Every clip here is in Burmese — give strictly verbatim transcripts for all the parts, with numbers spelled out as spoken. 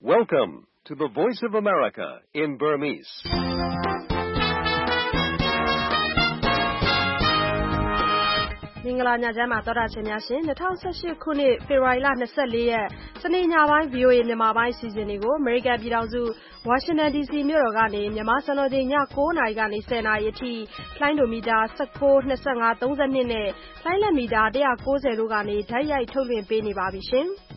Welcome to the Voice of America in Burmese. ။မင်္ဂလာညချမ်းပါသောတာရှင်များရှင်၂၀၁၈ခုနှစ်ဖေဖော်ဝါရီလ၂၄ရက်စနေညပိုင်း ဗွီအိုအေ မြန်မာပိုင်းအစီအစဉ်တွေကိုအမေရိကန်ပြည်ထောင်စုဝါရှင်တန်ဒီစီမြို့တော်ကနေမြန်မာစံတော်ချိန်ည၉နာရီကနေ၁၀နာရီအထိလိုင်းဒိုမီတာ၁၉ ၂၅ ၃၂နဲ့လိုင်းလက်မီတာ၁၉၀တို့ကနေဓာတ်ရိုက်ထုတ်လွှင့်ပေးနေပါပြီရှင်။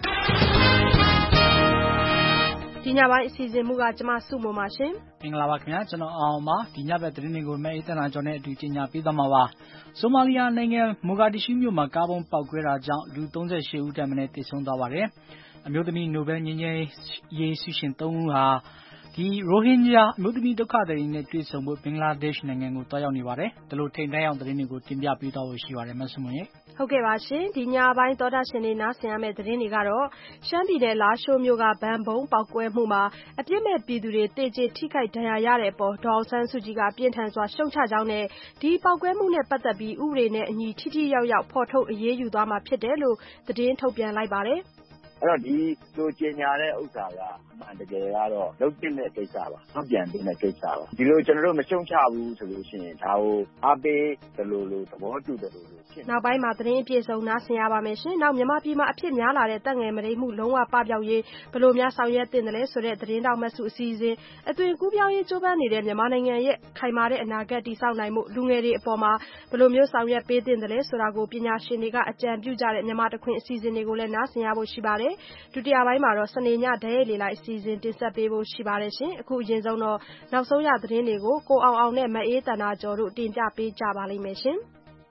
ဒီညပိုင်းအစီအစဉ်မူကကျမစုမုံပါရှင်။မင်္ဂလာပါခင်ဗျာကျွန်တော်အောင်ပါဒီညဘက်သတင်းတွေကိုမဲ့အေးတနာကျော်နဲ့အတူကြီးညာပေးသွားမှာပါ။ဆိုမာလီယာနိုင်ငံမိုဂါဒီရှူးမြို့မှာကားဘုံပေါက်ကွဲတာကြောင့်လူ၃၈ဦးတန်းမနဲ့သေဆုံးသွားပါတယ်။အမျိုးသမီးနိုဘယ်ငြိမ်းချမ်းရေးဆုရှင်၃ဦးဟာဒီရိုဟင်ဂျာအမျိုးသမီးဒုက္ခသည်တွေနဲ့တွေ့ဆုံဖို့ဘင်္ဂလားဒေ့ရှ်နိုင်ငံကိုတွားရောက်နေပါတယ်။ဒီလိုထိန်တိုင်းအောင်သတင်းတွေကိုတင်ပြပေးသွားဖို့ရှိပါတယ်မဆုမွန်ရဲ့ဟုတ်ကဲ့ပါရှင်ဒီညပိုင်းသောတာရှင်တွေနားဆင်ရမယ့်သတင်းတွေကတော့ရှမ်းပြည်နယ်လားရှိုးမြို့ကဗန်ဘုံပေါက်ကွဲမှုမှာအပြစ်မဲ့ပြည်သူတွေတေကျေထိခိုက်ဒဏ်ရာရတဲ့အပေါ်ဒေါအောင်ဆန်းစုကြည်ကပြင်းထန်စွာရှုံချကြောင်းနဲ့ဒီပေါက်ကွဲမှုနဲ့ပတ်သက်ပြီးဥပဒေနဲ့အညီထိထိရောက်ရောက်ဖော်ထုတ်အရေးယူသွားမှာဖြစ်တယ်လို့သတင်းထုတ်ပြန်လိုက်ပါတယ်အဲ့တော့ဒီလိုကြေညာတဲ့ဥစ္စာကအမှန်တကယ်ကတော့လုပ်တင်တဲ့ကိစ္စပါ။နောက်ပြန်တင်တဲ့ကိစ္စပါ။ဒီလိုကျွန်တော်တို့မရှုံချဘူးဆိုလို့ရှိရင်ဒါကိုအားပေးတယ်လို့လို့သဘောတူတယ်လို့လို့ဖြစ်နောက်ပိုင်းမှာသတင်းအပြည့်စုံနားဆင်ရပါမယ်ရှင်။နောက်မြန်မာပြည်မှာအဖြစ်များလာတဲ့တပ်ငယ်မရိမှုလုံးဝပပျောက်ရေးဘယ်လိုများဆောင်ရွက်တင်တယ်လဲဆိုတဲ့သတင်းတောက်မဆုအစီအစဉ်အသွင်ကူးပြောင်းရေးကြိုးပမ်းနေတဲ့မြန်မာနိုင်ငံရဲ့ခိုင်မာတဲ့အနာဂတ်တည်ဆောက်နိုင်မှုလူငယ်တွေအပေါ်မှာဘယ်လိုမျိုးဆောင်ရွက်ပေးတင်တယ်လဲဆိုတာကိုပညာရှင်တွေကအကြံပြုကြတဲ့မြန်မာတခွင်အစီအစဉ်တွေကိုလည်းနားဆင်ရဖို့ရှိပါတယ်။ဒုတိယပိုင်းမှာတော့စနေညဓာတ်ရိုက်လေလိုက်အစီအစဉ်တင်ဆက်ပေးဖို့ရှိပါတယ်ရှင်။အခုအရင်ဆုံးတော့နောက်ဆုံးရသတင်းတွေကိုကိုအောင်အောင်နဲ့မအေးတနာကျော်တို့တင်ပြပေးကြပါလိမ့်မယ်ရှင်။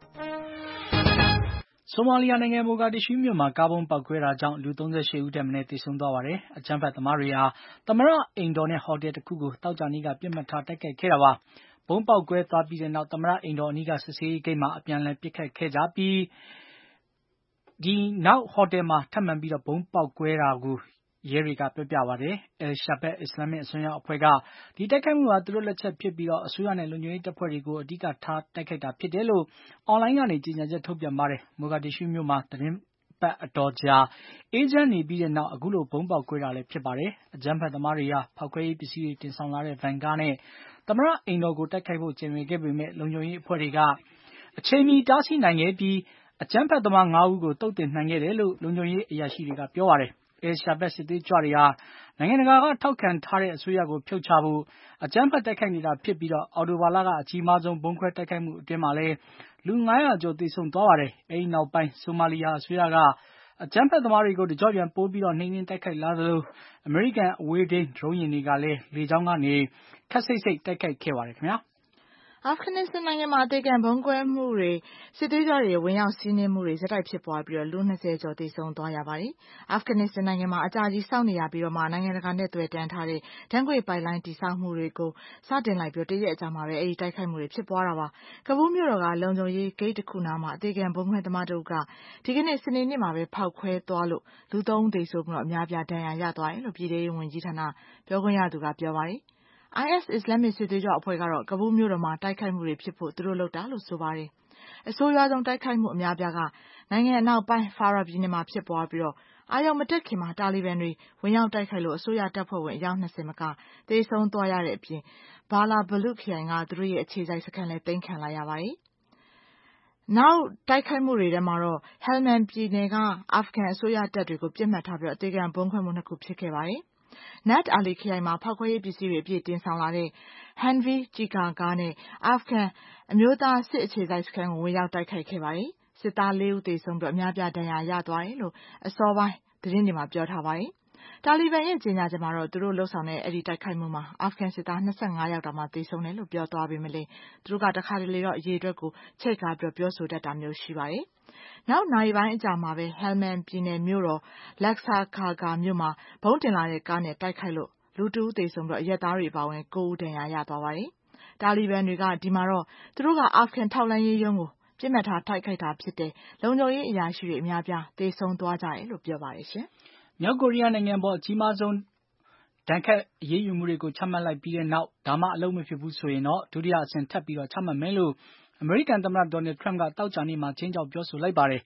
ဆိုမာလီယာနိုင်ငံမိုဂါဒီရှူးမြို့မှာကားဘုံပေါက်ကွဲတာကြောင့်လူ၃၈ဦးတန်းမနဲ့သေဆုံးသွားပါတယ်။အကြမ်းဖက်သမားတွေဟာသမရအိမ်တော်နဲ့ဟိုတယ်တစ်ခုကိုတောက်ကြနေ့ကပြစ်မှတ်ထားတိုက်ခိုက်ခဲ့တာပါ။ဘုံပေါက်ကွဲသွားပြီးတဲ့နောက်သမရအိမ်တော်အနီးကစစ်ဆေးရေးဂိတ်မှာအပြန်အလှန်ပစ်ခတ်ခဲ့ကြပြီးဒီနောက်ဟိုတယ်မှာထပ်မံပြီးတော့ဘုံပေါက်ကွဲတာကိုရဲတွေကပြောပြပါတယ်။ El Shabab အစ္စလာမစ်အစွန်းရောက်အဖွဲ့ကဒီတိုက်ခိုက်မှုဟာသူတို့လက်ချက်ဖြစ်ပြီးတော့အစိုးရနဲ့လုံခြုံရေးတပ်ဖွဲ့တွေကိုအဓိကထားတိုက်ခိုက်တာဖြစ်တယ်လို့အွန်လိုင်းကနေကြေညာချက်ထုတ်ပြန်ပါတယ်။မိုဂါဒီရှူးမြို့မှာသတင်းပတ်အတော်ကြာအေဂျင့်နေပြီးတဲ့နောက်အခုလိုဘုံပေါက်ကွဲတာလည်းဖြစ်ပါတယ်။အကြမ်းဖက်သမားတွေဟာဖောက်ခွဲရေးပစ္စည်းတွေတင်ဆောင်လာတဲ့ဗန်ကားနဲ့သမရအိမ်တော်ကိုတိုက်ခိုက်ဖို့ကြံရွယ်ခဲ့ပေမဲ့လုံခြုံရေးအဖွဲ့တွေကအချိန်မီတားဆီးနိုင်ခဲ့ပြီးအကြမ်းဖက်သမား၅ဦးကိုတုတ်တင်နိုင်ခဲ့တယ်လို့လုံခြုံရေးအရာရှိတွေကပြောပါတယ်။ El Shabab စစ်သွေးကြွတွေဟာနိုင်ငံတကာကထောက်ခံထားတဲ့အစိုးရကိုဖြုတ်ချဖို့အကြမ်းဖက်တိုက်ခိုက်နေတာဖြစ်ပြီးတော့အော်တိုဘာလကအကြီးမားဆုံးဘုံခွဲတိုက်ခိုက်မှုအတွင်းမှာလည်းလူ၅ရာကျော်သေဆုံးသွားပါတယ်။အဲဒီနောက်ပိုင်းဆိုမာလီယာအစိုးရကအကြမ်းဖက်သမားတွေကိုတကြော့ပြန်ပိုးပြီးတော့နှိမ်နင်းတိုက်ခိုက်လာသလိုအမေရိကန်အဝေးထိန်းဒရုန်းယာဉ်တွေကလည်းလေကြောင်းကနေခပ်စိတ်စိတ်တိုက်ခိုက်ခဲ့ပါတယ်ခင်ဗျာ။အာဖဂန်နစ္စတန်နိုင်ငံမှာအသေခံဗုံးကွဲမှုတွေစစ်သွေးကြွတွေဝင်ရောက်စီးနင်းမှုတွေဆက်တိုက်ဖြစ်ပွားပြီးတော့လူ၂၀ကျော်သေဆုံးသွားရပါတယ်။အာဖဂန်နစ္စတန်နိုင်ငံမှာအကြာကြီးစောင့်နေရပြီးတော့မှနိုင်ငံတကာနဲ့တွေ့တန်းထားတဲ့ဓာတ်ငွေ့ပိုက်လိုင်းတည်ဆောက်မှုတွေကိုစတင်လိုက်ပြီးတရက်အကြာမှာပဲအဲဒီတိုက်ခိုက်မှုတွေဖြစ်ပွားတာပါ။ကဘူးမြို့တော်ကလုံခြုံရေးဂိတ်တစ်ခုနားမှာအသေခံဗုံးခွဲသမားတို့ကဒီကနေ့စနေနေ့မှာပဲဖောက်ခွဲသွားလို့လူ၃ဦးသေဆုံးပြီးတော့အများပြားဒဏ်ရာရသွားတယ်လို့ပြည်ထောင်စုဝန်ကြီးဌာနပြောခွင့်ရသူကပြောပါတယ်။ I S အစ္စလာမစ်စစ်သွေးကြွအဖွဲ့ကတော့ကဘူးမြို့တော်မှာတိုက်ခိုက်မှုတွေဖြစ်ဖို့သူတို့လုပ်တာလို့ဆိုပါတယ်။အဆိုးရွားဆုံးတိုက်ခိုက်မှုအများပြားကနိုင်ငံအနောက်ပိုင်းဖာရာပြည်နယ်မှာဖြစ်ပွားပြီးတော့အာရုံမတက်ခင်မှာတာလီဘန်တွေဝင်ရောက်တိုက်ခိုက်လို့အစိုးရတပ်ဖွဲ့ဝင်အယောက်၂၀မကသေဆုံးသွားရတဲ့အပြင်ဘာလာဘလူခရိုင်ကသူတို့ရဲ့အခြေစိုက်စခန်းလည်းသိမ်းခံလိုက်ရပါတယ်။နောက်တိုက်ခိုက်မှုတွေထဲမှာတော့ဟဲလ်မန်ပြည်နယ်ကအာဖဂန်အစိုးရတပ်တွေကိုပြစ်မှတ်ထားပြီးတော့အသေခံဗုံးခွဲမှုနှစ်ခုဖြစ်ခဲ့ပါတယ်။ Nat Ali ခရိုင်မှာဖောက်ခွဲရေးပစ္စည်းတွေအပြည့်တင်ဆောင်လာတဲ့ Humvee ကျည်ကာကားနဲ့အာဖဂန်အမျိုးသားစစ်အခြေစိုက်စခန်းကိုဝင်ရောက်တိုက်ခိုက်ခဲ့ပါတယ်။စစ်သား၄ဦးသေဆုံးပြီးအများပြားဒဏ်ရာရသွားတယ်လို့အစောပိုင်းသတင်းတွေမှာပြောထားပါတယ်။တာလီဘန်ရဲ့ကြေညာချက်မှာတော့သူတို့လှုပ်ဆောင်တဲ့အဲဒီတိုက်ခိုက်မှုမှာအာဖဂန်စစ်သား၂၅ယောက်တောင်မှသေဆုံးတယ်လို့ပြောသွားပေမဲ့သူတို့ကတခါတလေတော့အရေးအတွက်ကိုချိတ်ကားပြီးပြောဆိုတတ်တာမျိုးရှိပါတယ်။နောက်နာရီပိုင်းအကြာမှာပဲဟဲလ်မန်ပြည်နယ်မြို့တော်လက်ဆာခါဂါမြို့မှာဘုံတင်လာတဲ့ကားနဲ့တိုက်ခိုက်လို့လူတဦးသေဆုံးပြီးအရက်သားတွေအပါအဝင်၉ဦးဒဏ်ရာရသွားပါတယ်။တာလီဘန်တွေကဒီမှာတော့သူတို့ကအာဖဂန်ထောက်လှမ်းရေးရုံးကိုပြစ်မှတ်ထားတိုက်ခိုက်တာဖြစ်တယ်လုံခြုံရေးအရာရှိတွေအများပြားသေဆုံးသွားကြတယ်လို့ပြောပါတယ်ရှင်။မြောက်ကိုရီးယားနိုင်ငံပေါ်အကြီးမားဆုံးဒဏ်ခတ်အရေးယူမှုတွေကိုချမှတ်လိုက်ပြီးတဲ့နောက်ဒါမှအလုပ်မဖြစ်ဘူးဆိုရင်တော့ဒုတိယအဆင့်ထပ်ပြီးတော့ချမှတ်မယ်လို့အမေရိကန်သမ္မတဒေါ်နယ်ထရမ့်ကတောက်ကြနေ့မှာချင်းချောက်ပြောဆိုလိုက်ပါတယ်။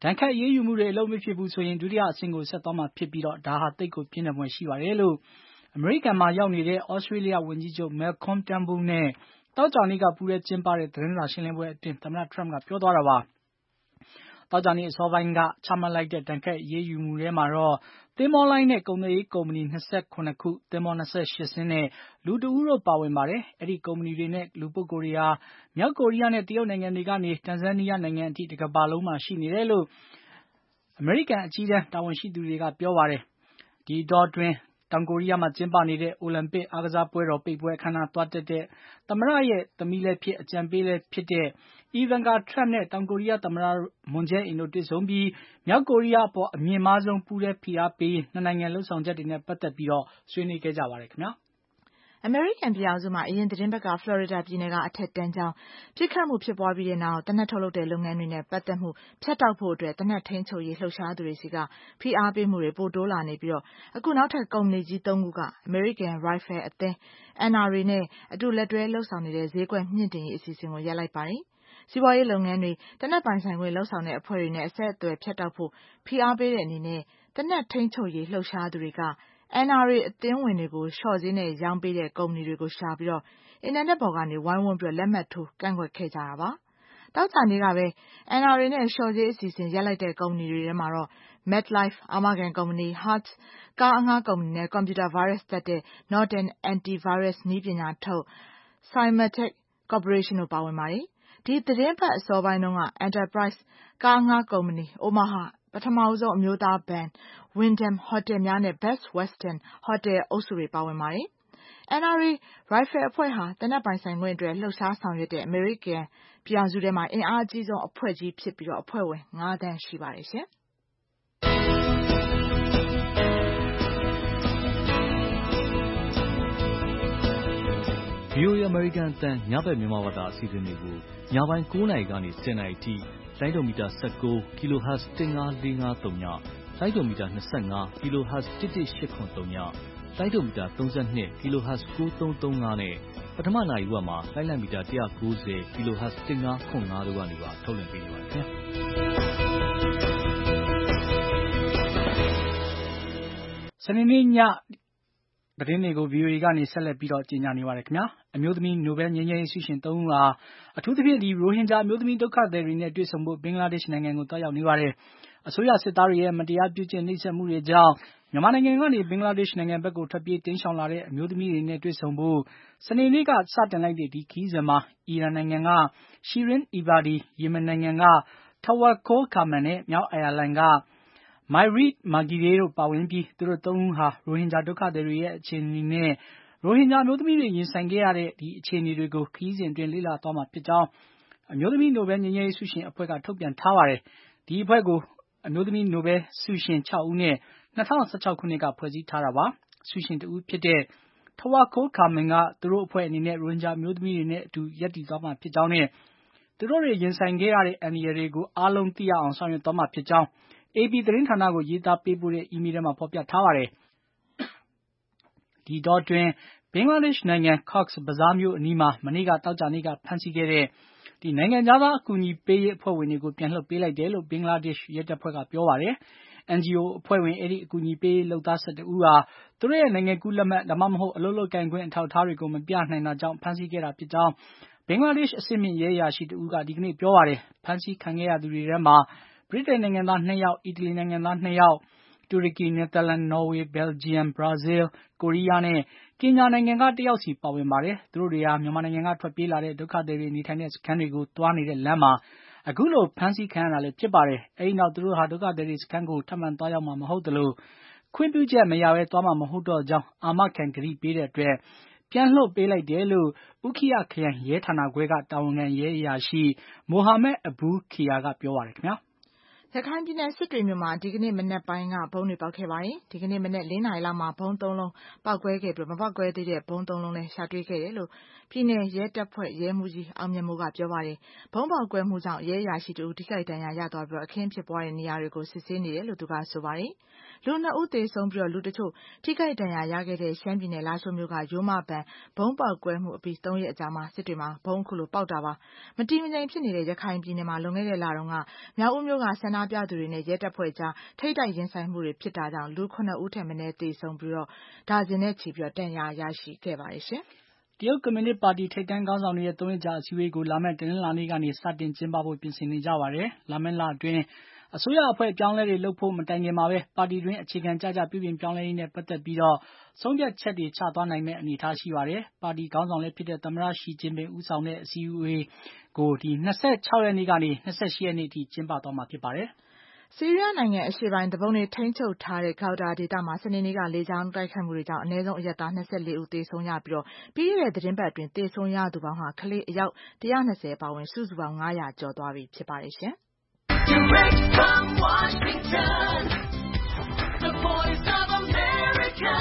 ဒဏ်ခတ်အရေးယူမှုတွေအလုပ်မဖြစ်ဘူးဆိုရင်ဒုတိယအဆင့်ကိုဆက်သွားမှာဖြစ်ပြီးတော့ဒါဟာသိပ်ကိုပြင်းထန်ဖွယ်ရှိပါတယ်လို့အမေရိကန်မှာရောက်နေတဲ့ဩစတြေးလျဝန်ကြီးချုပ် Malcolm Turnbull နဲ့သောကြာနေ့ကပူးရဲကျင်းပတဲ့သတင်းစာရှင်းလင်းပွဲအတွင်းသမ္မတ Trump ကပြောသွားတာပါသောကြာနေ့အစောပိုင်းကချမှတ်လိုက်တဲ့ဒဏ်ခတ်အရေးယူမှုထဲမှာတော့သင်္ဘောလိုင်းနဲ့ကုန်သွယ်ရေးကုမ္ပဏီ၂၇ခုသင်္ဘော၂၈စင်းနဲ့လူတဦးတို့ပါဝင်ပါတယ်အဲ့ဒီကုမ္ပဏီတွေနဲ့လူပုဂ္ဂိုလ်တွေဟာမြောက်ကိုရီးယားနဲ့တရုတ်နိုင်ငံတွေကနေတန်ဇန်နီးယားနိုင်ငံအထိတစ်ကမ္ဘာလုံးမှာရှိနေတယ်လို့အမေရိကန်အကြီးတန်းတာဝန်ရှိသူတွေကပြောပါတယ်ဒီတော့တွင်တောင်ကိုရီးယားမှာကျင်းပနေတဲ့အိုလံပစ်အားကစားပွဲတော်ပိတ်ပွဲအခမ်းအနားသွားတက်တဲ့သမ္မတရဲ့သမီးလည်းဖြစ်အကြံပေးလည်းဖြစ်တဲ့ Ivanka Trump နဲ့တောင်ကိုရီးယားသမ္မတ Moon Jae-in တို့တွေ့ဆုံပြီးမြောက်ကိုရီးယားအပေါ်အမြင့်မားဆုံးပူးရဲဖိအားပေးနှစ်နိုင်ငံလှုပ်ဆောင်ချက်တွေနဲ့ပတ်သက်ပြီးတော့ဆွေးနွေးခဲ့ကြပါတယ်ခင်ဗျာအမေရိကန်ပြည်ထောင်စုမှာအရင်သတင်းပတ်ကဖလော်ရီဒါပြည်နယ်ကအထက်တန်းကျောင်းပြစ်ခတ်မှုဖြစ်ပွားပြီးတဲ့နောက်တနက်ထုတ်လုပ်တဲ့လုပ်ငန်းတွေနဲ့ပတ်သက်မှုဖြတ်တောက်ဖို့အတွက်တနက်ထိန်းချုပ်ရေးလှုပ်ရှားသူတွေစီကဖိအားပေးမှုတွေပိုတိုးလာနေပြီးတော့အခုနောက်ထပ်ကုမ္ပဏီကြီးသုံးခုက American Rifle အသင်း N R A နဲ့အတူလက်တွဲလှုပ်ဆောင်နေတဲ့ဈေးကွက်မြင့်တင်ရေးအစီအစဉ်ကိုရပ်လိုက်ပါတယ်စီးပွားရေးလုပ်ငန်းတွေတနက်ပိုင်ဆိုင်ခွင့်လှုပ်ဆောင်တဲ့အဖွဲ့တွေနဲ့အဆက်အသွယ်ဖြတ်တောက်ဖို့ဖိအားပေးတဲ့အနေနဲ့တနက်ထိန်းချုပ်ရေးလှုပ်ရှားသူတွေက N R A အသင်းဝင်တွေကိုရှော့ဈေးနဲ့ရောင်းပေးတဲ့ကုမ္ပဏီတွေကိုရှာပြီးတော့အင်တာနက်ပေါ်ကနေဝိုင်းဝန်းပြီးလက်မှတ်ထိုးကန့်ကွက်ခဲ့ကြတာပါတောက်ချာနေ့ကပဲ N R A နဲ့ရှော့ဈေးအစီအစဉ်ရပ်လိုက်တဲ့ကုမ္ပဏီတွေထဲမှာတော့ MetLife အာမခံကုမ္ပဏီ Hertz ကားအငှားကုမ္ပဏီနဲ့ကွန်ပျူတာဗိုင်းရပ်စ်တတ်တဲ့ Norton Antivirus နည်းပညာထုတ် Symantec Corporation တို့ပါဝင်ပါတယ်ဒီသတင်းပတ်အစောပိုင်းတုန်းက Enterprise ကားအငှားကုမ္ပဏီ Omaha ပထမဆုံးအမျိုးသားဘဏ် Wyndham ဟိုတယ်များနဲ့ Best Western ဟိုတယ်အုပ်စုတွေပါဝင်ပါတယ်။ N R A Rifle အဖွဲ့ဟာသေနတ်ပိုင်ဆိုင်ခွင့်အတွက်လှုပ်ရှားဆောင်ရွက်တဲ့အမေရိကန်ပြည်ထောင်စုထဲမှာအင်အားအကြီးဆုံးအဖွဲ့ကြီးဖြစ်ပြီးတော့အဖွဲ့ဝင်၅သန်းရှိပါတယ်ရှင်။ V O A အမေရိကန်အသံညဘက်မြန်မာဘာသာအစီအစဉ်တွေကိုညပိုင်း၉နာရီကနေ၁၀နာရီထိလိုင်းဒိုမီတာ၁၉ kilohertz တစ်ငါးလေးငါးသုံးညလိုင်းဒိုမီတာ၂၅ kilohertz တစ်တစ်ရှစ်ခွန်သုံးညလိုင်းဒိုမီတာ၃၂ kilohertz ကိုးသုံးသုံးငါးနဲ့ပထမနာရီဝက်မှာလိုင်းလံမီတာ၁၉၀ kilohertz တစ်ငါးခွန်ငါးတို့ကနေပါထုတ်လွှင့်ပေးနေပါတယ်ခင်ဗျာစနေနေ့ညသတင်းတွေကို V O A ကနေဆက်လက်ပြီးတော့ကြေညာနေပါတယ်ခင်ဗျာအမျိုးသမီးနိုဘယ်ငြိမ်းချမ်းရေးဆုရှင်သုံးဦးဟာအထူးသဖြင့်ဒီရိုဟင်ဂျာအမျိုးသမီးဒုက္ခသည်တွေနဲ့တွေ့ဆုံဖို့ဘင်္ဂလားဒေ့ရှ်နိုင်ငံကိုတွားရောက်နေပါတယ်အစိုးရစစ်သားတွေရဲ့မတရားပြုကျင့်နှိပ်စက်မှုတွေကြောင့်မြန်မာနိုင်ငံကနေဘင်္ဂလားဒေ့ရှ်နိုင်ငံဘက်ကိုထွက်ပြေးတိမ်းရှောင်လာတဲ့အမျိုးသမီးတွေနဲ့တွေ့ဆုံဖို့စနေနေ့ကစတင်လိုက်တဲ့ဒီခရီးစဉ်မှာအီရန်နိုင်ငံက Shirin Ebadi ယီမင်နိုင်ငံက Tawakkol Karman နဲ့မြောက်အိုင်ယာလန်ကMairead Margire တို့ပါဝင်ပြီးသူတို့သုံးဦးဟာရိုဟင်ဂျာဒုက္ခသည်တွေရဲ့အခြေအနေနဲ့ရိုဟင်ဂျာအမျိုးသမီးတွေရင်ဆိုင်ခဲ့ရတဲ့ဒီအခြေအနေတွေကိုခရီးစဉ်အတွင်းလေ့လာသွားမှာဖြစ်ကြောင်းအမျိုးသမီးနိုဘယ်ငြိမ်းချမ်းရေးဆုရှင်အဖွဲ့ကထုတ်ပြန်ထားပါတယ်ဒီအဖွဲ့ကိုအမျိုးသမီးနိုဘယ်ဆုရှင်၆ဦးနဲ့၂၀၁၆ခုနှစ်ကဖွဲ့စည်းထားတာပါဆုရှင်တဦးဖြစ်တဲ့ Tawakkol Karman ကသူတို့အဖွဲ့အနေနဲ့ရိုဟင်ဂျာအမျိုးသမီးတွေနဲ့အတူရပ်တည်သွားမှာဖြစ်ကြောင်းနဲ့သူတို့တွေရင်ဆိုင်ခဲ့ရတဲ့အန္တရာယ်တွေကိုအားလုံးသိရအောင်ဆောင်ရွက်သွားမှာဖြစ်ကြောင်းA P သတင်းဌာနကိုရေးသားပေးပို့တဲ့အီးမေးလ်ထဲမှာဖော်ပြထားပါတယ်ဒီတော့တွင်ဘင်္ဂလားဒေ့ရှ်နိုင်ငံ Cox's Bazar မြို့အနီးမှာမနေ့ကတောက်ကြနေ့ကဖမ်းဆီးခဲ့တဲ့ဒီနိုင်ငံခြားသားအကူအညီပေးရေးအဖွဲ့ဝင်တွေကိုပြန်လွှတ်ပေးလိုက်တယ်လို့ဘင်္ဂလားဒေ့ရှ်ရဲတပ်ဖွဲ့ကပြောပါတယ်N G O အဖွဲ့ဝင်အဲ့ဒီအကူအညီပေးရေးလုပ်သား၁၁ဦးဟာသူတို့ရဲ့နိုင်ငံကူးလက်မှတ်ဒါမှမဟုတ်အလုပ်လုပ်ကိုင်ခွင့်အထောက်အထားတွေကိုမပြနိုင်တာကြောင့်ဖမ်းဆီးခဲ့တာဖြစ်ကြောင်းဘင်္ဂလားဒေ့ရှ်အဆင့်မြင့်ရဲအရာရှိတဦးကဒီကနေ့ပြောပါတယ်ဖမ်းဆီးခံခဲ့ရသူတွေထဲမှာဗြိတိန်နိုင်ငံသား၂ယောက်အီတလီနိုင်ငံသား၂ယောက်တူရကီနယ်သာလန်နော်ဝေဘယ်လ်ဂျီယံဘရာဇီးကိုရီးယားနဲ့ကင်ညာနိုင်ငံကတယောက်စီပါဝင်ပါတယ်သူတို့တွေဟာမြန်မာနိုင်ငံကထွက်ပြေးလာတဲ့ဒုက္ခသည်တွေနေထိုင်တဲ့စခန်းတွေကိုသွားနေတဲ့လမ်းမှာအခုလိုဖမ်းဆီးခံရတာလည်းဖြစ်ပါတယ်အဲဒီနောက်သူတို့ဟာဒုက္ခသည်တွေစခန်းကိုထပ်မံသွားရောက်မှာမဟုတ်သလိုခွင့်ပြုချက်မရဘဲသွားမှာမဟုတ်တော့ကြောင်းအာမခံကတိပေးတဲ့အတွက်ပြန်လွှတ်ပေးလိုက်တယ်လို့ဥခိယခရိုင်ရဲဌာနခွဲကတာဝန်ခံရဲအရာရှိမိုဟာမက်အဘူခီယာကပြောပါတယ်ခင်ဗျာရခိုင်ပြည်နယ်စစ်တွေမြို့မှာဒီကနေ့မနက်ပိုင်းကဗုံးတွေပေါက်ခဲ့ပါတယ်။ဒီကနေ့မနက်လေးနာရီလောက်မှာဗုံးသုံးလုံးပေါက်ကွဲခဲ့ပြီးမပေါက်ကွဲသေးတဲ့ဗုံးသုံးလုံးလည်းရှာတွေ့ခဲ့တယ်လို့ပြည်နယ်ရဲတပ်ဖွဲ့ရဲမှူးကြီးအောင်မြတ်မိုးကပြောပါတယ်။ဗုံးပေါက်ကွဲမှုကြောင့်ရဲအရာရှိတူထိခိုက်ဒဏ်ရာရသွားပြီးအခင်းဖြစ်ပွားတဲ့နေရာတွေကိုစစ်ဆေးနေတယ်လို့သူကဆိုပါတယ်။လူနှစ်ဦးသေဆုံးပြီးလူတချို့ထိခိုက်ဒဏ်ရာရခဲ့တဲ့ရှမ်းပြည်နယ်လားရှိုးမြို့ကရိုးမဘဏ်ဗုံးပေါက်ကွဲမှုအပြီးသုံးရက်အကြာမှာစစ်တွေမှာဗုံးခုလိုပေါက်တာပါ။မတည်မငြိမ်ဖြစ်နေတဲ့ရခိုင်ပြည်နယ်မှာလွန်ခဲ့တဲ့လတုန်းကမြောက်ဦးမြို့ကဆန္ဒပြသူတွေနဲ့ရဲတပ်ဖွဲ့ကြားထိပ်တိုက်ရင်ဆိုင်မှုတွေဖြစ်တာကြောင့်လူခုနစ်ဦးထက်မနည်းသေဆုံးပြီးတော့ဒါဇင်နဲ့ချီပြီးတော့ဒဏ်ရာရရှိခဲ့ပါတယ်ရှင်။တရုတ်ကွန်မြူနစ်ပါတီထိပ်တန်းခေါင်းဆောင်တွေရဲ့သုံးရက်ကြာအစည်းအဝေးကိုလာမယ့်တနင်္လာနေ့ကနေစတင်ကျင်းပဖို့ပြင်ဆင်နေကြပါတယ်။လာမယ့်လအတွင်းအစိုးရအဖွဲ့ပြောင်းလဲတွေလုပ်ဖို့မတိုင်ခင်မှာပဲပါတီတွင်းအခြေခံကြကြပြုပြင်ပြောင်းလဲရေးနဲ့ပတ်သက်ပြီးတော့ဆုံးဖြတ်ချက်တွေချသွားနိုင်မယ့်အနေအထားရှိပါတယ်။ပါတီခေါင်းဆောင်လည်းဖြစ်တဲ့သမ္မတရှီကျင်းပင်ဦးဆောင်တဲ့အစည်းအဝေးကိုဒီ၂၆ရက်နေ့ကနေ၂၈ရက်နေ့အထိကျင်းပသွားမှာဖြစ်ပါတယ်။ဆီးရီးယားနိုင်ငံအရှေ့ပိုင်းသူပုန်တွေထိန်းချုပ်ထားတဲ့ဂေါက်တာဒေသမှာစနေနေ့ကလေကြောင်းတိုက်ခိုက်မှုတွေကြောင့်အနည်းဆုံးအရပ်သား၂၄ဦးသေဆုံးရပြီးတော့ပြီးခဲ့တဲ့သတင်းပတ်အတွင်းသေဆုံးရသူပေါင်းဟာကလေးအယောက်၁၂၀ပါဝင်စုစုပေါင်း၅၀၀ကျော်သွားပြီဖြစ်ပါတယ်ရှင်။ Direct from Washington, the voice of America,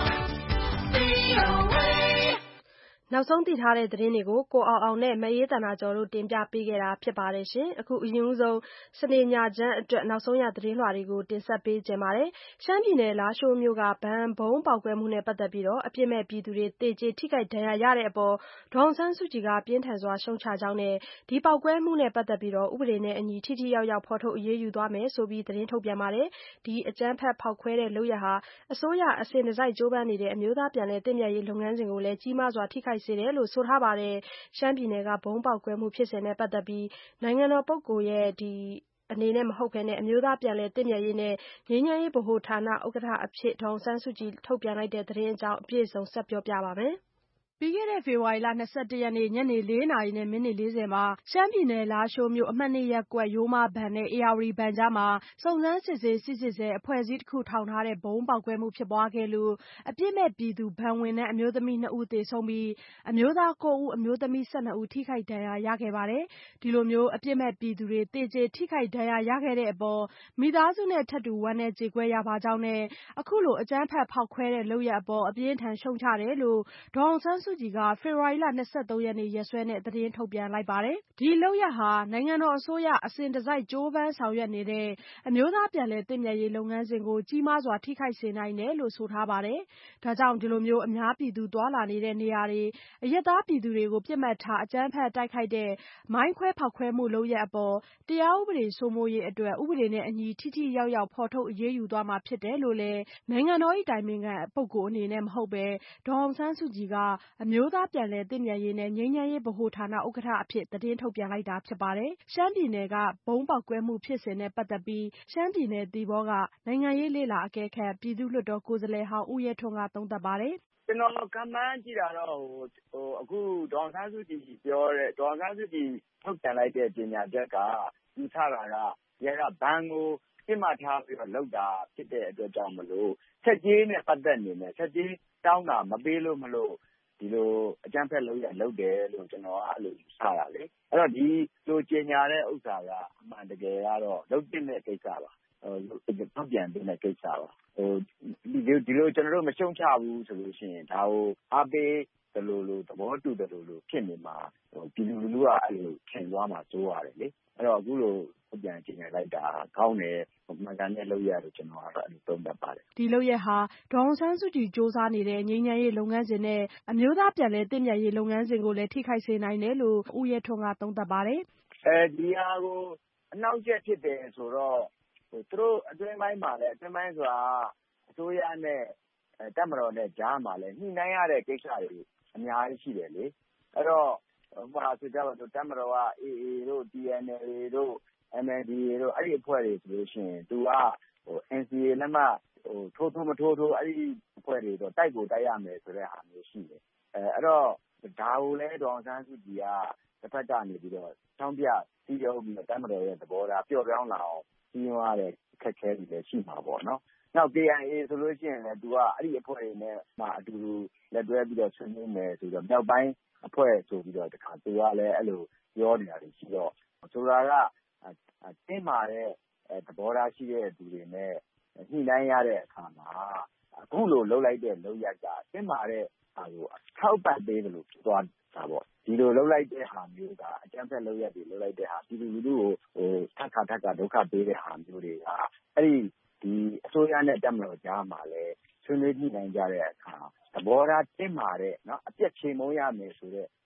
V O A နောက်ဆုံးသိထားတဲ့သတင်းတွေကိုကိုအောင်အောင်နဲ့မအေးသန္တာကျော်တို့တင်ပြပေးခဲ့တာဖြစ်ပါတယ်ရှင်။အခုအရင်ဆုံးစနေညချမ်းအတွက်နောက်ဆုံးရသတင်းလွှာတွေကိုတင်ဆက်ပေးကြပါမယ်။ရှမ်းပြည်နယ်လားရှိုးမြို့ကဗန်ဘုံပေါက်ကွဲမှုနဲ့ပတ်သက်ပြီးတော့အပြစ်မဲ့ပြည်သူတွေတေကျေထိခိုက်ဒဏ်ရာရတဲ့အပေါ်ဒေါ်အောင်ဆန်းစုကြည်ကပြင်းထန်စွာရှုံချကြောင်းနဲ့ဒီပေါက်ကွဲမှုနဲ့ပတ်သက်ပြီးတော့ဥပဒေနဲ့အညီထိထိရောက်ရောက်ဖော်ထုတ်အရေးယူသွားမယ်ဆိုပြီးသတင်းထုတ်ပြန်ပါတယ်။ဒီအကြမ်းဖက်ဖောက်ခွဲတဲ့လုပ်ရပ်ဟာအစိုးရအစဉ်တစိုက်ကြိုးပမ်းနေတဲ့အမျိုးသားပြန်လည်တည်မြဲရေးလုပ်ငန်းစဉ်ကိုလည်းကြီးမားစွာထိခိုက်စေတယ်လို့ဆိုထားပါတယ်။ရှမ်းပြည်နယ်ကဗုံးပေါက်ကွဲမှုဖြစ်စဉ်နဲ့ပတ်သက်ပြီးနိုင်ငံတော်ပုဂ္ဂိုလ်ရဲ့ဒီအနေနဲ့မဟုတ်ဘဲနဲ့အမျိုးသားပြန်လည်တည်မြဲရေးနဲ့ငြိမ်းချမ်းရေးဗဟိုဌာနဥက္ကဋ္ဌအဖြစ်ဒေါ်အောင်ဆန်းစုကြည်ထုတ်ပြန်လိုက်တဲ့သတင်းအကြောင်းအပြည့်အစုံဆက်ပြောပြပါမယ်။ပြီးခဲ့တဲ့ဖေဖော်ဝါရီလ၂၁ရက်နေ့ညနေ၄နာရီနဲ့မိနစ်၄၀မှာရှမ်းပြည်နယ်လားရှိုးမြို့အမှတ်၂ရပ်ကွက်ရိုးမဘဏ်နဲ့ဧရာဝတီဘဏ်ကြားမှာစုံစမ်းစစ်ဆေးစစ်ဆေးဆဲအဖွဲ့အစည်းတစ်ခုထောင်ထားတဲ့ဗုံးပေါက်ကွဲမှုဖြစ်ပွားခဲ့လို့အပြစ်မဲ့ပြည်သူဘဏ်ဝန်ထမ်းအမျိုးသမီးနှစ်ဦးသေဆုံးပြီးအမျိုးသား၉ဦးအမျိုးသမီး၁၂ဦးထိခိုက်ဒဏ်ရာရခဲ့ပါတယ်။ဒီလိုမျိုးအပြစ်မဲ့ပြည်သူတွေသေကျေထိခိုက်ဒဏ်ရာရခဲ့တဲ့အပေါ်မိသားစုနဲ့ထပ်တူဝမ်းနည်းကြေကွဲရပါကြောင်းနဲ့အခုလိုအကြမ်းဖက်ဖောက်ခွဲတဲ့လုပ်ရပ်အပေါ်အပြင်းထန်ရှုံချတယ်လို့ဒေါ်အောင်ဆန်းစုကြည်ကဖေဖော်ဝါရီလ၂၃ရက်နေ့ရက်စွဲနဲ့သတင်းထုတ်ပြန်လိုက်ပါတယ်။ဒီလုပ်ရပ်ဟာနိုင်ငံတော်အစိုးရအစဉ်တစိုက်ကြိုးပမ်းဆောင်ရွက်နေတဲ့အမျိုးသားပြန်လည်သင့်မြတ်ရေးလုပ်ငန်းစဉ်ကိုကြီးမားစွာထိခိုက်စေနိုင်တယ်လို့ဆိုထားပါတယ်။ဒါကြောင့်ဒီလိုမျိုးအများပြည်သူသွားလာနေတဲ့နေရာတွေအရက်သားပြည်သူတွေကိုပြစ်မှတ်ထားအကြမ်းဖက်တိုက်ခိုက်တဲ့မိုင်းခွဲဖောက်ခွဲမှုလုပ်ရပ်အပေါ်တရားဥပဒေစိုးမိုးရေးအတွက်ဥပဒေနဲ့အညီထိထိရောက်ရောက်ဖော်ထုတ်အရေးယူသွားမှာဖြစ်တယ်လို့လည်းနိုင်ငံတော်၏တိုင်ပင်ခံပုဂ္ဂိုလ်အနေနဲ့မဟုတ်ပဲဒေါ်အောင်ဆန်းစုကြည်ကအမျိုးသားပြန်လည်သင့်မြတ်ရေးနဲ့ငြိမ်းချမ်းရေးဗဟိုဌာနဥက္ကဋ္ဌအဖြစ်သတင်းထုတ်ပြန်လိုက်တာဖြစ်ပါတယ်။ရှမ်းပြည်နယ်ကဗုံးပေါက်ကွဲမှုဖြစ်စဉ်နဲ့ပတ်သက်ပြီးရှမ်းပြည်နယ်သီပေါကနိုင်ငံရေးလေ့လာအကဲခတ်ပြည်သူ့လွှတ်တော်ကိုယ်စားလှယ်ဟောင်းဦးရဲထွန်းကသုံးသပ်ပါတယ်။ကျွန်တော်ကမှန်းကြည့်တာတော့ဟိုအခုဒေါ်အောင်ဆန်းစုကြည်ပြောတဲ့ဒေါ်အောင်ဆန်းစုကြည်ထုတ်ပြန်လိုက်တဲ့ကြေညာချက်ကယူဆတာကရဲကဘန်ကိုပြစ်မှတ်ထားပြီးတော့လောက်တာဖြစ်တဲ့အတွက်ကြောင့်မလို့ဆက်ကြီးနဲ့ပတ်သက်နေတယ်ဆက်ကြီးတောင်းတာမပေးလို့မလို့ဒီလိုအကြမ်းဖက်လုပ်ရလုပ်တယ်လို့ကျွန်တော်အဲ့လိုယူဆတာလေအဲ့တော့ဒီလိုကြေညာတဲ့ဥစ္စာကအမှန်တကယ်ကတော့လုပ်တဲ့ကိစ္စပါဟိုထုတ်ပြန်တဲ့ကိစ္စပါဟိုဒီဒီလိုကျွန်တော်တို့မရှုံချဘူးဆိုလို့ရှိရင်ဒါကိုအားပေးတယ်လို့လို့သဘောတူတယ်လို့လို့ဖြစ်နေမှာဟိုပြည်သူလူထုကအဲ့လိုထင်သွားမှာစိုးရတယ်လေအဲ့တော့အခုလိုထုတ်ပြန်ကြေညာလိုက်တာကောင်းတယ်မှန်ကန်တဲ့လုပ်ရလို့ကျွန်တော်ကတော့အဲ့လိုသုံးသပ်ပါတယ်ဒီလုပ်ရဟာဒေါ်အောင်ဆန်းစုကြည်စ조사နေတဲ့ငြိမ်းချမ်းရေးလုပ်ငန်းစဉ်နဲ့အမျိုးသားပြန်လည်တည်မြဲရေးလုပ်ငန်းစဉ်ကိုလည်းထိခိုက်စေနိုင်တယ်လို့ဦးရဲထွန်းကသုံးသပ်ပါတယ်အဲဒီဟာကိုအနောက်ကျဖြစ်တယ်ဆိုတော့ဟိုသူတို့အတွင်းပိုင်းမှာလည်းအတွင်းပိုင်းဆိုတာအစိုးရနဲ့တပ်မတော်နဲ့ကြားမှာလည်းညှိနှိုင်းရတဲ့ကိစ္စတွေအများကြီးရှိတယ်လေအဲ့တော့ဟိုမှာဆိုကြတော့တပ်မတော်က အေအေ တို့ တီအန်အယ်အေ တို့ အမ်အယ်ဒီအေ တို့အဲ့ဒီအဖွဲ့တွေဆိုလို့ရှိရင်သူကဟို အန်စီအေ လက်မှတ်ဟိုထိုးထိုးမထိုးထိုးအဲ့ဒီအဖွဲ့တွေတော့တိုက်ကိုတိုက်ရမယ်ဆိုတဲ့ဟာမျိုးရှိတယ်အဲအဲ့တော့ဒါကိုလည်းဒေါ်အောင်ဆန်းစုကြည်ကတစ်ဖက်ကနေပြီးတော့တောင်းပြစီးရုံးပြီးတော့တပ်မတော်ရဲ့သဘောထားပျော့ပြောင်းလာအောင်စီးရုံးရတဲ့ခက်ခဲတွေလည်းရှိမှာပေါ့နော်နောက် ကေအိုင်အေ ဆိုလို့ရှိရင်လည်းသူကအဲ့ဒီအဖွဲ့တွေနဲ့မှအတူတူလက်တွဲပြီးတော့ဆွေးနွေးမယ်ဆိုတော့မြောက်ပိုင်းအဖွဲ့ဆိုပြီးတော့တခါသူကလည်းအဲ့လိုပြောနေတာတွေရှိတော့ဆိုတာကတင်းမာတဲ့သဘောထားရှိတဲ့သူတွေနဲ့ညှိနှိုင်းရတဲ့အခါမှာအခုလိုလှုပ်လိုက်တဲ့လှုပ်ရက်ကတင်းမာတဲ့ဟာကိုထောက်ပံ့ပေးတယ်လို့ပြောသွားတာပေါ့ဒီလိုလှုပ်လိုက်တဲ့ဟာမျိုးကအကြမ်းဖက်လှုပ်ရက်တွေလှုပ်လိုက်တဲ့ဟာပြည်သူလူထုကိုဟိုထပ်ခါထပ်ခါဒုက္ခပေးတဲ့ဟာမျိုးတွေကအဲ့ဒီဒီအစိုးရနဲ့တပ်မတော်ကြားမှာလည်းဆွေးနွေးညှိနှိုင်းကြတဲ့အခါသဘောထားတင်းမာတဲ့နော်အပြက်ချေမုန်းရမယ်ဆိုတဲ့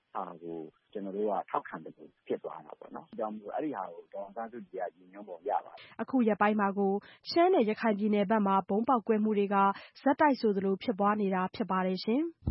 ဟာကိုကျွန်တော်တို့ကထောက်ခံတယ်လို့ဖြစ်သွားတာပေါ့နော်။ကြောင့်မို့အဲ့ဒီဟာကိုဒေါ်အောင်ဆန်းစုကြည်ကညီညွတ်ပုံရပါတယ်။အခုရက်ပိုင်းမှာကိုရှမ်းနဲ့ရခိုင်ပြည်နယ်ဘက်မှာဘုံပေါက်ကွဲမှုတွေကဇက်တိုက်ဆိုသလိုဖြစ်ပွားနေတာဖြစ်ပါတယ်ရှင်။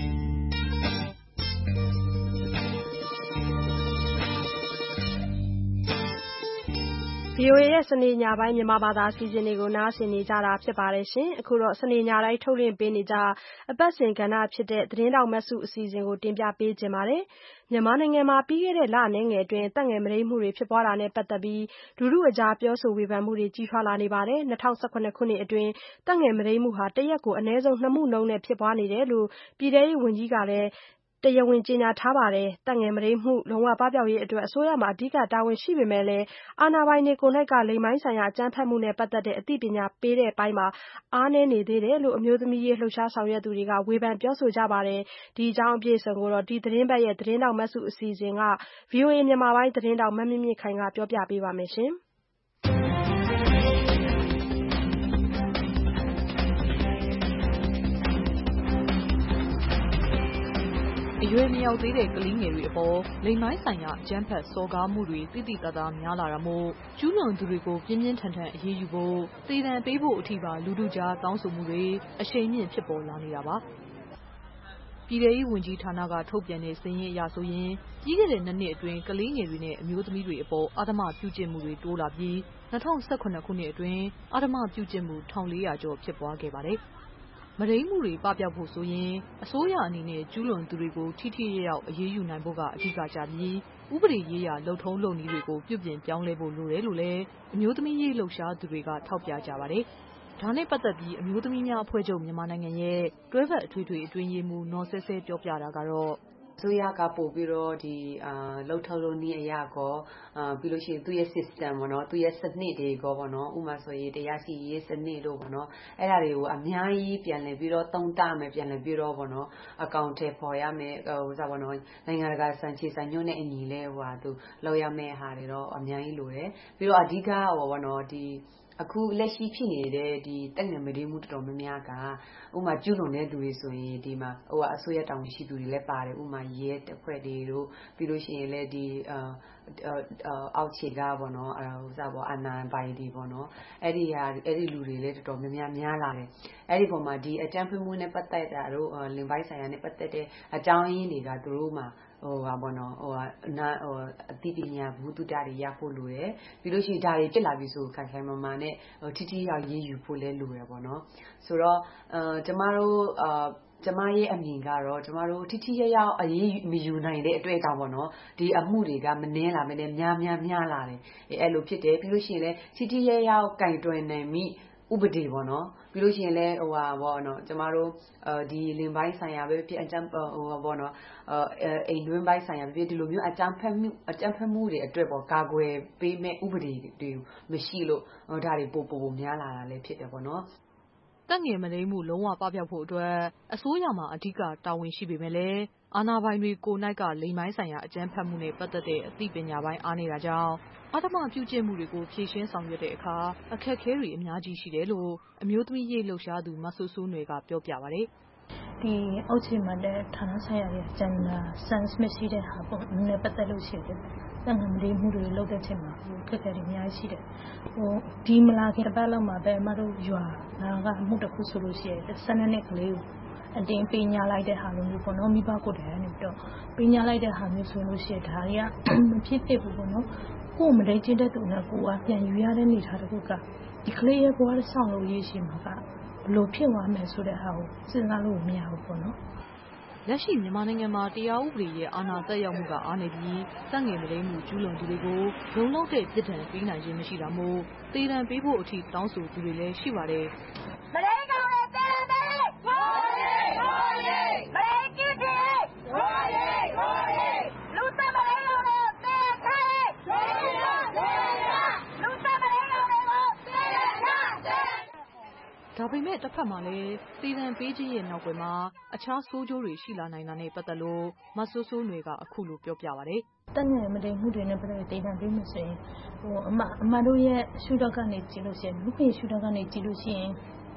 ဗွီအိုအေရဲ့စနေညပိုင်းမြန်မာဘာသာအစီအစဉ်တွေကိုနားဆင်နေကြတာဖြစ်ပါတယ်ရှင်။အခုတော့စနေညတိုင်းထုတ်လွှင့်ပေးနေကြအပတ်စဉ်ကဏ္ဍဖြစ်တဲ့သတင်းတောက်မတ်စုအစီအစဉ်ကိုတင်ပြပေးခြင်းပါတယ်။မြန်မာနိုင်ငံမှာပြီးခဲ့တဲ့လအနည်းငယ်အတွင်းတပ်ငယ်မုဒိမ်းမှုတွေဖြစ်ပွားတာနဲ့ပတ်သက်ပြီးလူထုအကြားပြောဆိုဝေဖန်မှုတွေကြီးထွားလာနေပါတယ်။၂၀၁၇ခုနှစ်အတွင်းတပ်ငယ်မုဒိမ်းမှုဟာတရက်ကိုအနည်းဆုံးနှစ်မှုနှုန်းနဲ့ဖြစ်ပွားနေတယ်လို့ပြည်ထဲရေးဝန်ကြီးကလည်းတရားဝင်ကြေညာထားပါတယ်။တပ်ငယ်မုဒိမ်းမှုလုံးဝပပျောက်ရေးအတွက်အစိုးရမှာအဓိကတာဝန်ရှိပေမဲ့လည်းအာဏာပိုင်တွေကိုယ်တိုင်ကလိင်ပိုင်းဆိုင်ရာအကြမ်းဖက်မှုနဲ့ပတ်သက်တဲ့အသိပညာပေးတဲ့အပိုင်းမှာအားနည်းနေသေးတယ်လို့အမျိုးသမီးရေးလှုပ်ရှားဆောင်ရွက်သူတွေကဝေဖန်ပြောဆိုကြပါတယ်။ဒီအကြောင်းအပြည့်အစုံကိုတော့ဒီသတင်းပတ်ရဲ့သတင်းတောက်မတ်စုအစီအစဉ်ကဗွီအိုအေမြန်မာပိုင်းသတင်းတောက်မမြင့်မြင့်ခိုင်ကပြောပြပေးပါမယ်ရှင်။အရွယ်မရောက်သေးတဲ့ကလေးငယ်တွေအပေါ်လိင်ပိုင်းဆိုင်ရာအကြမ်းဖက်စော်ကားမှုတွေသိသိသာသာများလာတာမို့ကျူးလွန်သူတွေကိုပြင်းပြင်းထန်ထန်အရေးယူဖို့သေဒဏ်ပေးဖို့အထိပါလူထုကြားတောင်းဆိုမှုတွေအရှိန်မြင့်ဖြစ်ပေါ်လာနေတာပါ။ပြည်ထဲရေးဝန်ကြီးဌာနကထုတ်ပြန်တဲ့စာရင်းအရဆိုရင်ပြီးခဲ့တဲ့နှစ်နှစ်အတွင်းကလေးငယ်တွေနဲ့အမျိုးသမီးတွေအပေါ်အဓမ္မပြုကျင့်မှုတွေတိုးလာပြီး၂၀၁၇ခုနှစ်အတွင်းအဓမ္မပြုကျင့်မှု၁၄၀၀ကျော်ဖြစ်ပွားခဲ့ပါတယ်။မုဒိမ်းမှုတွေပပျောက်ဖို့ဆိုရင်အစိုးရအနေနဲ့ကျူးလွန်သူတွေကိုထိထိရောက်ရောက်အရေးယူနိုင်ဖို့ကအဓိကကျပြီးဥပဒေရေးရာလုပ်ထုံးလုပ်နည်းတွေကိုပြုပြင်ပြောင်းလဲဖို့လိုတယ်လို့လည်းအမျိုးသမီးရေးလှုပ်ရှားသူတွေကထောက်ပြကြပါတယ်။ဒါနဲ့ပတ်သက်ပြီးအမျိုးသမီးများအဖွဲ့ချုပ်မြန်မာနိုင်ငံရဲ့တွဲဖက်အထွေထွေအတွင်းရေးမှူးနော်ဆဲဆဲပြောပြတာကတော့အစိုးရကပို့ပြီးတော့ဒီအာလှုပ်ထုံးလုပ်နည်းအရာကောအာပြီးလို့ရှိရင်သူ့ရဲ့ system ပေါ့နော်သူ့ရဲ့စနစ်တွေကောပေါ့နော်ဥပမာဆိုရင်တရားစီရင်စနစ်တို့ပေါ့နော်အဲ့ဒါတွေကိုအများကြီးပြန်လည်ပြီးတော့သုံးသပ်မယ်ပြန်လည်ပြီးတော့ပေါ့နော်အကောင့်ထဲပေါ်ရမယ်ဟိုစားပေါ့နော်နိုင်ငံတကာစံချေစံညွှန်းနဲ့အညီလဲဟိုဟာသူလောက်ရမယ့်ဟာတွေတော့အများကြီးလိုတယ်ပြီးတော့အဓိကဟိုပေါ့နော်ဒီအခုလက်ရှိဖြစ်နေတဲ့ဒီတက်ငယ်မဒိမှုတော်တော်များများကဥမာကျူးလွန်တဲ့သူတွေဆိုရင်ဒီမှာဟိုအစိုးရတောင်ရှိသူတွေလည်းပါတယ်ဥမာရဲတပ်ဖွဲ့တွေတို့ပြီးလို့ရှိရင်လည်းဒီအာအောက်ခြေကပေါ့နော်ဟိုစားပေါ့အနာပိုင်ဒီပေါ့နော်အဲ့ဒီဟာအဲ့ဒီလူတွေလည်းတော်တော်များများများလာတယ်အဲ့ဒီပုံမှာဒီအကြမ်းဖက်မှုနဲ့ပတ်သက်တာတို့လင်ပိုင်းဆိုင်ရာနဲ့ပတ်သက်တဲ့အကြောင်းရင်းတွေကသူတို့မှာဟိုပါပေါ့နော်ဟိုနာဟိုအတိပညာဘုဒ္ဓတာတွေရဖို့လိုတယ်ပြီးလို့ရှိရင်ဒါတွေဖြစ်လာပြီဆိုခိုင်ခိုင်မာမာနဲ့ဟိုထိထိရောက်ရေးယူဖို့လဲလိုရပေါ့နော်ဆိုတော့အဲကျမတို့အာကျမရဲ့အမြင်ကတော့ကျမတို့ထိထိရောက်ရောက်အရေးမယူနိုင်တဲ့အတွေ့အကြုံပေါ့နော်ဒီအမှုတွေကမနှင်းလာမနဲ့များများများလာတယ်အဲ့လိုဖြစ်တယ်ပြီးလို့ရှိရင်လဲထိထိရောက်ရောက်ကင်တွယ်နိုင်မိဥပဒေပေါ့နော်ပြီးလို့ရှိရင်လည်းဟိုဟာပေါ့နော်ကျမတို့အဲဒီလင်ပိုင်းဆိုင်ရာပဲဖြစ်အကြမ်းဟိုပေါ့နော်အဲအိမ်တွင်းပိုင်းဆိုင်ရာပဲဖြစ်ဒီလိုမျိုးအကြမ်းဖက်မှုအကြမ်းဖက်မှုတွေအတွက်ပေါ့ကာကွယ်ပေးမဲ့ဥပဒေတွေမရှိလို့ဒါတွေပို့ပို့များလာတာလည်းဖြစ်တယ်ပေါ့နော်တက်ငယ်မဒိမှုလုံးဝပပျောက်ဖို့အတွက်အစိုးရမှာအဓိကတာဝန်ရှိပေမဲ့လည်းအာဏာပိုင်တွေကိုယ်၌ကလိင်ပိုင်းဆိုင်ရာအကြမ်းဖက်မှုနဲ့ပတ်သက်တဲ့အသိပညာပိုင်းအားနေတာကြောင့်အဓမ္မပြုကျင့်မှုတွေကိုဖြေရှင်းဆောင်ရွက်တဲ့အခါအခက်အခဲတွေအများကြီးရှိတယ်လို့အမျိုးသမီးရေးလှုပ်ရှားသူမဆူဆူနွယ်ကပြောပြပါတယ်ဒီအောက်ခြေမှာတဲ့ဌာနဆိုင်ရာရဲ့ gender sense မရှိတဲ့ဟာပေါ့နည်းပတ်သက်လို့ရှိတယ်။တန်ခါမလေးမှုတွေလုပ်တဲ့ချိန်မှာခက်ခဲတွေအများကြီးရှိတယ်။ဟိုဒီမလာခင်တစ်ပတ်လောက်မှာပဲအမတို့ရွာနာကအမှုတစ်ခုဆိုလို့ရှိရင်ဆယ်နှစ်ကလေးကိုအတင်းပေးညာလိုက်တဲ့ဟာမျိုးပေါ့နော်မိဘကိုယ်တိုင်ကနေပြီးတော့ပေးညာလိုက်တဲ့ဟာမျိုးဆိုလို့ရှိရင်ဒါတွေကမဖြစ်ဖြစ်ဘူးပေါ့နော်ကိုယ်မလိမ့်ကျတဲ့သူနဲ့ကိုယ်ကပြန်ယူရတဲ့နေထားတစ်ခုကဒီကလေးရဲ့ဘဝဆောင်းလို့ရရှိမှာကဘလို့ဖြစ်သွားမယ်ဆိုတဲ့ဟာကိုစဉ်းစားလို့မရဘူးပေါ့နော်လက်ရှိမြန်မာနိုင်ငံမှာတရားဥပဒေရဲ့အာဏာသက်ရောက်မှုကအားနေပြီးတက်ငယ်မလိမ့်မှုကျူးလွန်သူတွေကိုလုံလောက်တဲ့ပြည်ထံပေးနိုင်ခြင်းမရှိတာမို့သေဒဏ်ပေးဖို့အထိတောင်းဆိုသူတွေလည်းရှိပါတယ်မလိမ့်ကောင်ရဲ့သေဒဏ်ပေးဟိုးရေးဟိုးရေးမလိမ့်ကြည့်တယ်ဟိုးရေးဟိုးရေးလူသမလိမ့်ကောင်ရဲ့သေခိုင်းဟိုးရေးဟိုးရေးလူသမလိမ့်ကောင်ရဲ့သေခိုင်းဒါပေမဲ့တစ်ဖက်မှာလည်းသေဒဏ်ပေးခြင်းရဲ့နောက်ွယ်မှာအခြားဆိုးကျိုးတွေရှိလာနိုင်တာနဲ့ပတ်သက်လို့မဆိုးဆိုးနွယ်ကအခုလိုပြောပြပါတယ်တက်ငယ်မလိမ့်မှုတွေနဲ့ပတ်သက်တဲ့သေဒဏ်ပေးမှုဆိုရင်ဟိုအမအမတို့ရဲ့ရှုထောင့်ကနေကြည့်လို့ရှိရင်လူ့ဘဝရှုထောင့်ကနေကြည့်လို့ရှိရင်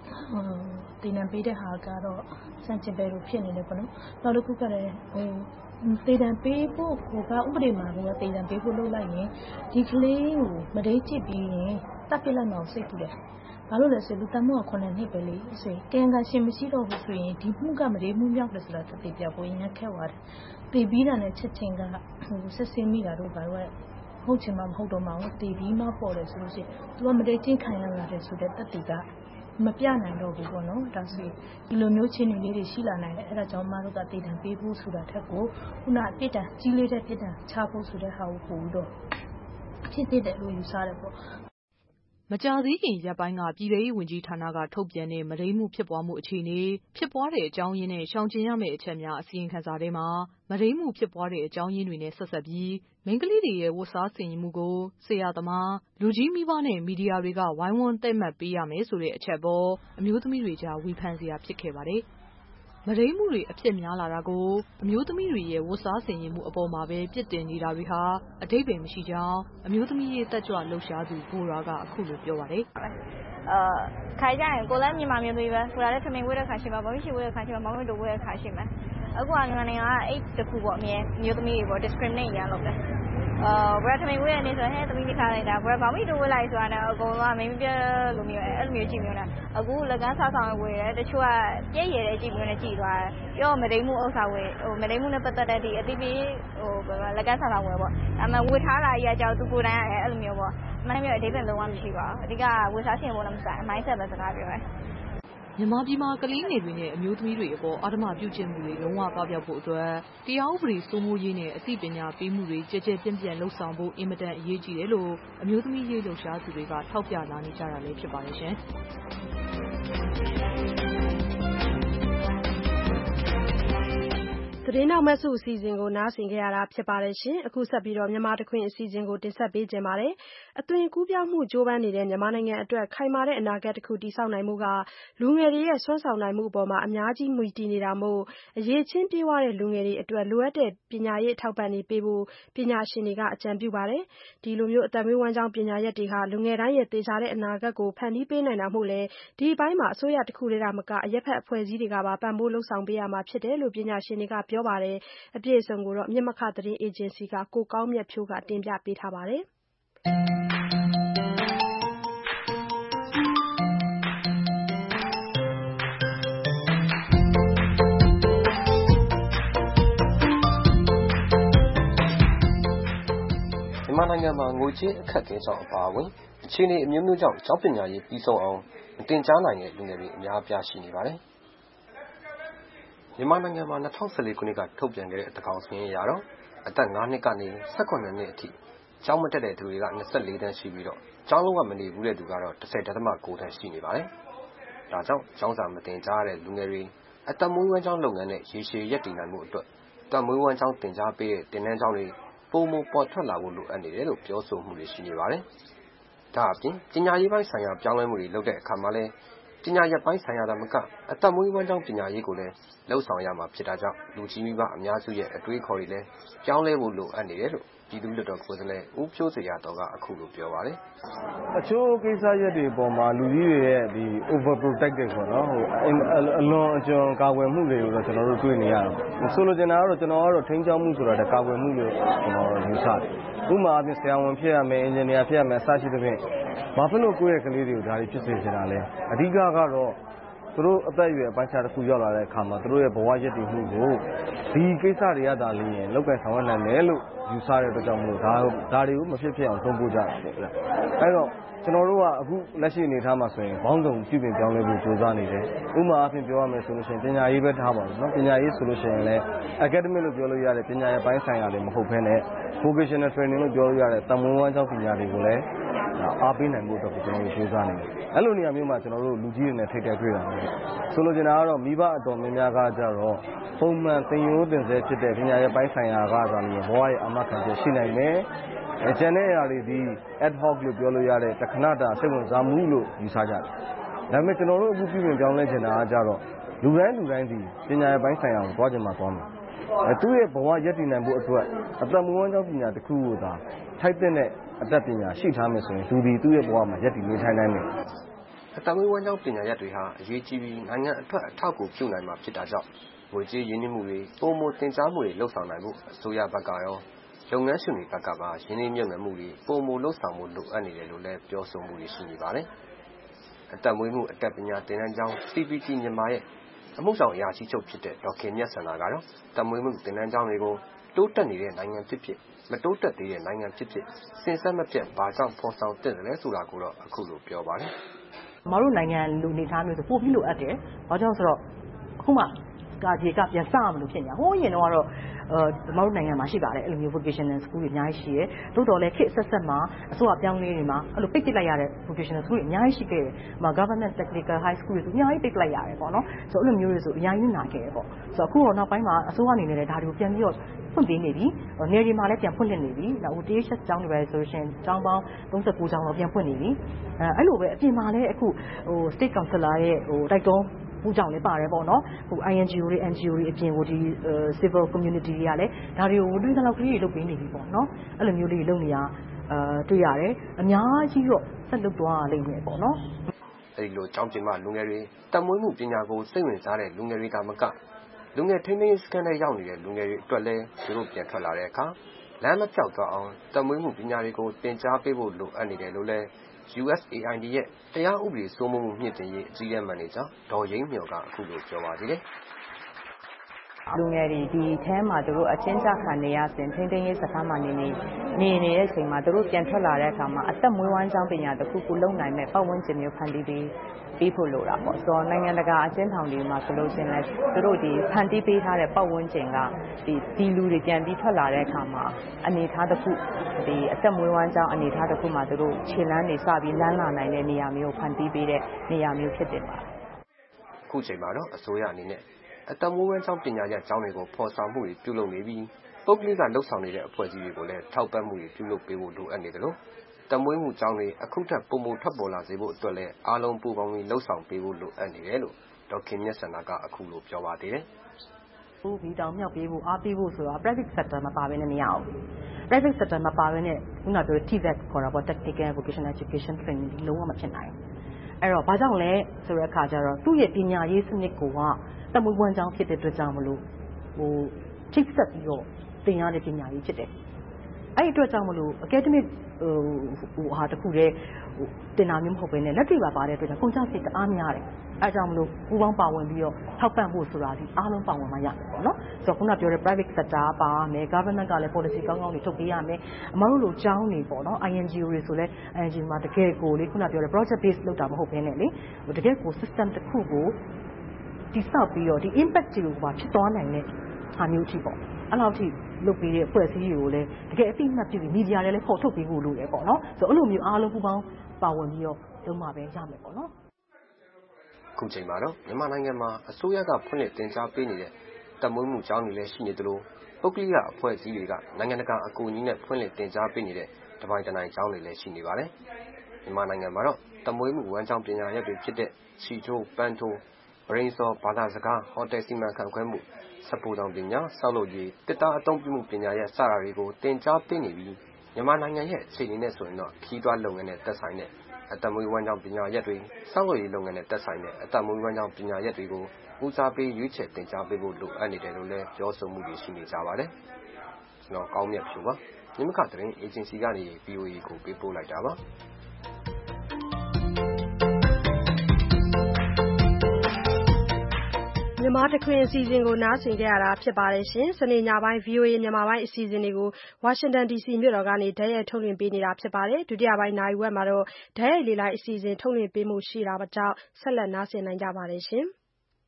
တည်နံပေးတဲ့ဟာကတော့စံကျင်ပဲလို့ဖြစ်နေတယ်ပေါ့နော်နောက်တစ်ခုကလည်းဟိုတည်နံပေးဖို့ဟိုကဥပဒေမှာလည်းတည်နံပေးဖို့လုပ်လိုက်ရင်ဒီကလေးကိုမဒိတ်ချစ်ပြီးရင်တပ်ပြလိုက်မှစိတ်ပူတယ်ဘာလို့လဲဆိုလူတမှုကခုနှစ်နှစ်ပဲလေဆိုရင်ကံကရှင်မရှိတော့ဘူးဆိုရင်ဒီမှုကမဒိတ်မှုမြောက်တယ်ဆိုတာသိပြဖို့ရင်ခက်သွားတယ်တည်ပြီးတာနဲ့ချက်ချင်းကဟိုဆက်စင်းမိတာတို့ဘာလို့ဟုတ်ချင်မှမဟုတ်တော့မှတည်ပြီးမှပေါ်တယ်ဆိုလို့ရှိရင် तू ကမဒိတ်ချင်းခံရလာတယ်ဆိုတဲ့တက်တီကမပြနိုင်တော့ဘူးပေါ့နော်ဒါဆိုရင်ဒီလိုမျိုးချင်းနေလေးတွေရှိလာနိုင်တယ်အဲ့ဒါကြောင့်မတို့ကတည်တံပေးဖို့ဆိုတာထက်ကိုခုနပြစ်ဒဏ်ကြီးလေးတဲ့ပြစ်ဒဏ်ချဖို့ဆိုတဲ့ဟာကိုပို့တော့ဖြစ်တဲ့လို့ယူဆရတယ်ပေါ့မကြာသေးခင်ရက်ပိုင်းကပြည်ထောင်ရေးဝန်ကြီးဌာနကထုတ်ပြန်တဲ့မဒိမ်းမှုဖြစ်ပွားမှုအခြေအနေဖြစ်ပွားတဲ့အကြောင်းရင်းနဲ့ရှောင်ကျဉ်ရမယ့်အချက်များအစီရင်ခံစာထဲမှာမဒိမ်းမှုဖြစ်ပွားတဲ့အကြောင်းရင်းတွေနဲ့ဆက်ဆက်ပြီးမိန်းကလေးတွေရဲ့ဝတ်စားဆင်ရင်မှုကိုဆရာသမားလူကြီးမိဘနဲ့မီဒီယာတွေကဝိုင်းဝန်းသိမှတ်ပေးရမယ်ဆိုတဲ့အချက်ပေါ်အမျိုးသမီးတွေကြားဝေဖန်စရာဖြစ်ခဲ့ပါတယ်။မဒိမ်းမှုတွေအဖြစ်များလာတာကိုအမျိုးသမီးတွေရဲ့ဝတ်စားဆင်ရင်မှုအပေါ်မှာပဲပြစ်တင်နေတာတွေဟာအဓိပ္ပာယ်မရှိကြောင်းအမျိုးသမီးရေးတက်ကြွလှုပ်ရှားသူဘိုရာကအခုလိုပြောပါတယ်။အာခိုင်ကြရင်ကိုလည်းမြန်မာမျိုးတွေပဲကိုလည်းထမင်းဝဲတဲ့ခါရှိမှာဘာလို့ရှိဝဲတဲ့ခါရှိမှာမမတို့ဝဲတဲ့ခါရှိမှာအခုကမြန်မာနိုင်ငံကအဲ့တခုပေါ့အမြဲမျိုးသမီးတွေပေါ့ discriminate ရလုပ်တယ်အာဘယ်ထမင်းဝဲနေဆိုဟဲ့သမီးလေးခါလိုက်တာဘယ်ဘာလို့တို့ဝဲလိုက်ဆိုတာနဲ့အကုန်လုံးကမင်းပြလိုမျိုးအဲ့လိုမျိုးကြည့်မျိုးနဲ့အခုလက်ကန်းစားဆောင်ဝဲတယ်တချို့ကပြည့်ရတဲ့ကြည့်မျိုးနဲ့ကြည့်သွားတယ်ပြောမဒိမ်းမှုဥစ္စာဝဲဟိုမဒိမ်းမှုနဲ့ပတ်သက်တဲ့ဒီအတိပေးဟိုလက်ကန်းစားဆောင်ဝဲပေါ့ဒါမှဝေထားလာကြီးအကြောင်းသူကိုယ်တိုင်အဲ့လိုမျိုးပေါ့မင်းမျိုးအတိပေးလုံးဝမရှိပါဘူးအဓိကဝေစားရှင်ပေါ်လည်းမဆိုင် mindset ပဲစကားပြောတယ်မြန်မာပြည်မှာကလေးငယ်တွေနဲ့အမျိုးသမီးတွေအပေါ်အာဓမပြုကျင့်မှုတွေလုံးဝပပျောက်ဖို့အတွက်တရားဥပဒေစိုးမိုးရေးနဲ့အသိပညာပေးမှုတွေကြဲကြဲပြန့်ပြန့်လှုပ်ဆောင်ဖို့အင်မတန်အရေးကြီးတယ်လို့အမျိုးသမီးရေးလှုပ်ရှားသူတွေကထောက်ပြလာနေကြတာလည်းဖြစ်ပါတယ်ရှင်။သတင်းနောက်မဆုအစီအစဉ်ကိုနားဆင်ကြရတာဖြစ်ပါတယ်ရှင်အခုဆက်ပြီးတော့မြန်မာတခွင်အစီအစဉ်ကိုတင်ဆက်ပေးခြင်းပါတယ်အသွင်ကူးပြောင်းမှုကြိုးပမ်းနေတဲ့မြန်မာနိုင်ငံအတွက်ခိုင်မာတဲ့အနာဂတ်တစ်ခုတည်ဆောက်နိုင်မှုကလူငယ်တွေရဲ့စွမ်းဆောင်နိုင်မှုအပေါ်မှာအများကြီးမူတည်နေတာမို့အရေးချင်းပြေးဝတဲ့လူငယ်တွေအတွက်လိုအပ်တဲ့ပညာရေးအထောက်ပံ့တွေပေးဖို့ပညာရှင်တွေကအကြံပြုပါတယ်ဒီလိုမျိုးအသက်မွေးဝမ်းကြောင်းပညာရပ်တွေဟာလူငယ်တိုင်းရဲ့သေချာတဲ့အနာဂတ်ကိုဖန်တီးပေးနိုင်တာမို့လဲဒီအပိုင်းမှာအစိုးရတစ်ခုတည်းကမကအရက်ဖက်အဖွဲ့အစည်းတွေကပါပံ့ပိုးလှုပ်ဆောင်ပေးရမှာဖြစ်တယ်လို့ပညာရှင်တွေကပြောပါတယ်အပြည့်အစုံကိုတော့မြစ်မခသတင်းအေဂျင်စီကကိုကောင်းမြတ်ဖြိုးကတင်ပြပေးထားပါတယ်မြန်မာနိုင်ငံမှာငွေကြေးအခက်အခဲကြောင့်အပါအဝင်အခြေအနေအမျိုးမျိုးကြောင့်ကျောင်းပညာရေးပြီးဆုံးအောင်မတင်ကြားနိုင်တဲ့လူငယ်တွေအများအပြားရှိနေပါတယ်။မြန်မာနိုင်ငံမှာ၂၀၁၄ခုနှစ်ကထုတ်ပြန်ခဲ့တဲ့တကောင်စာရင်းအရတော့အသက်၅နှစ်ကနေ၁၇နှစ်အထိကျောင်းမတက်တဲ့သူတွေက၂၄တန်းရှိပြီးတော့ကျောင်းလုံးဝမနေဘူးတဲ့သူကတော့၁၀.၉တန်းရှိနေပါတယ်။ဒါကြောင့်ကျောင်းစာမတင်ကြားတဲ့လူငယ်တွေအသက်မွေးဝမ်းကျောင်းလုပ်ငန်းနဲ့ရေရှည်ရပ်တည်နိုင်မှုအတွက်အသက်မွေးဝမ်းကျောင်းတင်ကြားပေးတဲ့တင်နန်းကျောင်းတွေပုံမပေါ်ထွက်လာဖို့လိုအပ်နေတယ်လို့ပြောဆိုမှုတွေရှိနေပါတယ်။ဒါအပြင်ပညာရေးပိုင်းဆိုင်ရာပြောင်းလဲမှုတွေလုပ်တဲ့အခါမှာလည်းပညာရပ်ပိုင်းဆိုင်ရာသာမကအသက်မွေးဝမ်းကျောင်းပညာရေးကိုလည်းလှုပ်ဆောင်ရမှာဖြစ်တာကြောင့်လူကြီးမိဘအများစုရဲ့အတွေးခေါ်တွေလည်းပြောင်းလဲဖို့လိုအပ်နေတယ်လို့ပြည်သူ့လွှတ်တော်ကိုယ်စားလှယ်ဦးဖြိုးစရာတော်ကအခုလိုပြောပါတယ်။အချို့ကိစ္စရပ်တွေပေါ်မှာလူကြီးတွေရဲ့ဒီ over protective ပေါ့နော်ဟိုအလွန်အကျွံကာကွယ်မှုတွေကိုတော့ကျွန်တော်တို့တွေ့နေရတယ်။ဆိုလိုချင်တာကတော့ကျွန်တော်ကတော့ထိန်းကျောင်းမှုဆိုတာတကာကွယ်မှုလို့ကျွန်တော်ယူဆတယ်။ဥပမာအပြင်ဆရာဝန်ဖြစ်ရမယ်အင်ဂျင်နီယာဖြစ်ရမယ်အစရှိသဖြင့်ဘာဖြစ်လို့ကိုယ့်ရဲ့ကလေးတွေကိုဒါတွေဖြစ်စေချင်တာလဲ။အဓိကကတော့သူတို့အသက်အရွယ်အပိုင်းခြားတစ်ခုရောက်လာတဲ့အခါမှာသူတို့ရဲ့ဘဝရည်တည်မှုကိုဒီကိစ္စတွေကသာလျှင်လောက်ကင်ဆောင်ရနိုင်တယ်လို့ယူဆတဲ့အတွက်ကြောင့်မလို့ဒါဒါတွေကိုမဖြစ်ဖြစ်အောင်သုံးဖို့ကြတာပေါ့ဗျာအဲတော့ကျွန်တော်တို့ကအခုလက်ရှိအနေထားမှာဆိုရင်ဘောင်းဆောင်ပြုပြင်ပြောင်းလဲဖို့ကြိုးစားနေတယ်ဥပမာအဖြစ်ပြောရမယ်ဆိုလို့ရှိရင်ပညာရေးပဲထားပါဘူးเนาะပညာရေးဆိုလို့ရှိရင်လည်း academic လို့ပြောလို့ရတဲ့ပညာရေးပိုင်းဆိုင်ရာတွေမဟုတ်ဘဲနဲ့ vocational training လို့ပြောလို့ရတဲ့တမွေးဝမ်းကျောင်းပညာတွေကိုလည်းအားပေးနိုင်ဖို့အတွက်ကျွန်တော်တို့ကြိုးစားနေတယ်အဲ့လိုနေရာမျိုးမှာကျွန်တော်တို့လူကြီးတွေနဲ့ထိတ်တိုက်တွေ့တာမျိုးဆိုလိုချင်တာကတော့မိဘအတော်များများကကြတော့ပုံမှန်သင်ရိုးသင်ဆဲဖြစ်တဲ့ပညာရေးပိုင်းဆိုင်ရာကသာလည်းဘဝရဲ့အာမခံချက်ရှိနိုင်တယ်အကျဉ်းတဲ့အရာတွေဒီ ad hoc လို့ပြောလို့ရတဲ့တခဏတာစိတ်ဝင်စားမှုလို့ယူဆကြတယ်ဒါပေမဲ့ကျွန်တော်တို့အခုပြည်ပြင်ပြောင်းလဲချင်တာကကြတော့လူတိုင်းလူတိုင်းဒီပညာရေးပိုင်းဆိုင်ရာကိုသွားချင်မှသွားမယ်အဲသူ့ရဲ့ဘဝရည်တည်နိုင်ဖို့အတွက်အသက်မွေးဝမ်းကျောင်းပညာတစ်ခုကိုသာထိုက်တဲ့အတတ်ပညာရှိထားမယ်ဆိုရင်သူဒီသူ့ရဲ့ဘဝမှာရည်တည်နေထိုင်နိုင်တယ်အသက်မွေးဝမ်းကြောင်းပညာရပ်တွေဟာအရေးကြီးပြီးနိုင်ငံအတွက်အထောက်အကူပြုနိုင်မှာဖြစ်တာကြောင့်ငွေကြေးရင်းနှီးမှုတွေပုံမတင်ကြားမှုတွေလှုပ်ဆောင်နိုင်မှုအစိုးရဘက်ကရောလုပ်ငန်းရှင်တွေဘက်ကပါရင်းနှီးမြှုပ်နှံမှုတွေပုံမလှုပ်ဆောင်မှုလိုအပ်နေတယ်လို့လည်းပြောဆိုမှုတွေရှိနေပါတယ်အသက်မွေးမှုအတတ်ပညာသင်တန်းကျောင်း စီ ပီ တီ မြန်မာရဲ့အမှုဆောင်အရာရှိချုပ်ဖြစ်တဲ့ဒေါက်ခင်မြတ်စန္ဒာကတော့အသက်မွေးမှုသင်တန်းကျောင်းတွေကိုတိုးတက်နေတဲ့နိုင်ငံဖြစ်ဖြစ်မတိုးတက်သေးတဲ့နိုင်ငံဖြစ်ဖြစ်စဉ်ဆက်မပြတ်ဘာကြောင့်ဖော်ဆောင်တင်တယ်လဲဆိုတာကိုတော့အခုလိုပြောပါတယ်။မတို့နိုင်ငံလူနေသားမျိုးဆိုပို့ပြီးလိုအပ်တယ်။ဘာကြောင့်ဆိုတော့အခုမှကာဒီကပြန်စမလို့ဖြစ်နေတာ။ဟိုးရင်တော့ကတော့အဲမတို့နိုင်ငံမှာရှိပါတယ်အဲ့လိုမျိုး vocational school တွေအများကြီးရှိတယ်။တို့တော်လည်းခေတ်ဆက်ဆက်မှာအစိုးရပြောင်းလဲနေမှာအဲ့လိုပိတ်ပစ်လိုက်ရတဲ့ vocational school တွေအများကြီးရှိခဲ့တယ်။မှာ government technical high school တွေဆိုအများကြီးပိတ်လိုက်ရတယ်ပေါ့နော်။ဆိုအဲ့လိုမျိုးတွေဆိုအများကြီးနာခဲ့တယ်ပေါ့။ဆိုတော့အခုတော့နောက်ပိုင်းမှာအစိုးရအနေနဲ့လည်းဒါတွေကိုပြန်ပြီးတော့ဖွင့်ပေးနေပြီ။နေပြည်တော်မှာလည်းပြန်ဖွင့်လှစ်နေပြီ။နောက် တီ အေইচ ကျောင်းတွေပဲဆိုရှင်ကျောင်းပေါင်းသုံးဆယ့်ကိုးကျောင်းတော့ပြန်ဖွင့်နေပြီ။အဲအဲ့လိုပဲအပြင်မှာလည်းအခုဟို state councilor ရဲ့ဟိုတိုက်တွန်းပူကြောင့်လည်းပါတယ်ပေါ့နော်ဟို အိုင် အန် ဂျီ အို တွေ အန် ဂျီ အို တွေအပြင်ကိုဒီ civil community တွေကလည်းဒါတွေကိုတွေးသလောက်ကလေးတွေလုပ်ပေးနေပြီပေါ့နော်အဲ့လိုမျိုးလေးလုပ်နေရအာတွေ့ရတယ်အများကြီးတော့ဆက်လုပ်သွားရလိမ့်မယ်ပေါ့နော်အဲ့ဒီလိုကျောင်းပြင်မှာလူငယ်တွေတမွေးမှုပညာကိုစိတ်ဝင်စားတဲ့လူငယ်တွေကမကလူငယ်ထိန်းသိမ်းစခန်းထဲရောက်နေတဲ့လူငယ်တွေအတွက်လည်းသူတို့ပြန်ထွက်လာတဲ့အခါလမ်းမပြောက်သွားအောင်တမွေးမှုပညာတွေကိုသင်ကြားပေးဖို့လိုအပ်နေတယ်လို့လည်း ယူ အက်စ် အေ အိုင် ဒီ ရဲ့တရားဥပဒေစိုးမိုးမှုမြင့်တင်ရေးအကြီးအကဲမန်နေဂျာဒေါ်ရင်းမြော်ကအခုလိုပြောပါသေးတယ်လူငယ်တွေဒီထဲမှာသူတို့အချင်းချခံနေရစဉ်ထိန်းသိမ်းရေးစခန်းမှာနေနေနေနေတဲ့အချိန်မှာသူတို့ပြန်ထွက်လာတဲ့အခါမှာအသက်မွေးဝမ်းကြောင်းပညာတစ်ခုခုလုပ်နိုင်မဲ့ပတ်ဝန်းကျင်မျိုးဖန်တီးပြီးပေးဖို့လိုတာပေါ့ဆိုတော့နိုင်ငံတကာအကျဉ်းထောင်တွေမှာဆိုလို့ရှိရင်လည်းသူတို့ဒီဖန်တီးပေးထားတဲ့ပတ်ဝန်းကျင်ကဒီဒီလူတွေပြန်ပြီးထွက်လာတဲ့အခါမှာအနေထားတစ်ခုဒီအသက်မွေးဝမ်းကြောင်းအနေထားတစ်ခုမှာသူတို့ခြေလမ်းတွေစပြီးလမ်းလာနိုင်တဲ့နေရာမျိုးဖန်တီးပေးတဲ့နေရာမျိုးဖြစ်တယ်ပါအခုချိန်မှာတော့အစိုးရအနေနဲ့အသက်မွေးဝမ်းကြောင်းပညာရပ်ကျောင်းတွေကိုဖော်ဆောင်မှုတွေပြုလုပ်နေပြီးပုဂ္ဂလိကလှုပ်ဆောင်နေတဲ့အဖွဲ့အစည်းတွေကိုလည်းထောက်ပံ့မှုတွေပြုလုပ်ပေးဖို့လိုအပ်နေတယ်လို့တမွေးမှုကျောင်းတွေအခုထပ်ပုံမထွက်ပေါ်လာစေဖို့အတွက်လည်းအားလုံးပူးပေါင်းပြီးလှုပ်ဆောင်ပေးဖို့လိုအပ်နေတယ်လို့ဒေါက်ခင်မြတ်စန္ဒာကအခုလိုပြောပါသေးတယ်။ဘူးပြီးတောင်မြောက်ပေးဖို့အားပေးဖို့ဆိုတော့ private sector မှာပါဘဲနဲ့မရဘူး။ private sector မှာပါဘဲနဲ့ခုနပြော T V E T ခေါ်တာပေါ့ Technical Vocational Education Training ဒီလုံးဝမဖြစ်နိုင်ဘူး။အဲ့တော့ဘာကြောင့်လဲဆိုတဲ့အခါကျတော့သူ့ရဲ့ပညာရေးစနစ်ကိုကတမွေးဝမ်းကြောင်းဖြစ်တဲ့အတွက်ကြောင့်မလို့ဟိုချိတ်ဆက်ပြီးတော့သင်ရတဲ့ပညာရေးဖြစ်တယ်။အဲ့ဒီအတွက်ကြောင့်မလို့ academic ဟိုဟိုဟာတခုတည်းဟိုတင်တာမျိုးမဟုတ်ဘဲနဲ့လက်တွေ့ပါပါတဲ့အတွက်ကြောင့်ကုန်ကျစရိတ်တအားများတယ်။အဲဒါကြောင့်မလို့ပူပေါင်းပါဝင်ပြီးတော့ထောက်ပံ့ဖို့ဆိုတာဒီအားလုံးပါဝင်မှရမယ်ပေါ့နော်။ဆိုတော့ခုနပြောတဲ့ private sector ပါမယ် government ကလည်း policy ကောင်းကောင်းတွေထုတ်ပေးရမယ်။အမတို့လိုကျောင်းတွေပေါ့နော် အိုင် အန် ဂျီ အို တွေဆိုလဲ အိုင် အန် ဂျီ အို မှာတကယ်ကိုလေခုနပြောတဲ့ project base လုပ်တာမဟုတ်ဘဲနဲ့လေဟိုတကယ်ကို system တစ်ခုကိုတိဆောက်ပြီးတော့ဒီ impact တွေကိုပါဖြစ်သွားနိုင်တဲ့ဟာမျိုးထိပေါ့အဲ့လောက်ထိလုပ်ပြီးတဲ့အဖွဲ့အစည်းတွေကိုလည်းတကယ်အသိမှတ်ပြုပြီးမီဒီယာတွေလည်းပေါ်ထုတ်ပေးဖို့လိုတယ်ပေါ့နော်ဆိုတော့အဲ့လိုမျိုးအားလုံးပူးပေါင်းပါဝင်ပြီးတော့လုပ်မှပဲရမယ်ပေါ့နော်ခုချိန်မှာတော့မြန်မာနိုင်ငံမှာအစိုးရကဖွင့်လှစ်တင်ကြားပေးနေတဲ့တမွေးမှုကျောင်းတွေလည်းရှိနေသလိုပုဂ္ဂလိကအဖွဲ့အစည်းတွေကနိုင်ငံတကာအကူအညီနဲ့ဖွင့်လှစ်တင်ကြားပေးနေတဲ့တပိုင်းတနိုင်ကျောင်းတွေလည်းရှိနေပါတယ်မြန်မာနိုင်ငံမှာတော့တမွေးမှုဝမ်းကျောင်းပညာရပ်တွေဖြစ်တဲ့ချီချိုးပန်းထိုးပရင်းစောဘာသာစကားဟိုတယ်စီမံခန့်ခွဲမှုစပူတောင်ပညာဆောက်လုပ်ရေးတစ်သားအသုံးပြုမှုပညာရပ်စတာတွေကိုတင်ကြားပေးနေပြီးမြန်မာနိုင်ငံရဲ့အခြေအနေနဲ့ဆိုရင်တော့ခီးသွွားလုပ်ငန်းနဲ့သက်ဆိုင်တဲ့အတမွေးဝမ်းကြောင်းပညာရပ်တွေဆောက်လုပ်ရေးလုပ်ငန်းနဲ့သက်ဆိုင်တဲ့အတမွေးဝမ်းကြောင်းပညာရပ်တွေကိုဦးစားပေးရွေးချယ်တင်ကြားပေးဖို့လိုအပ်နေတယ်လို့လည်းပြောဆိုမှုတွေရှိနေကြပါတယ်ကျွန်တော်ကောင်းမြတ်ဖြူပါမြင်းမခသတင်းအေဂျင်စီကနေ ဗီအိုအေ ကိုပေးပို့လိုက်တာပါမြန်မာတခွင်အစီအစဉ်ကိုနားဆင်ကြရတာဖြစ်ပါတယ်ရှင်။စနေညပိုင်း ဗီအိုအေ မြန်မာပိုင်းအစီအစဉ်တွေကိုဝါရှင်တန် ဒီစီ မြို့တော်ကနေတိုက်ရိုက်ထုတ်လွှင့်ပေးနေတာဖြစ်ပါတယ်။ဒုတိယပိုင်းနာရီဝက်မှာတော့တိုက်ရိုက်လေ့လာအစီအစဉ်ထုတ်လွှင့်ပေးမှုရှိတာကြောင့်ဆက်လက်နားဆင်နိုင်ကြပါတယ်ရှင်။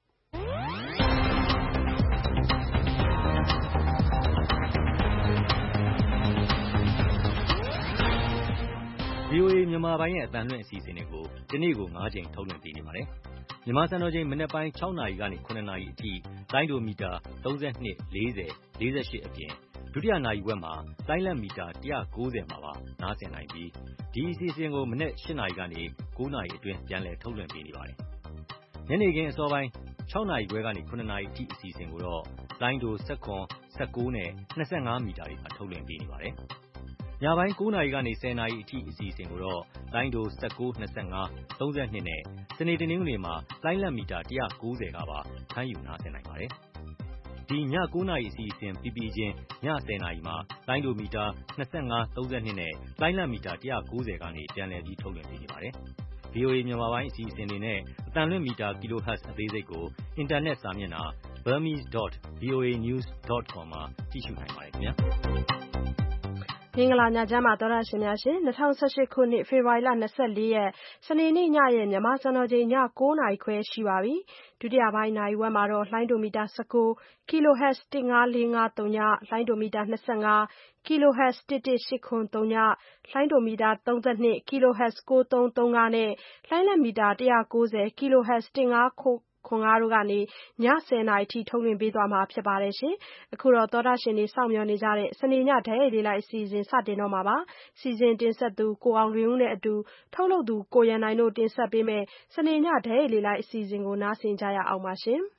ဗီအိုအေ မြန်မာပိုင်းရဲ့အသံလွှင့်အစီအစဉ်တွေကိုဒီနေ့ကို၅ချိန်ထုတ်လွှင့်ပေးနေပါတယ်။မြန်မာစံတော်ချိန်မနက်ပိုင်း၆နာရီကနေ၇နာရီအထိလိုင်းဒိုမီတာ၃၂ ၄၀ ၄၈အပြင်ဒုတိယနာရီဝက်မှာလိုင်းလံမီတာ၁၉၀မှာပါနားဆင်နိုင်ပြီးဒီအစီအစဉ်ကိုမနက်၈နာရီကနေ၉နာရီအတွင်းပြန်လည်ထုတ်လွှင့်ပေးနေပါတယ်။ညနေခင်းအစောပိုင်း၆နာရီခွဲကနေ၇နာရီအထိအစီအစဉ်ကိုတော့လိုင်းဒို၁၇ ၁၉နဲ့၂၅မီတာတွေမှာထုတ်လွှင့်ပေးနေပါတယ်။ညပိုင်း၉နာရီကနေ၁၀နာရီအထိအစီအစဉ်ကိုတော့လိုင်းဒို၁၉ ၂၅ ၃၂နဲ့စနေတနင်္ဂနွေမှာလိုင်းလက်မီတာ၁၉၀ကပါဖမ်းယူနားဆင်နိုင်ပါတယ်။ဒီည၉နာရီအစီအစဉ်ပြီးပြီးချင်းည၁၀နာရီမှာလိုင်းဒိုမီတာ၂၅ ၃၂နဲ့လိုင်းလက်မီတာ၁၉၀ကနေပြန်လည်ပြီးထုတ်လွှင့်ပေးနေပါတယ်။ ဗီအိုအေ မြန်မာပိုင်းအစီအစဉ်တွေနဲ့အသံလွှင့်မီတာ Kilohertz အသေးစိတ်ကိုအင်တာနက်စာမျက်နှာ burmese dot v o a news dot com မှာကြည့်ရှုနိုင်ပါတယ်ခင်ဗျာ။မင်္ဂလာညချမ်းပါသောတရှင်များရှင်၂၀၁၈ခုနှစ်ဖေဖော်ဝါရီလ၂၄ရက်စနေနေ့ညရဲ့မြန်မာစံတော်ချိန်ည၉နာရီခွဲရှိပါပြီ။ဒုတိယပိုင်းနာရီဝက်မှာတော့လိုင်းဒိုမီတာ၁၉ kilohertz ၁၅၄၅ဝ လိုင်းဒိုမီတာ၂၅ kilohertz ၁၁၈၇ဝ လိုင်းဒိုမီတာ၃၂ kilohertz ၉၃၃၅နဲ့လိုင်းလက်မီတာ၁၉၀ kilohertz ၁၅ခွန်၅တို့ကနေည၁၀နာရီထိထုတ်လွှင့်ပေးသွားမှာဖြစ်ပါတယ်ရှင်။အခုတော့သောတရှင်တွေစောင့်မျှော်နေကြတဲ့စနေညဓာတ်ရိုက်လေးလိုက်အစီအစဉ်စတင်တော့မှာပါ။စီစဉ်တင်ဆက်သူကိုအောင်လွင်ဦးနဲ့အတူထုတ်လုပ်သူကိုရန်နိုင်တို့တင်ဆက်ပေးမယ့်စနေညဓာတ်ရိုက်လေးလိုက်အစီအစဉ်ကိုနားဆင်ကြရအောင်ပါရှင်။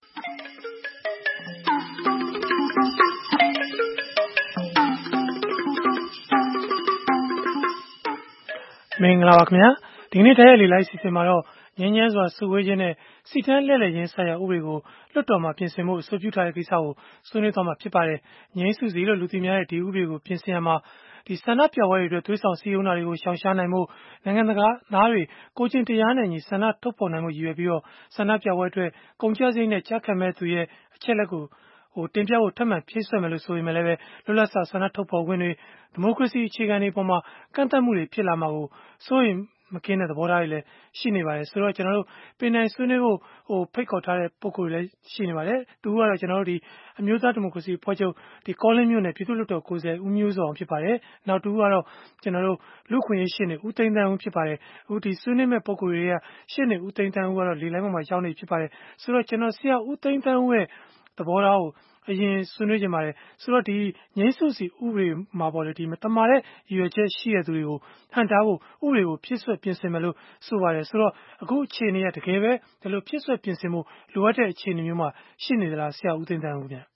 မင်္ဂလာပါခင်ဗျာဒီနေ့ဓာတ်ရိုက်လေးလိုက်အစီအစဉ်မှာတော့ငြင်းငြမ်းစွာစုဝေးခြင်းနဲ့စီတန်းလှည့်လည်ခြင်းဆိုင်ရာဥပဒေကိုလွှတ်တော်မှာပြင်ဆင်ဖို့အဆိုပြုထားတဲ့ကိစ္စကိုဆွေးနွေးသွားမှာဖြစ်ပါတယ်။ငြိမ်းစုစီလို့လူသိများတဲ့ဒီဥပဒေကိုပြင်ဆင်ရမှာဒီဆန္ဒပြပွဲတွေအတွက်သွေးဆောင်စည်းရုံးတာတွေကိုရှောင်ရှားနိုင်ဖို့နိုင်ငံတကာသားတွေကိုချင်းတရားနဲ့ညီဆန္ဒထုတ်ဖော်နိုင်မှုရည်ရွယ်ပြီးတော့ဆန္ဒပြပွဲအတွက်ကုန်ကျစရိတ်နဲ့ကြားခံမဲ့သူရဲ့အချက်လက်ကိုဟိုတင်ပြဖို့ထပ်မံဖြည့်ဆွက်မယ်လို့ဆိုရင်လည်းပဲလွတ်လပ်စွာဆန္ဒထုတ်ဖော်ခွင့်တွေဒီမိုကရေစီအခြေခံတွေပေါ်မှာကန့်သတ်မှုတွေဖြစ်လာမှာကိုစိုးရင်မကင်းတဲ့သဘောထားတွေလည်းရှိနေပါတယ်ဆိုတော့ကျွန်တော်တို့ပင်နိုင်ဆွေးနွေးဖို့ဟိုဖိတ်ခေါ်ထားတဲ့ပုံကိုယ်တွေလည်းရှိနေပါတယ်သူကတော့ကျွန်တော်တို့ဒီအမျိုးသားဒီမိုကရေစီဖွဲ့ချုပ်ဒီကောလင်းမြို့နယ်ပြည်သူ့လွှတ်တော်ကိုယ်စားလှယ်ဦးမျိုးစောအောင်ဖြစ်ပါတယ်နောက်တူကတော့ကျွန်တော်တို့လူခွင့်ရေးရှင်းနေဦးသိန်းတန်းဦးဖြစ်ပါတယ်အခုဒီဆွေးနွေးမဲ့ပုံကိုယ်တွေကရှင်းနေဦးသိန်းတန်းဦးကတော့လေလိုင်းပေါ်မှာရောက်နေဖြစ်ပါတယ်ဆိုတော့ကျွန်တော်ဆရာဦးသိန်းတန်းဦးရဲ့သဘောထားကိုအရင်ဆွေးနွေးကြပါတယ်ဆိုတော့ဒီငြိမ်းစုစီဥပဒေမှာပေါ့လေဒီမတမာတဲ့ရည်ရွယ်ချက်ရှိတဲ့သူတွေကိုဟန်တာဖို့ဥပဒေကိုဖြစ်ဆွက်ပြင်ဆင်မယ်လို့ဆိုပါတယ်ဆိုတော့အခုအခြေအနေကတကယ်ပဲဒီလိုဖြစ်ဆွက်ပြင်ဆင်မှုလိုအပ်တဲ့အခြေအနေမျိုးမှာရှိနေသလားဆရာဦးသိန်းတန်းဦးဗျာ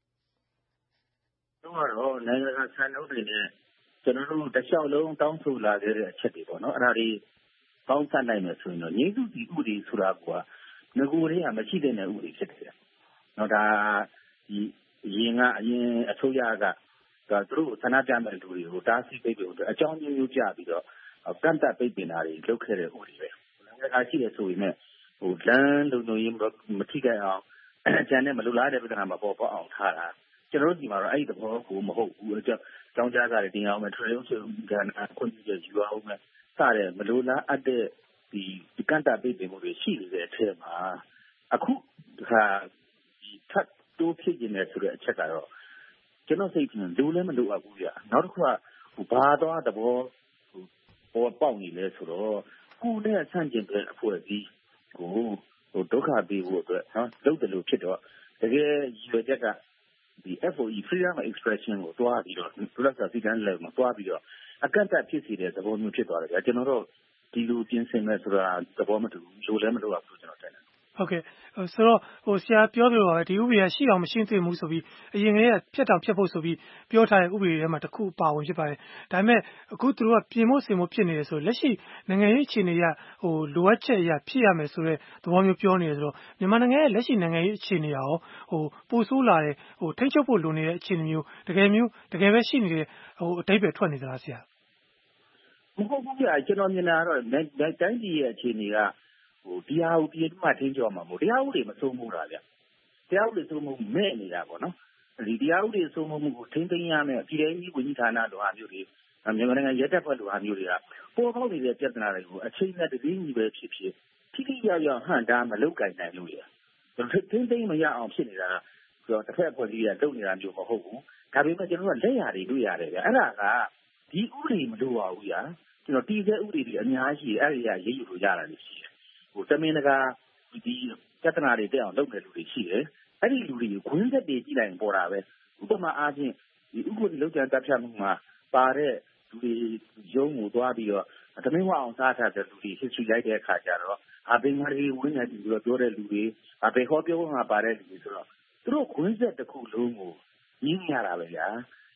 တော့တော့နိုင်ငံတကာစံနှုန်းတွေနဲ့ကျွန်တော်တို့တစ်လျှောက်လုံးတောင်းဆိုလာခဲ့တဲ့အချက်တွေပေါ့နော်အဲ့ဒါတွေပေါင်းစပ်နိုင်မယ်ဆိုရင်တော့ငြိမ်းစုစီဥပဒေဆိုတာကငကိုယ်တည်းကမရှိတဲ့ဥပဒေဖြစ်တယ်နော်ဒါဒီအရင်ကအရင်အစိုးရကဒါသူတို့ဆန္ဒပြမဲ့လူတွေကိုတားဆီးပိတ်ပင်ဖို့အကြောင်းမျိုးမျိုးပြပြီးတော့ကန့်သတ်ပိတ်ပင်တာတွေလုပ်ခဲ့တဲ့ဥပဒေပဲနိုင်ငံတကာရှိတယ်ဆိုရင်လည်းဟိုလမ်းလုံလုံရေးမထိခိုက်အောင်ကျန်တဲ့မလူလားတဲ့ပြဿနာမပေါ်ပေါက်အောင်ထားတာကျွန်တော်တို့ဒီမှာတော့အဲ့ဒီသဘောကိုမဟုတ်ဘူးအကြောင်းကြားကြတယ်တင်အောင်မယ်ထရုံးဆိုကဏ္ဍခွင့်ပြုချက်ယူအောင်မယ်စတဲ့မလူလားအပ်တဲ့ဒီကန့်သတ်ပိတ်ပင်မှုတွေရှိနေတဲ့အထက်မှာအခုဒါဒီထပ်တိုးဖြစ်နေတယ်ဆိုတဲ့အချက်ကတော့ကျွန်တော်စိတ်ထင်လူလည်းမလိုအပ်ဘူးဗျနောက်တစ်ခုကဟိုဘာတော့သဘောဟိုပေါ်ပေါက်နေလဲဆိုတော့ကိုယ်နဲ့ဆန့်ကျင်တဲ့အဖွဲ့အစည်းကိုဟိုဒုက္ခပေးဖို့အတွက်နော်လုပ်တယ်လို့ဖြစ်တော့တကယ်ရည်ရွယ်ချက်ကဒီ F O E freedom of expression ကိုတွားပြီးတော့ plus စီတန်းလည်းမှာတွားပြီးတော့အကန့်အသတ်ဖြစ်စေတဲ့သဘောမျိုးဖြစ်သွားတယ်ဗျကျွန်တော်တို့ဒီလိုပြင်ဆင်မဲ့ဆိုတာသဘောမတူဘူးလိုလည်းမလိုအပ်ဘူးကျွန်တော်ထင်တယ်ဟုတ်ကဲ့ဆိုတော့ဟိုဆရာပြောသလိုပါပဲဒီဥပဒေကရှိအောင်မရှိသင့်ဘူးဆိုပြီးအရင်ကတည်းကဖြတ်တောင်ဖြတ်ဖို့ဆိုပြီးပြောထားတဲ့ဥပဒေထဲမှာတစ်ခုပါဝင်ဖြစ်ပါတယ်ဒါပေမဲ့အခုသူတို့ကပြင်ဖို့စင်ဖို့ဖြစ်နေတယ်ဆိုလက်ရှိနိုင်ငံရေးအခြေအနေရဟိုလိုအပ်ချက်အရဖြစ်ရမယ်ဆိုတဲ့သဘောမျိုးပြောနေတယ်ဆိုတော့မြန်မာနိုင်ငံရဲ့လက်ရှိနိုင်ငံရေးအခြေအနေရောဟိုပိုဆိုးလာတဲ့ဟိုထိန်းချုပ်ဖို့လိုနေတဲ့အခြေအနေမျိုးတကယ်မျိုးတကယ်ပဲရှိနေတဲ့ဟိုအတိတ်ပဲထွက်နေသလားဆရာမဟုတ်ဘူးဗျာကျွန်တော်မြင်တာကတော့တိုင်းပြည်ရဲ့အခြေအနေကဟိုတရားဥပဒေမှထင်းကြောမှာမို့တရားဥပဒေမစိုးမိုးတာဗျတရားဥပဒေစိုးမိုးမဲ့နေတာပေါ့နော်ဒီတရားဥပဒေစိုးမိုးမှုကိုထိန်းသိမ်းရမယ်ပြည်ထောင်စုဝန်ကြီးဌာနလိုဟာမျိုးတွေမြန်မာနိုင်ငံရဲတပ်ဖွဲ့လိုဟာမျိုးတွေကပေါ်ပေါက်နေတဲ့ပြဿနာတွေကိုအချိန်နဲ့တပြေးညီပဲဖြစ်ဖြစ်ထိထိရောက်ရောက်ဟန်တာမလုပ်ကြနိုင်လို့ရထိန်းသိမ်းမရအောင်ဖြစ်နေတာဆိုတော့တစ်ဖက်အဖွဲ့ကြီးကတုံနေတာမျိုးမဟုတ်ဘူးဒါပေမဲ့ကျွန်တော်ကလက်ရတွေတွေ့ရတယ်ဗျအဲ့ဒါကဒီဥပဒေမလိုပါဘူးညာကျွန်တော်တည်ဆဲဥပဒေတွေအများကြီးအဲ့ဒီကရေးယူလို့ရတာလို့ရှိတယ်ဟိုတမင်တကာဒီပြဿနာတွေတက်အောင်လုပ်နေလူတွေရှိတယ်အဲ့ဒီလူတွေကိုခွင်းဆက်တွေကြည့်လိုက်ပေါ်တာပဲဥပမာအားဖြင့်ဒီဥပဒေလောက်ကျန်တပ်ဖြတ်မှုမှာပါတဲ့လူတွေရုံးကိုသွားပြီးတော့တမင်ဝအောင်စားထားတဲ့လူတွေ history လိုက်တဲ့အခါကျတော့အပင်ငါတွေဝင်းနေပြီးတော့ပြောတဲ့လူတွေအပင်ဟောပြောမှာပါတဲ့လူတွေဆိုတော့သူတို့ခွင်းဆက်တစ်ခုလုံးကိုရင်းရတာပဲဗျာ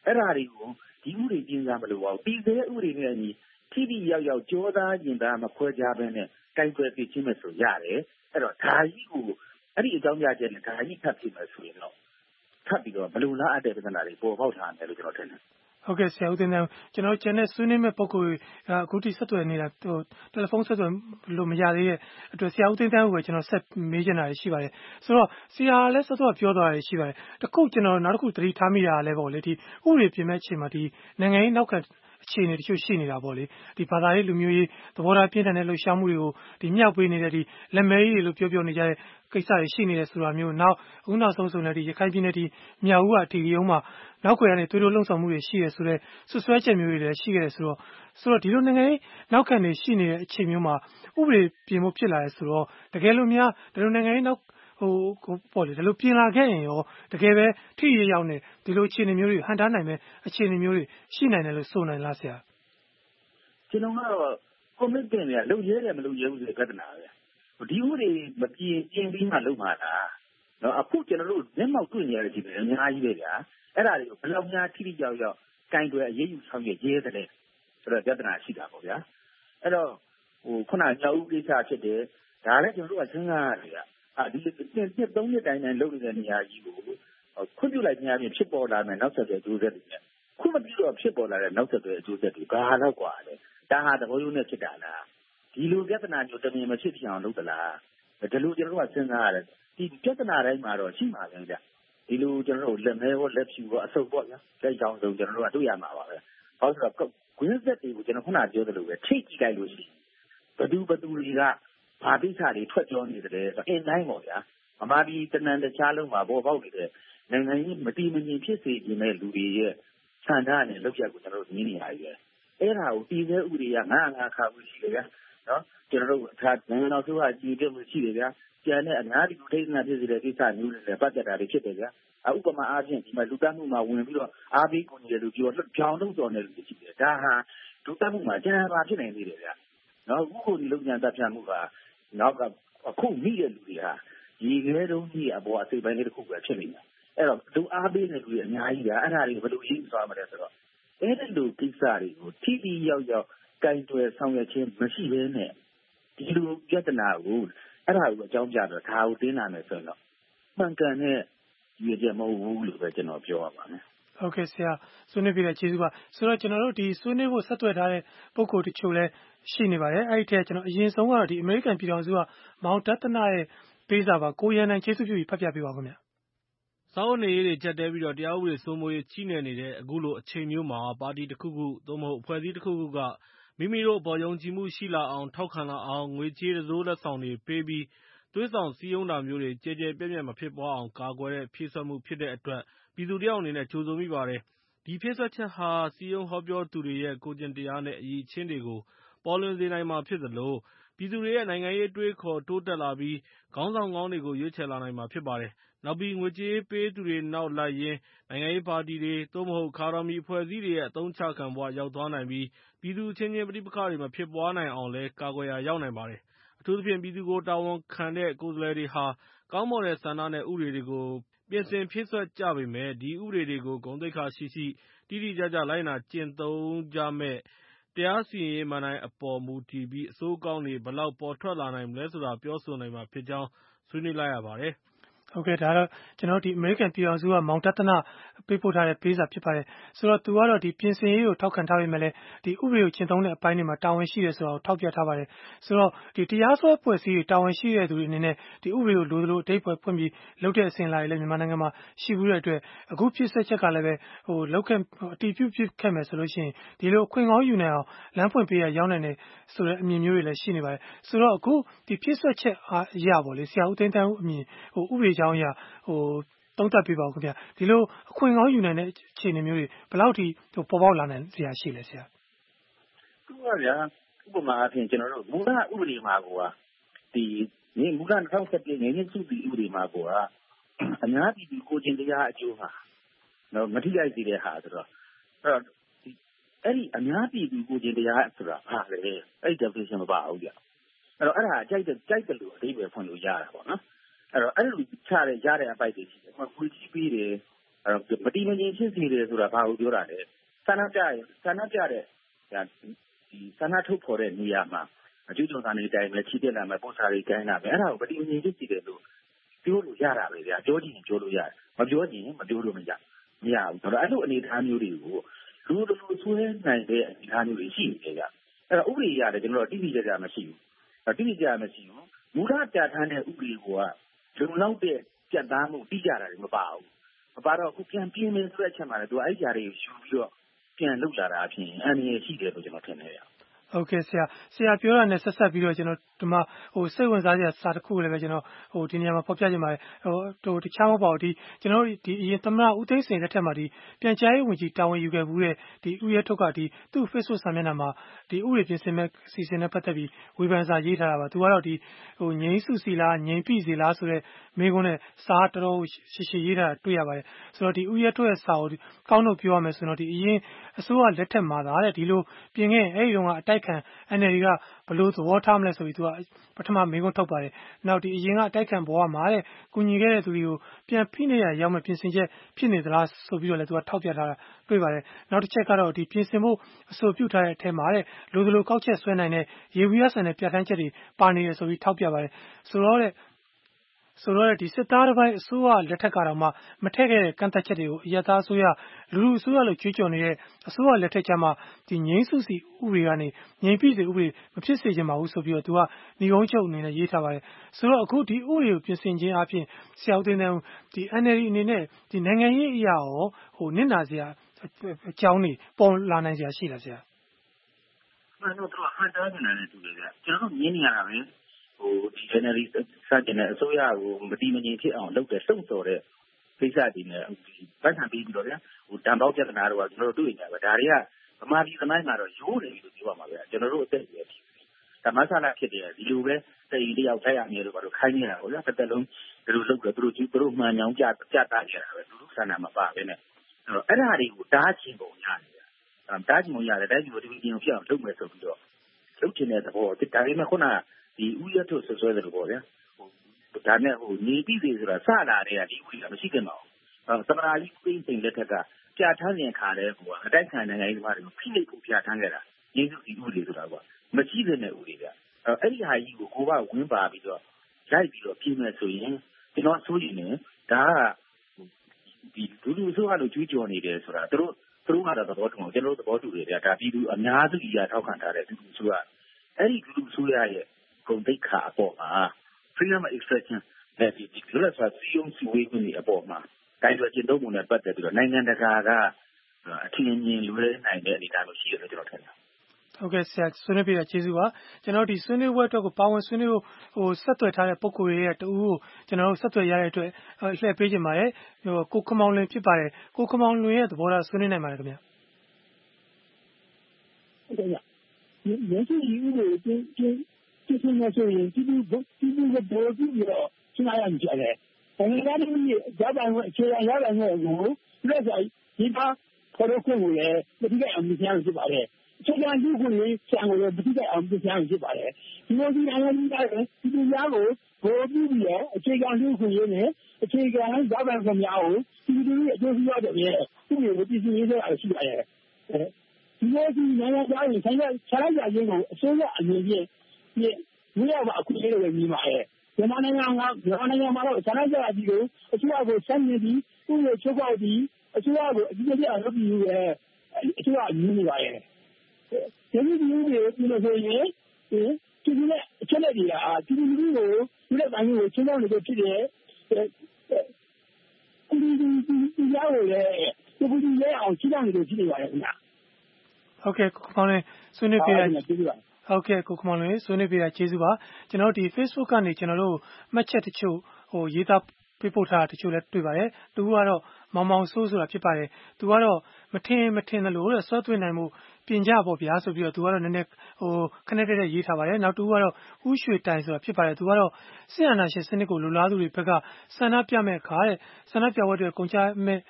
အဲ့ဒါတွေကိုဒီဥပဒေပြင်စားမလို့ပါဘူးတည်ဆဲဥပဒေနဲ့အညီထိထိရောက်ရောက်ကြောသားရင်သားမခွဲခြားဘဲနဲ့ကိုင်တွယ်သိချင်းမဲ့ဆိုရတယ်အဲ့တော့ဒါကြီးကိုအဲ့ဒီအကြောင်းပြချက်နဲ့ဒါကြီးထပ်ဖြစ်မယ်ဆိုရင်တော့ထပ်ပြီးတော့ဘလို့လားအပ်တဲ့ပြဿနာတွေပေါ်ပေါက်လာတယ်လို့ကျွန်တော်ထင်တယ်ဟုတ်ကဲ့ဆရာဦးသိန်းသန်းကျွန်တော်ကျန်တဲ့ဆွေးနွေးမဲ့ပုံကိုအခုထိဆက်သွယ်နေတာဟိုတယ်လီဖုန်းဆက်သွယ်လို့မရသေးတဲ့အတွက်ဆရာဦးသိန်းသန်းကိုကျွန်တော်ဆက်မေးချင်တာရှိပါတယ်ဆိုတော့ဆရာလည်းဆက်သွယ်ပြောသွားတာရှိပါတယ်တခုကျွန်တော်နောက်တစ်ခုသတိထားမိတာလည်းပေါ့လေဒီဥပဒေပြင်မဲ့အချိန်မှာဒီနိုင်ငံရေးနောက်ခံအခြေအနေတချို့ရှိနေတာပေါ့လေဒီဘာသာရေးလူမျိုးရေးသဘောထားပြင်းထန်တဲ့လှုပ်ရှားမှုတွေကိုဒီမြောက်ပေးနေတဲ့ဒီလက်မဲကြီးတွေလို့ပြောပြောနေကြတဲ့ကိစ္စတွေရှိနေတယ်ဆိုတာမျိုးနောက်အခုနောက်ဆုံးဆိုလည်းဒီရခိုင်ပြည်နယ်ဒီမြောက်ဦးကအထီးရုံးမှာနောက်ခွေကနေသွေးတို့လှုံ့ဆော်မှုတွေရှိရဆိုတဲ့ဆွဆွဲချက်မျိုးတွေလည်းရှိခဲ့တယ်ဆိုတော့ဆိုတော့ဒီလိုနိုင်ငံရေးနောက်ခံတွေရှိနေတဲ့အချိန်မျိုးမှာဥပဒေပြင်ဖို့ဖြစ်လာရဲဆိုတော့တကယ်လို့များဒီလိုနိုင်ငံရေးနောက်ဟိုပေါ့လေဒီလိုပြင်လာခဲ့ရင်ရောတကယ်ပဲထိရရောက်နေဒီလိုအခြေအနေမျိုးတွေဟန်တားနိုင်မဲ့အခြေအနေမျိုးတွေရှိနိုင်တယ်လို့ဆိုနိုင်လားဆရာကျွန်တော်ကတော့ commitment တွေကလုံရဲတယ်မလုံရဲဘူးဆိုတဲ့ပြဿနာပဲဒီဥတွေမပြင်းပြင်းပြီးမှလုံမှာလားနော်အခုကျွန်တော်တို့မျက်မှောက်တွေ့နေရတဲ့ဒီအများကြီးပဲဗျာအဲ့ဒါတွေကိုဘယ်လောက်များထိထိရောက်ရောက်ကင်တွယ်အရေးယူဆောင်ရွက်ရဲတဲ့ဆိုတော့ပြဿနာရှိတာပေါ့ဗျာအဲ့တော့ဟိုခုနကြောက်ဥကိစ္စဖြစ်တယ်ဒါလည်းကျွန်တော်တို့ကစဉ်းစားရတယ်အာဒီနှစ်သုံးနှစ်တိုင်းတိုင်းလုပ်နေတဲ့နေရာကြီးကိုခွင့်ပြုလိုက်ခြင်းအပြင်ဖြစ်ပေါ်လာမယ်နောက်ဆက်တွဲအကျိုးဆက်တွေနဲ့ခုမပြီးတော့ဖြစ်ပေါ်လာတဲ့နောက်ဆက်တွဲအကျိုးဆက်တွေဘာတော့กว่าလဲဒါဟာသဘောရိုးနဲ့ဖြစ်တာလားဒီလိုပြဿနာမျိုးတမင်မဖြစ်ဖြစ်အောင်လုပ်သလားဒီလိုကျွန်တော်တို့ကစဉ်းစားရတယ်ဒီပြဿနာတိုင်းမှာတော့ရှိမှာပဲဗျဒီလိုကျွန်တော်တို့လက်မဲရောလက်ဖြူရောအဆုပ်ပေါ့ဗျာလက်ချောင်းစုံကျွန်တော်တို့ကတွေ့ရမှာပါပဲဘာလို့ဆိုတော့ကွင်းဆက်တွေကိုကျွန်တော်ခုနပြောသလိုပဲထိကြည့်လိုက်လို့ရှိရင်ဘသူဘသူတွေကဘာကိစ္စတွေထွက်ပြောနေတယ်ဆိုအင်းတိုင်းပေါ့ဗျာအမှားဒီတနန်တခြားလုံးမှာပေါ်ပေါက်နေတဲ့နိုင်ငံကြီးမတီးမငြိမ်ဖြစ်စေခြင်းတဲ့လူတွေရဲ့ဆန္ဒနဲ့လုပ်ရက်ကိုကျွန်တော်တို့မြင်နေရတယ်အဲ့ဒါကိုတည်ဆဲဥပဒေကငါးငါးခါဘူးရှိတယ်ဗျာနော်ကျွန်တော်တို့အခါနိုင်ငံတော်ဆိုဟာကြည်ပြမှုရှိတယ်ဗျာကျန်တဲ့အများကြီးထိန်းနာဖြစ်စေတဲ့ကိစ္စမျိုးတွေလည်းပတ်သက်တာတွေဖြစ်တယ်ဗျာဥပမာအားဖြင့်ဒီမှာလူတတ်မှုမှာဝင်ပြီးတော့အားပေးကုန်တယ်လို့ပြောလို့ကြောင်လို့တော်တယ်လို့ရှိတယ်ဒါဟာလူတတ်မှုမှာကျန်ပါဖြစ်နိုင်သေးတယ်ဗျာနော်အခုကိုဒီလုံညာတပ်ဖြတ်မှုကနောက်ကအခုမိတဲ့လူတွေဟာဒီရဲတုံးကြီးအပေါ်အစိပ်ပိုင်းလေးတစ်ခုပဲဖြစ်နေတယ်အဲ့တော့လူအားပေးတဲ့လူတွေအများကြီးဗျာအဲ့ဒါတွေဘယ်လိုရေးသွားမလဲဆိုတော့အဲ့ဒီလိုကိစ္စတွေကိုထိထိရောက်ရောက်ကင်တွယ်ဆောင်ရွက်ခြင်းမရှိဘဲနဲ့ဒီလိုပြဿနာကိုအဲ့ဒါကိုအကြောင်းပြတော့ဒါကိုတင်းလာမယ်ဆိုတော့မှန်ကန်တဲ့ရည်ကြမဟုတ်ဘူးလို့ပဲကျွန်တော်ပြောရပါမယ်ဟုတ်ကဲ့ဆရာဆွေးနွေးပြတဲ့ကျေးဇူးပါဆိုတော့ကျွန်တော်တို့ဒီဆွေးနွေးဖို့ဆက်သွယ်ထားတဲ့ပုံကိုတချို့လဲရှိနေပါတယ်အဲ့ဒီထက်ကျွန်တော်အရင်ဆုံးကတော့ဒီအမေရိကန်ပြည်ထောင်စုကမောင်တသနာရဲ့ပေးစာပါကိုရန်နိုင်ကျေးဇူးပြုပြီးဖတ်ပြပေးပါခင်ဗျာစာအုပ်နေရေးတွေချက်တဲပြီးတော့တရားဥပဒေစိုးမိုးရေးချိနေနေတဲ့အခုလိုအချိန်မျိုးမှာပါတီတစ်ခုခုသို့မဟုတ်အဖွဲ့အစည်းတစ်ခုခုကမိမိတို့ပေါ်ယုံကြည်မှုရှိလာအောင်ထောက်ခံလာအောင်ငွေကြေးတစိုးလက်ဆောင်တွေပေးပြီးသွေးဆောင်စည်းရုံးတာမျိုးတွေကြဲကြဲပြန့်ပြန့်မဖြစ်ပွားအောင်ကာကွယ်တဲ့ဖြည့်ဆွတ်မှုဖြစ်တဲ့အတွက်ပြည်သူတယောက်အနေနဲ့ကြိုဆိုမိပါတယ်ဒီဖြည့်ဆွတ်ချက်ဟာစည်းရုံးဟောပြောသူတွေရဲ့ကိုကျင့်တရားနဲ့အရည်အချင်းတွေကိုပေါ်လွင်စေနိုင်မှာဖြစ်သလိုပြည်သူတွေရဲ့နိုင်ငံရေးတွေးခေါ်တိုးတက်လာပြီးခေါင်းဆောင်ကောင်းတွေကိုရွေးချယ်လာနိုင်မှာဖြစ်ပါတယ်နောက်ပြီးငွေကြေးပေးသူတွေနောက်လိုက်ရင်းနိုင်ငံရေးပါတီတွေသို့မဟုတ်ခါတော်မီအဖွဲ့အစည်းတွေရဲ့အသုံးချခံဘဝရောက်သွားနိုင်ပြီးပြည်သူချင်းချင်းပဋိပက္ခတွေမဖြစ်ပွားနိုင်အောင်လည်းကာကွယ်ရာရောက်နိုင်ပါတယ်အထူးသဖြင့်ပြည်သူကိုတာဝန်ခံတဲ့ကိုယ်စားလှယ်တွေဟာကောင်းမွန်တဲ့ဆန္ဒနဲ့ဥပဒေတွေကိုပြင်ဆင်ဖြည့်စွက်ကြပေမယ့်ဒီဥပဒေတွေကိုဂုဏ်သိက္ခာရှိရှိတိတိကျကျလိုက်နာကျင့်သုံးကြမယ့်တရားစီရင်ရေးမဏ္ဍိုင်အပေါ်မူတည်ပြီးအဆိုးကောင်းတွေဘယ်လောက်ပေါ်ထွက်လာနိုင်မလဲဆိုတာပြောဆိုနိုင်မှာဖြစ်ကြောင်းဆွေးနွေးလိုက်ရပါတယ်ဟုတ်ကဲ့ဒါတော့ကျွန်တော်ဒီအမေရိကန်ပြည်အောင်စုကမောင်တသနာပေးပို့ထားတဲ့ပေးစာဖြစ်ပါတယ်ဆိုတော့သူကတော့ဒီပြင်ဆင်ရေးကိုထောက်ခံထားပေမဲ့လည်းဒီဥပဒေကိုကျင့်သုံးတဲ့အပိုင်းတွေမှာတာဝန်ရှိတယ်ဆိုတာကိုထောက်ပြထားပါတယ်ဆိုတော့ဒီတရားစွဲဖွဲ့စည်းတာဝန်ရှိတဲ့သူတွေအနေနဲ့ဒီဥပဒေကိုလိုသလိုအဓိပ္ပာယ်ဖွင့်ပြီးလုပ်တဲ့အစဉ်လာတွေလည်းမြန်မာနိုင်ငံမှာရှိဘူးတဲ့အတွက်အခုဖြစ်ဆက်ချက်ကလည်းပဲဟိုလောက်ခဲ့အတီးပြုတ်ဖြစ်ခဲ့မယ်ဆိုလို့ရှိရင်ဒီလိုအခွင့်ကောင်းယူနိုင်အောင်လမ်းဖွင့်ပေးရရောက်နိုင်တယ်ဆိုတဲ့အမြင်မျိုးတွေလည်းရှိနေပါတယ်ဆိုတော့အခုဒီဖြစ်ဆက်ချက်အားရပါလေဆရာဦးသိန်းတန်းဦးအမြင်ဟိုဥပဒေကြောင်းအရဟိုသုံးသပ်ပြပါဦးခင်ဗျာဒီလိုအခွင့်ကောင်းယူနိုင်တဲ့အခြေအနေမျိုးတွေဘယ်လောက်ထိဟိုပေါ်ပေါက်လာနိုင်စရာရှိလဲဆရာသူကဗျာဥပမာအဖြစ်ကျွန်တော်တို့မူလဥပဒေမှာကဒီနေမူလ၂၀၁၁နေနေစုပြီးဥပဒေမှာကအများပြည်သူကိုချင်းတရားအကျိုးဟာတော့မထိခိုက်သေးတဲ့ဟာဆိုတော့အဲ့တော့အဲ့ဒီအများပြည်သူကိုချင်းတရားဆိုတာဘာလဲအဲ့ဒီ definition မပါဘူးဗျအဲ့တော့အဲ့ဒါကြိုက်တဲ့ကြိုက်တယ်လို့အဓိပ္ပာယ်ဖွင့်လို့ရတာပေါ့နော်အဲ့တော့အဲ့လိုချတဲ့ရတဲ့အပိုက်တွေရှိတယ်။ဟိုခွေးကြီးပေးတယ်မတိမငြိမ်ဖြစ်စေတယ်ဆိုတာဘာကိုပြောတာလဲဆန္ဒပြဆန္ဒပြတဲ့ဒီဆန္ဒထုတ်ဖော်တဲ့နေရာမှာအကျိုးတော်သားနေတိုင်းပဲချီတက်လာမယ်ပို့စာတွေကိုင်းလာမယ်အဲ့ဒါကိုမတိမငြိမ်ဖြစ်စေတယ်လို့ပြောလို့ရတာပဲဗျာပြောချင်ပြောလို့ရတယ်မပြောချင်မပြောလို့မရမရဘူးဆိုတော့အဲ့လိုအနေအထားမျိုးတွေကိုလူလူဆွဲနိုင်တဲ့အနေအထားမျိုးတွေရှိနေကြအဲ့တော့ဥပဒေရတယ်ကျွန်တော်တို့တိတိကျကျမရှိဘူးတိတိကျကျမရှိဘူးမူလပြဋ္ဌာန်းတဲ့ဥပဒေကလုံလောက်တဲ့ပြတ်သားမှုတိကျတာတွေမပါဘူးမပါတော့အခုပြန်ပြင်းနေဆိုတဲ့အချက်မှာလည်းသူအဲ့ကြားတွေကိုယူပြီးတော့ပြန်လုပ်လာတာအဖြစ်အန္တရာယ်ရှိတယ်လို့ကျွန်တော်ထင်တယ်ဗျဟုတ်ကဲ့ဆရာဆရာပြောတာနဲ့ဆက်ဆက်ပြီးတော့ကျွန်တော်ဒီမှာဟိုစိတ်ဝင်စားစရာစာတစ်ခုလည်းပဲကျွန်တော်ဟိုဒီနေရာမှာဖော်ပြချင်ပါတယ်ဟိုဟိုတခြားမဟုတ်ပါဘူးဒီကျွန်တော်ဒီအရင်သမ္မတဦးသိန်းစိန်လက်ထက်မှာဒီပြန်ကြားရေးဝန်ကြီးတာဝန်ယူခဲ့ဘူးတဲ့ဒီဦးရဲထုတ်ကဒီသူ့ Facebook စာမျက်နှာမှာဒီဥပဒေပြင်ဆင်မဲ့အစီအစဉ်နဲ့ပတ်သက်ပြီးဝေဖန်စာရေးထားတာပါသူကတော့ဒီဟိုငိမ့်စုစီလားငိမ့်ပြီစီလားဆိုတဲ့မိကုန်းနဲ့စာတော်တော်ရှည်ရှည်ရေးထားတာတွေ့ရပါတယ်ဆိုတော့ဒီဦးရဲထုတ်ရဲ့စာကိုကောင်းလို့ပြောရမယ်ဆိုတော့ဒီအရင်အစိုးရလက်ထက်မှာသားတဲ့ဒီလိုပြင်ခဲ့အဲ့ဒီတော့ကအတိုက်ခံ အန် အယ် ဒီ ကဘလို့သဘောထားမလဲဆိုပြီးသူကပထမမိကုန်းထုတ်ပါတယ်နောက်ဒီအရင်ကအတိုက်ခံဘဝမှာတဲ့ကုညီခဲ့တဲ့သူတွေကိုပြန်ဖိနေရရောက်မှပြင်ဆင်ချက်ဖြစ်နေသလားဆိုပြီးတော့လည်းသူကထောက်ပြထားတာတွေ့ပါတယ်နောက်တစ်ချက်ကတော့ဒီပြင်ဆင်ဖို့အဆိုပြုထားတဲ့အထက်မှာတဲ့လူသလိုကောက်ချက်ဆွဲနိုင်တဲ့ရေဘူးရဆန်တဲ့ပြဋ္ဌာန်းချက်တွေပါနေတယ်ဆိုပြီးထောက်ပြပါတယ်ဆိုတော့တဲ့ဆိုတော့ဒီစစ်သားတစ်ပိုင်းအစိုးရလက်ထက်ကတော့မှမထည့်ခဲ့တဲ့ကန့်သက်ချက်တွေကိုအရသာအစိုးရလူလူအစိုးရလို့ကြွေးကြော်နေတဲ့အစိုးရလက်ထက်ကျမှဒီငိမ့်စုစီဥပဒေကနေငိမ့်ပြည့်စီဥပဒေမဖြစ်စေချင်ပါဘူးဆိုပြီးတော့သူကညီကုန်းချုပ်အနေနဲ့ရေးထားပါတယ်ဆိုတော့အခုဒီဥပဒေကိုပြင်ဆင်ခြင်းအပြင်ဆရာဦးသိန်းသိန်းဒီ အန် အယ် ဒီ အနေနဲ့ဒီနိုင်ငံရေးအရာရောဟိုနစ်နာစရာအကြောင်းတွေပေါ်လာနိုင်စရာရှိလားဆရာမှန်တော့တော့ဟန်တားနေတယ်တူတယ်ဗျကျွန်တော်မြင်နေရတာပဲဟိုဒီ generally စတင်တဲ့အစိုးရကိုမတိမငြိမ်ဖြစ်အောင်လုပ်တဲ့စုံစော်တဲ့ကိစ္စတွေနဲ့ဒီပတ်စံပြီးပြီးတော့ဗျာဟိုတံပေါက်ပြဿနာတော့ကျွန်တော်တို့တွေ့နေရပါဒါတွေကဗမာပြည်သမိုင်းမှာတော့ရိုးတယ်လို့ပြောပါမှာဗျာကျွန်တော်တို့အသက်အရွယ်ဓမ္မဆန္ဒဖြစ်တယ်ဒီလိုပဲတိတ်တယောက်ထိုက်ရမယ်လို့ကတော့ခိုင်းနေတာပေါ့ဗျာတစ်သက်လုံးဒီလိုလုပ်တယ်သူတို့သူတို့မှန်ညောင်းကြကြတာကြတာပဲသူတို့ဆန္ဒမပါပဲနဲ့အဲ့တော့အဲ့ဒါတွေကိုတားချင်ပုံရတယ်ဗျာတားချင်ပုံရတယ်တိုင်းပြည်ကိုဒီပြင်ဖြစ်အောင်လုပ်မယ်ဆိုပြီးတော့လုပ်ချင်တဲ့သဘောဒါပေမဲ့ခုနဒီဥယျာဉ်ထုတ်ဆွဆွဲတယ်လို့ပေါ့ဗျာဟိုဒါနဲ့ဟိုနေပြီးပြီဆိုတာစလာတဲ့ကဒီဥယျာဉ်မရှိခင်ပါဘူးသမရာကြီးပြင်းပြင်းလက်ထက်ကပြဋ္ဌာန်းရင်ခါတဲ့ဟိုအတိုက်ခံနိုင်ငံရေးသမားတွေကိုဖိနှိပ်ဖို့ပြဋ္ဌာန်းခဲ့တာရင်းစုဒီဥပဒေဆိုတာကွာမရှိတဲ့ဥပဒေကအဲ့ဒီဟာကြီးကိုကိုကဝင်းပါပြီးတော့လိုက်ပြီးတော့ပြင်မယ်ဆိုရင်ကျွန်တော်ဆိုရင်လည်းဒါကဒီလူလူဆိုးကလို့ကြွေးကြော်နေတယ်ဆိုတာသူတို့သူတို့ကတော့သဘောတူအောင်ကျွန်တော်တို့သဘောတူတယ်ဗျာဒါပြည်သူအများစုကြီးကထောက်ခံထားတဲ့လူလူဆိုးကအဲ့ဒီလူလူဆိုးရရဲ့ဂုဏ်သိက္ခာအပေါ်မှာ freedom of expression နဲ့ဒီဒီလိုဆိုစီယုံစီဝေးနေအပေါ်မှာတိုင်းပြည်ကျင့်သုံးမှုနဲ့ပတ်သက်ပြီးတော့နိုင်ငံတကာကအထင်အမြင်လွဲနိုင်တဲ့အနေအထားမျိုးရှိတယ်လို့ကျွန်တော်ထင်တယ်ဟုတ်ကဲ့ဆရာဆွေးနွေးပြတာကျေးဇူးပါကျွန်တော်ဒီဆွေးနွေးပွဲအတွက်ကိုပါဝင်ဆွေးနွေးဖို့ဟိုဆက်သွယ်ထားတဲ့ပုံကိုယ်ရဲ့တူကိုကျွန်တော်တို့ဆက်သွယ်ရတဲ့အတွက်လှည့်ပေးကြပါတယ်ဟိုကိုခမောင်လွင်ဖြစ်ပါတယ်ကိုခမောင်လွင်ရဲ့သဘောထားဆွေးနွေးနိုင်ပါတယ်ခင်ဗျာဟုတ်ကဲ့ရင်းစုယူလို့ပြင်းပြင်းပြင်းနေဆိုရင်ဒီလိုဒီလိုဘောကြီးရောစဉ်းစားရကြတယ်။နိုင်ငံသားတွေရပါမယ်အခြေခံရပါမယ်ကိုလက်ဆိုင်ဒီပါခေါ်လို့ကိုလည်းတတိယအမှုများဖြစ်ပါတယ်။အခြေခံလူကိုလည်းဆံကိုလည်းတတိယအမှုများဖြစ်ပါတယ်။ဒီလိုဒီနိုင်ငံသားတွေဒီလိုများကိုဘောပြီးပြီးတော့အခြေခံလူကိုရေးနဲ့အခြေခံရပါမယ်ကိုများကိုဒီလိုအကျိုးပြုရတယ်ရဲ့သူ့ကိုပြည်စည်းရေးဆိုတာရှိပါတယ်။ဒီလိုဒီနိုင်ငံသားတွေဆိုင်ရာဆရာရခြင်းကိုအစိုးရအနေနဲ့ဒီဘယ်မှာအခုလေးတွေမြင်ပါရဲ့မြန်မာနိုင်ငံကမြန်မာနိုင်ငံမှာတော့ဆန္ဒပြအကြီးကိုအစိုးရကိုဆက်နေပြီးသူ့ရဲ့ချုပ်ပေါက်ပြီးအစိုးရကိုအကြီးအကျယ်လုပ်ပြီးရဲ့အစိုးရမြင်နေပါရဲ့ဒီလိုမျိုးတွေဒီလိုဆိုရင်ဒီဒီနဲ့အချက်လက်တွေကဒီလိုမျိုးကိုဒီလက်ပိုင်းကိုချင်းချင်းလေးဖြစ်တယ်ဒီဒီဒီရောက်လေဒီဒီရဲ့အောင်ချင်းချင်းလေးဖြစ်နေပါရဲ့ခင်ဗျာဟုတ်ကဲ့ကိုခမောင်လေးဆွေးနွေးပြရဟုတ်ကဲ့ကိုခမောင်လေးဆွေးနွေးပြတာကျေးဇူးပါကျွန်တော်ဒီ Facebook ကနေကျွန်တော်တို့မှတ်ချက်တချို့ဟိုရေးသားပေးပို့ထားတာတချို့လည်းတွေ့ပါတယ်သူကတော့မောင်မောင်ဆိုးဆိုတာဖြစ်ပါတယ်သူကတော့မထင်မထင်တယ်လို့ဆွဲသွင်းနိုင်မှုပြင်ကြပေါ့ဗျာဆိုပြီးတော့သူကတော့နည်းနည်းဟိုခနဲ့တဲ့ရေးထားပါတယ်နောက်သူကတော့ဥရွှေတိုင်ဆိုတာဖြစ်ပါတယ်သူကတော့စစ်အာဏာရှင်စနစ်ကိုလူလားသူတွေဘက်ကဆန္ဒပြမဲ့ခါတဲ့ဆန္ဒပြပွဲတွေကုန်ကြမဲ့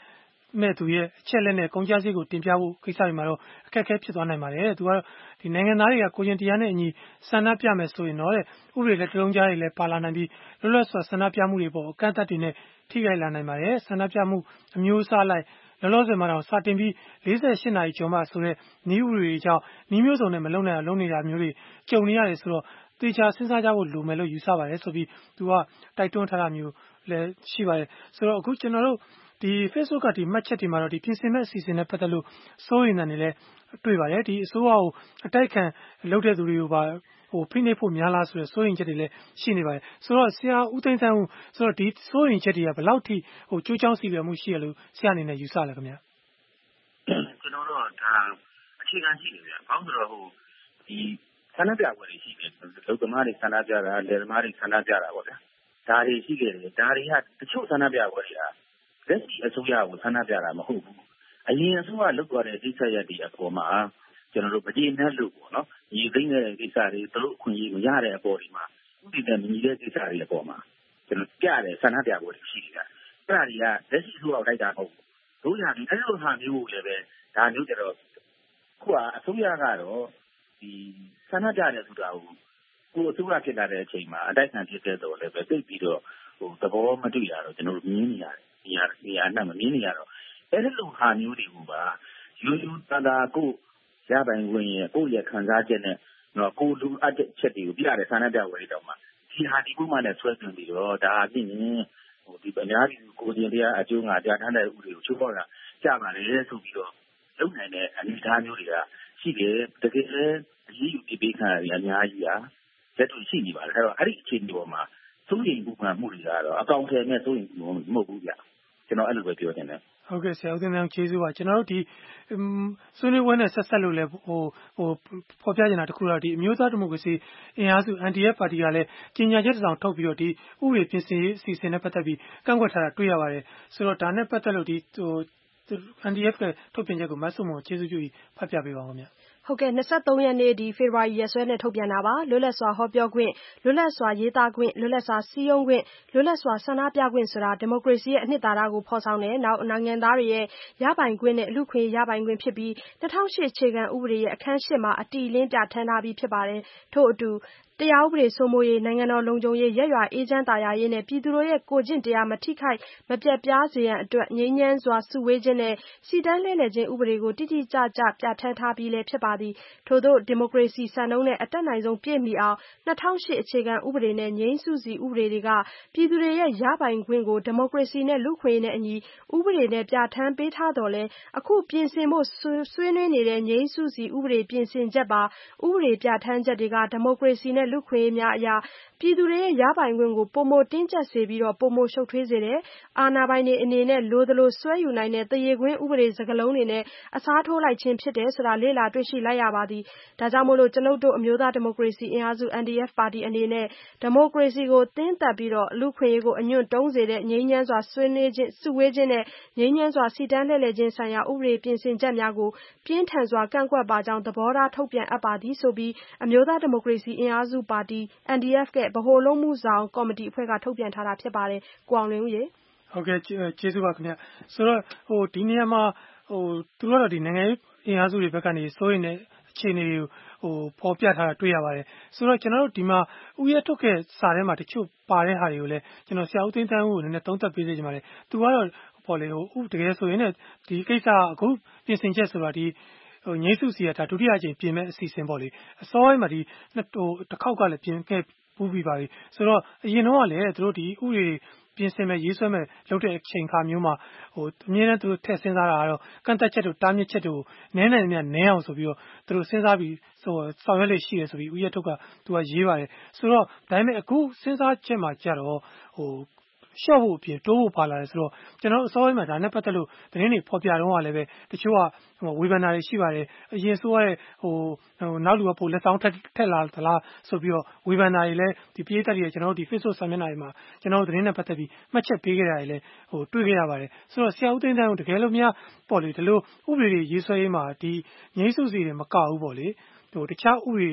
မဲ့သူရဲ့အချက်လက်နဲ့ကုန်ကျစရိတ်ကိုတင်ပြဖို့ကိစ္စတွေမှာတော့အခက်အခဲဖြစ်သွားနိုင်ပါတယ်။သူကတော့ဒီနိုင်ငံသားတွေကကိုရင်တရားနဲ့အညီဆန္ဒပြမယ်ဆိုရင်တော့တဲ့ဥပဒေလက်တလုံးကြားတွေလည်းပါလာနိုင်ပြီးလွတ်လပ်စွာဆန္ဒပြမှုတွေပေါ်အကန့်အသတ်တွေနဲ့ထိခိုက်လာနိုင်ပါတယ်။ဆန္ဒပြမှုအမျိုးအစားလိုက်လောလောဆယ်မှာတော့စတင်ပြီးလေးဆယ်ရှစ်နာရီကျော်မှဆိုတဲ့နည်းဥပဒေတွေကြောင့်နည်းမျိုးစုံနဲ့မလုံနိုင်အောင်လုပ်နေတာမျိုးတွေကြုံနေရတယ်ဆိုတော့သေချာစဉ်းစားကြဖို့လိုမယ်လို့ယူဆပါတယ်ဆိုပြီးသူကတိုက်တွန်းထားတာမျိုးလည်းရှိပါတယ်ဆိုတော့အခုကျွန်တော်တို့ဒီ Facebook ကဒီမှတ်ချက်တွေမှာတော့ဒီပြင်ဆင်မဲ့အစီအစဉ်နဲ့ပတ်သက်လို့စိုးရိမ်တယ်လည်းတွေ့ပါတယ်ဒီအစိုးရကိုအတိုက်ခံလုပ်တဲ့သူတွေကိုပါဟိုဖိနှိပ်ဖို့များလားဆိုတော့စိုးရိမ်ချက်တွေလည်းရှိနေပါတယ်ဆိုတော့ဆရာဦးသိန်းသန်းဦးဆိုတော့ဒီစိုးရိမ်ချက်တွေကဘယ်လောက်ထိဟိုကြိုးချောင်းစီလွယ်မှုရှိရလို့ဆရာအနေနဲ့ယူဆလဲခင်ဗျာကျွန်တော်တို့ဒါအခြေခံရှိတယ်ဗျာဘာလို့ဆိုတော့ဟိုဒီဆန္ဒပြပွဲတွေရှိတယ်လူသမားတွေဆန္ဒပြတာလယ်သမားတွေဆန္ဒပြတာပေါ့ဗျာဒါတွေရှိခဲ့တယ်ဒါတွေကတချို့ဆန္ဒပြပွဲတွေကလက်ရှိအစိုးရကိုဆန္ဒပြတာမဟုတ်ဘူးအရင်အစိုးရလုပ်သွားတဲ့ကိစ္စရပ်တွေအပေါ်မှာကျွန်တော်တို့မကျေနပ်လို့ပေါ့နော်ညီသိတဲ့ကိစ္စတွေသူတို့အခွင့်အရေးမရတဲ့အပေါ်ဒီမှာဥပဒေနဲ့ညီတဲ့ကိစ္စတွေအပေါ်မှာကျွန်တော်ပြတဲ့ဆန္ဒပြပွဲတွေရှိနေတာအဲ့ဒါတွေကလက်ရှိအစိုးရတိုက်တာမဟုတ်ဘူးတို့ရပြီးအဲ့လိုဟာမျိုးကိုလည်းပဲဒါမျိုးကြတော့ခုကအစိုးရကတော့ဒီဆန္ဒပြတဲ့ဆိုတာကိုကိုအစိုးရဖြစ်လာတဲ့အချိန်မှာအတိုက်ခံဖြစ်တဲ့တော့လည်းပဲသိပြီးတော့ဟိုသဘောမတွေ့ရတော့ကျွန်တော်တို့မြင်နေရတယ်နေရာနေရာနဲ့မမြင်နေရတော့အဲ့လိုဟာမျိုးတွေကိုပါယူယူတာတာကိုရပိုင်ဝင်ရဲ့ကိုယ့်ရဲ့ခံစားချက်နဲ့တော့ကိုလူအပ်တဲ့ချက်တွေကိုပြတဲ့ဆန္ဒပြပွဲတွေတော့မှဒီဟာဒီကုမှနဲ့ဆွဲသွင်းပြီးတော့ဒါအဖြစ်ရင်ဟိုဒီအများကြီးကိုကျင်တရားအကျိုးငါကြားထမ်းတဲ့ဥပဒေကိုချိုးဖောက်တာကြပါလေဆိုပြီးတော့လုံနိုင်တဲ့အနေအထားမျိုးတွေကရှိတယ်တကယ်လည်းအရေးယူပြီးပေးခံရတဲ့အများကြီးอ่ะလက်တွေ့ရှိနေပါတယ်အဲ့တော့အဲ့ဒီအခြေအနေပေါ်မှာစိုးရိမ်မှုမှမှုတွေကတော့အကောင့်ထဲနဲ့စိုးရိမ်မှုမဟုတ်ဘူးဗျကျွန်တော်အဲ့လိုပဲပြောချင်တယ်ဟုတ်ကဲ့ဆရာဦးသိန်းသန်းကျေးဇူးပါကျွန်တော်တို့ဒီဆွေးနွေးပွဲနဲ့ဆက်ဆက်လို့လဲဟိုဟိုဖော်ပြနေတာတခုတော့ဒီအမျိုးသားဒီမိုကရေစီအင်အားစု N D F ပါတီကလည်းကြီးညာချက်တစ်စောင်ထုတ်ပြီးတော့ဒီဥပဒေပြင်ဆင်ရေးအစီအစဉ်နဲ့ပတ်သက်ပြီးကန့်ကွက်ထားတာတွေ့ရပါတယ်ဆိုတော့ဒါနဲ့ပတ်သက်လို့ဒီဟို N D F ကထုတ်ပြန်ချက်ကိုမဆုမွန်ကျေးဇူးပြုပြီးဖတ်ပြပေးပါဦးခင်ဗျဟုတ်ကဲ့နှစ်သုံးရက်နေ့ဒီဖေဖော်ဝါရီရက်စွဲနဲ့ထုတ်ပြန်တာပါလွတ်လပ်စွာဟောပြောခွင့်လွတ်လပ်စွာရေးသားခွင့်လွတ်လပ်စွာစီးရုံးခွင့်လွတ်လပ်စွာဆန္ဒပြခွင့်ဆိုတာဒီမိုကရေစီရဲ့အနှစ်သာရကိုဖော်ဆောင်တဲ့နောက်နိုင်ငံသားတွေရဲ့ရပိုင်ခွင့်နဲ့လူခွင့်ရပိုင်ခွင့်ဖြစ်ပြီး၂၀၀၈အခြေခံဥပဒေရဲ့အခန်း၈မှာအတီလင်းပြဋ္ဌာန်းထားပြီးဖြစ်ပါတယ်ထို့အတူတရားဥပဒေစိုးမိုးရေးနိုင်ငံတော်လုံခြုံရေးရက်ရွာအေးချမ်းသာယာရေးနဲ့ပြည်သူတို့ရဲ့ကိုကျင့်တရားမထိခိုက်မပြတ်ပြားစေရန်အတွက်ငြိမ်းချမ်းစွာစုဝေးခြင်းနဲ့စီတန်းလှည့်လည်ခြင်းဥပဒေကိုတိတိကျကျပြဋ္ဌာန်းထားပြီးလည်းဖြစ်ပါသည်ထို့သောဒီမိုကရေစီစံနှုန်းနဲ့အတက်နိုင်ဆုံးပြည့်မီအောင်၂၀၀၈အခြေခံဥပဒေနဲ့ငြိမ်းစုစီဥပဒေတွေကပြည်သူတွေရဲ့ရပိုင်ခွင့်ကိုဒီမိုကရေစီနဲ့လူ့ခွင့်ရေးနဲ့အညီဥပဒေနဲ့ပြဋ္ဌာန်းပေးထားတော်လဲအခုပြင်ဆင်ဖို့ဆွေးနွေးနေတဲ့ငြိမ်းစုစီဥပဒေပြင်ဆင်ချက်ပါဥပဒေပြဋ္ဌာန်းချက်တွေကဒီမိုကရေစီနဲ့လူ့ခွင့်ရေးများအရာပြည်သူတွေရဲ့ရပိုင်ခွင့်ကိုပုံမတင်းကျပ်စေပြီးတော့ပုံမရှုပ်ထွေးစေတယ်အာဏာပိုင်တွေအနေနဲ့လိုသလိုဆွဲယူနိုင်တဲ့တရေခွင်းဥပဒေစကားလုံးတွေနဲ့အစားထိုးလိုက်ခြင်းဖြစ်တယ်ဆိုတာလေ့လာတွေ့ရှိလိုက်ရပါသည်ဒါကြောင့်မို့လို့ကျွန်ုပ်တို့အမျိုးသားဒီမိုကရေစီအင်အားစု N D F ပါတီအနေနဲ့ဒီမိုကရေစီကိုတင်းတက်ပြီးတော့လူ့ခွင့်ရေးကိုအညွန့်တုံးစေတဲ့ငြိမ်းချမ်းစွာဆွေးနွေးခြင်းစုဝေးခြင်းနဲ့ငြိမ်းချမ်းစွာစီတန်းလှည့်လည်ခြင်းဆိုင်ရာဥပဒေပြင်ဆင်ချက်များကိုပြင်းထန်စွာကန့်ကွက်ပါကြောင်းသဘောထားထုတ်ပြန်အပ်ပါသည်ဆိုပြီးအမျိုးသားဒီမိုကရေစီအင်အားစုပါတီ N D F ကဗဟိုလုံးမှုဆောင်ကော်မတီအဖွဲ့ကထုတ်ပြန်ထားတာဖြစ်ပါတယ်ကိုအောင်လွင်ဦးရေဟုတ်ကဲ့ကျေးဇူးပါခင်ဗျဆိုတော့ဟိုဒီနေရာမှာဟိုသူတို့ကဒီနိုင်ငံရေးအင်အားစုတွေဘက်ကနေစိုးရိမ်တဲ့အခြေအနေတွေကိုဟိုပေါ်ပြထားတာတွေ့ရပါတယ်ဆိုတော့ကျွန်တော်တို့ဒီမှာဥယျာဉ်ထုတ်ခဲ့စာထဲမှာတချို့ပါတဲ့ဟာတွေကိုလည်းကျွန်တော်ဆရာဦးသိန်းသန်းဦးကိုနည်းနည်းသုံးသပ်ပေးစေချင်ပါတယ်သူကတော့ပေါ်လေဟိုဥတကယ်ဆိုရင်လည်းဒီကိစ္စအခုပြင်ဆင်ချက်ဆိုတာဒီဟိုငြိမ်းစုစီကဒါဒုတိယအကြိမ်ပြင်မဲ့အစီအစဉ်ပေါ့လေအစောပိုင်းမှာဒီဟိုတစ်ခေါက်ကလည်းပြင်ခဲ့ပူးပြီးပါပြီဆိုတော့အရင်တော့ကလည်းသူတို့ဒီဥပဒေပြင်ဆင်မဲ့ရေးဆွဲမဲ့လုပ်တဲ့အချိန်ခါမျိုးမှာဟိုအမြဲတမ်းသူတို့ထည့်စဉ်းစားတာကတော့ကန့်သက်ချက်တို့တားမြစ်ချက်တို့နည်းနိုင်များနည်းအောင်ဆိုပြီးတော့သူတို့စဉ်းစားပြီးဟိုဆောင်ရွက်လေရှိရဆိုပြီးဥယျာဉ်ထုတ်ကသူကရေးပါတယ်ဆိုတော့ဒါပေမဲ့အခုစဉ်းစားချက်မှာကြတော့ဟိုရှော့ဖို့အပြင်တိုးဖို့ပါလာတယ်ဆိုတော့ကျွန်တော်အစောပိုင်းမှာဒါနဲ့ပတ်သက်လို့သတင်းတွေဖော်ပြတော့ကလည်းပဲတချို့ကဟိုဝေဖန်တာတွေရှိပါတယ်အရင်ဆိုရတဲ့ဟိုဟိုနောက်လူကပိုလက်ဆောင်ထက်ထက်လာသလားဆိုပြီးတော့ဝေဖန်တာတွေလည်းဒီပြည်သက်တွေကျွန်တော်တို့ဒီ Facebook စာမျက်နှာတွေမှာကျွန်တော်တို့သတင်းနဲ့ပတ်သက်ပြီးမှတ်ချက်ပေးခဲ့တာတွေလည်းဟိုတွေ့ခဲ့ရပါတယ်ဆိုတော့ဆရာဦးသိန်းသန်းတို့တကယ်လို့များပေါ့လေဒီလိုဥပဒေတွေရေးဆွဲရေးမှာဒီငြိမ်းစုစီတွေမကဘူးပေါ့လေဟိုတခြားဥပဒေ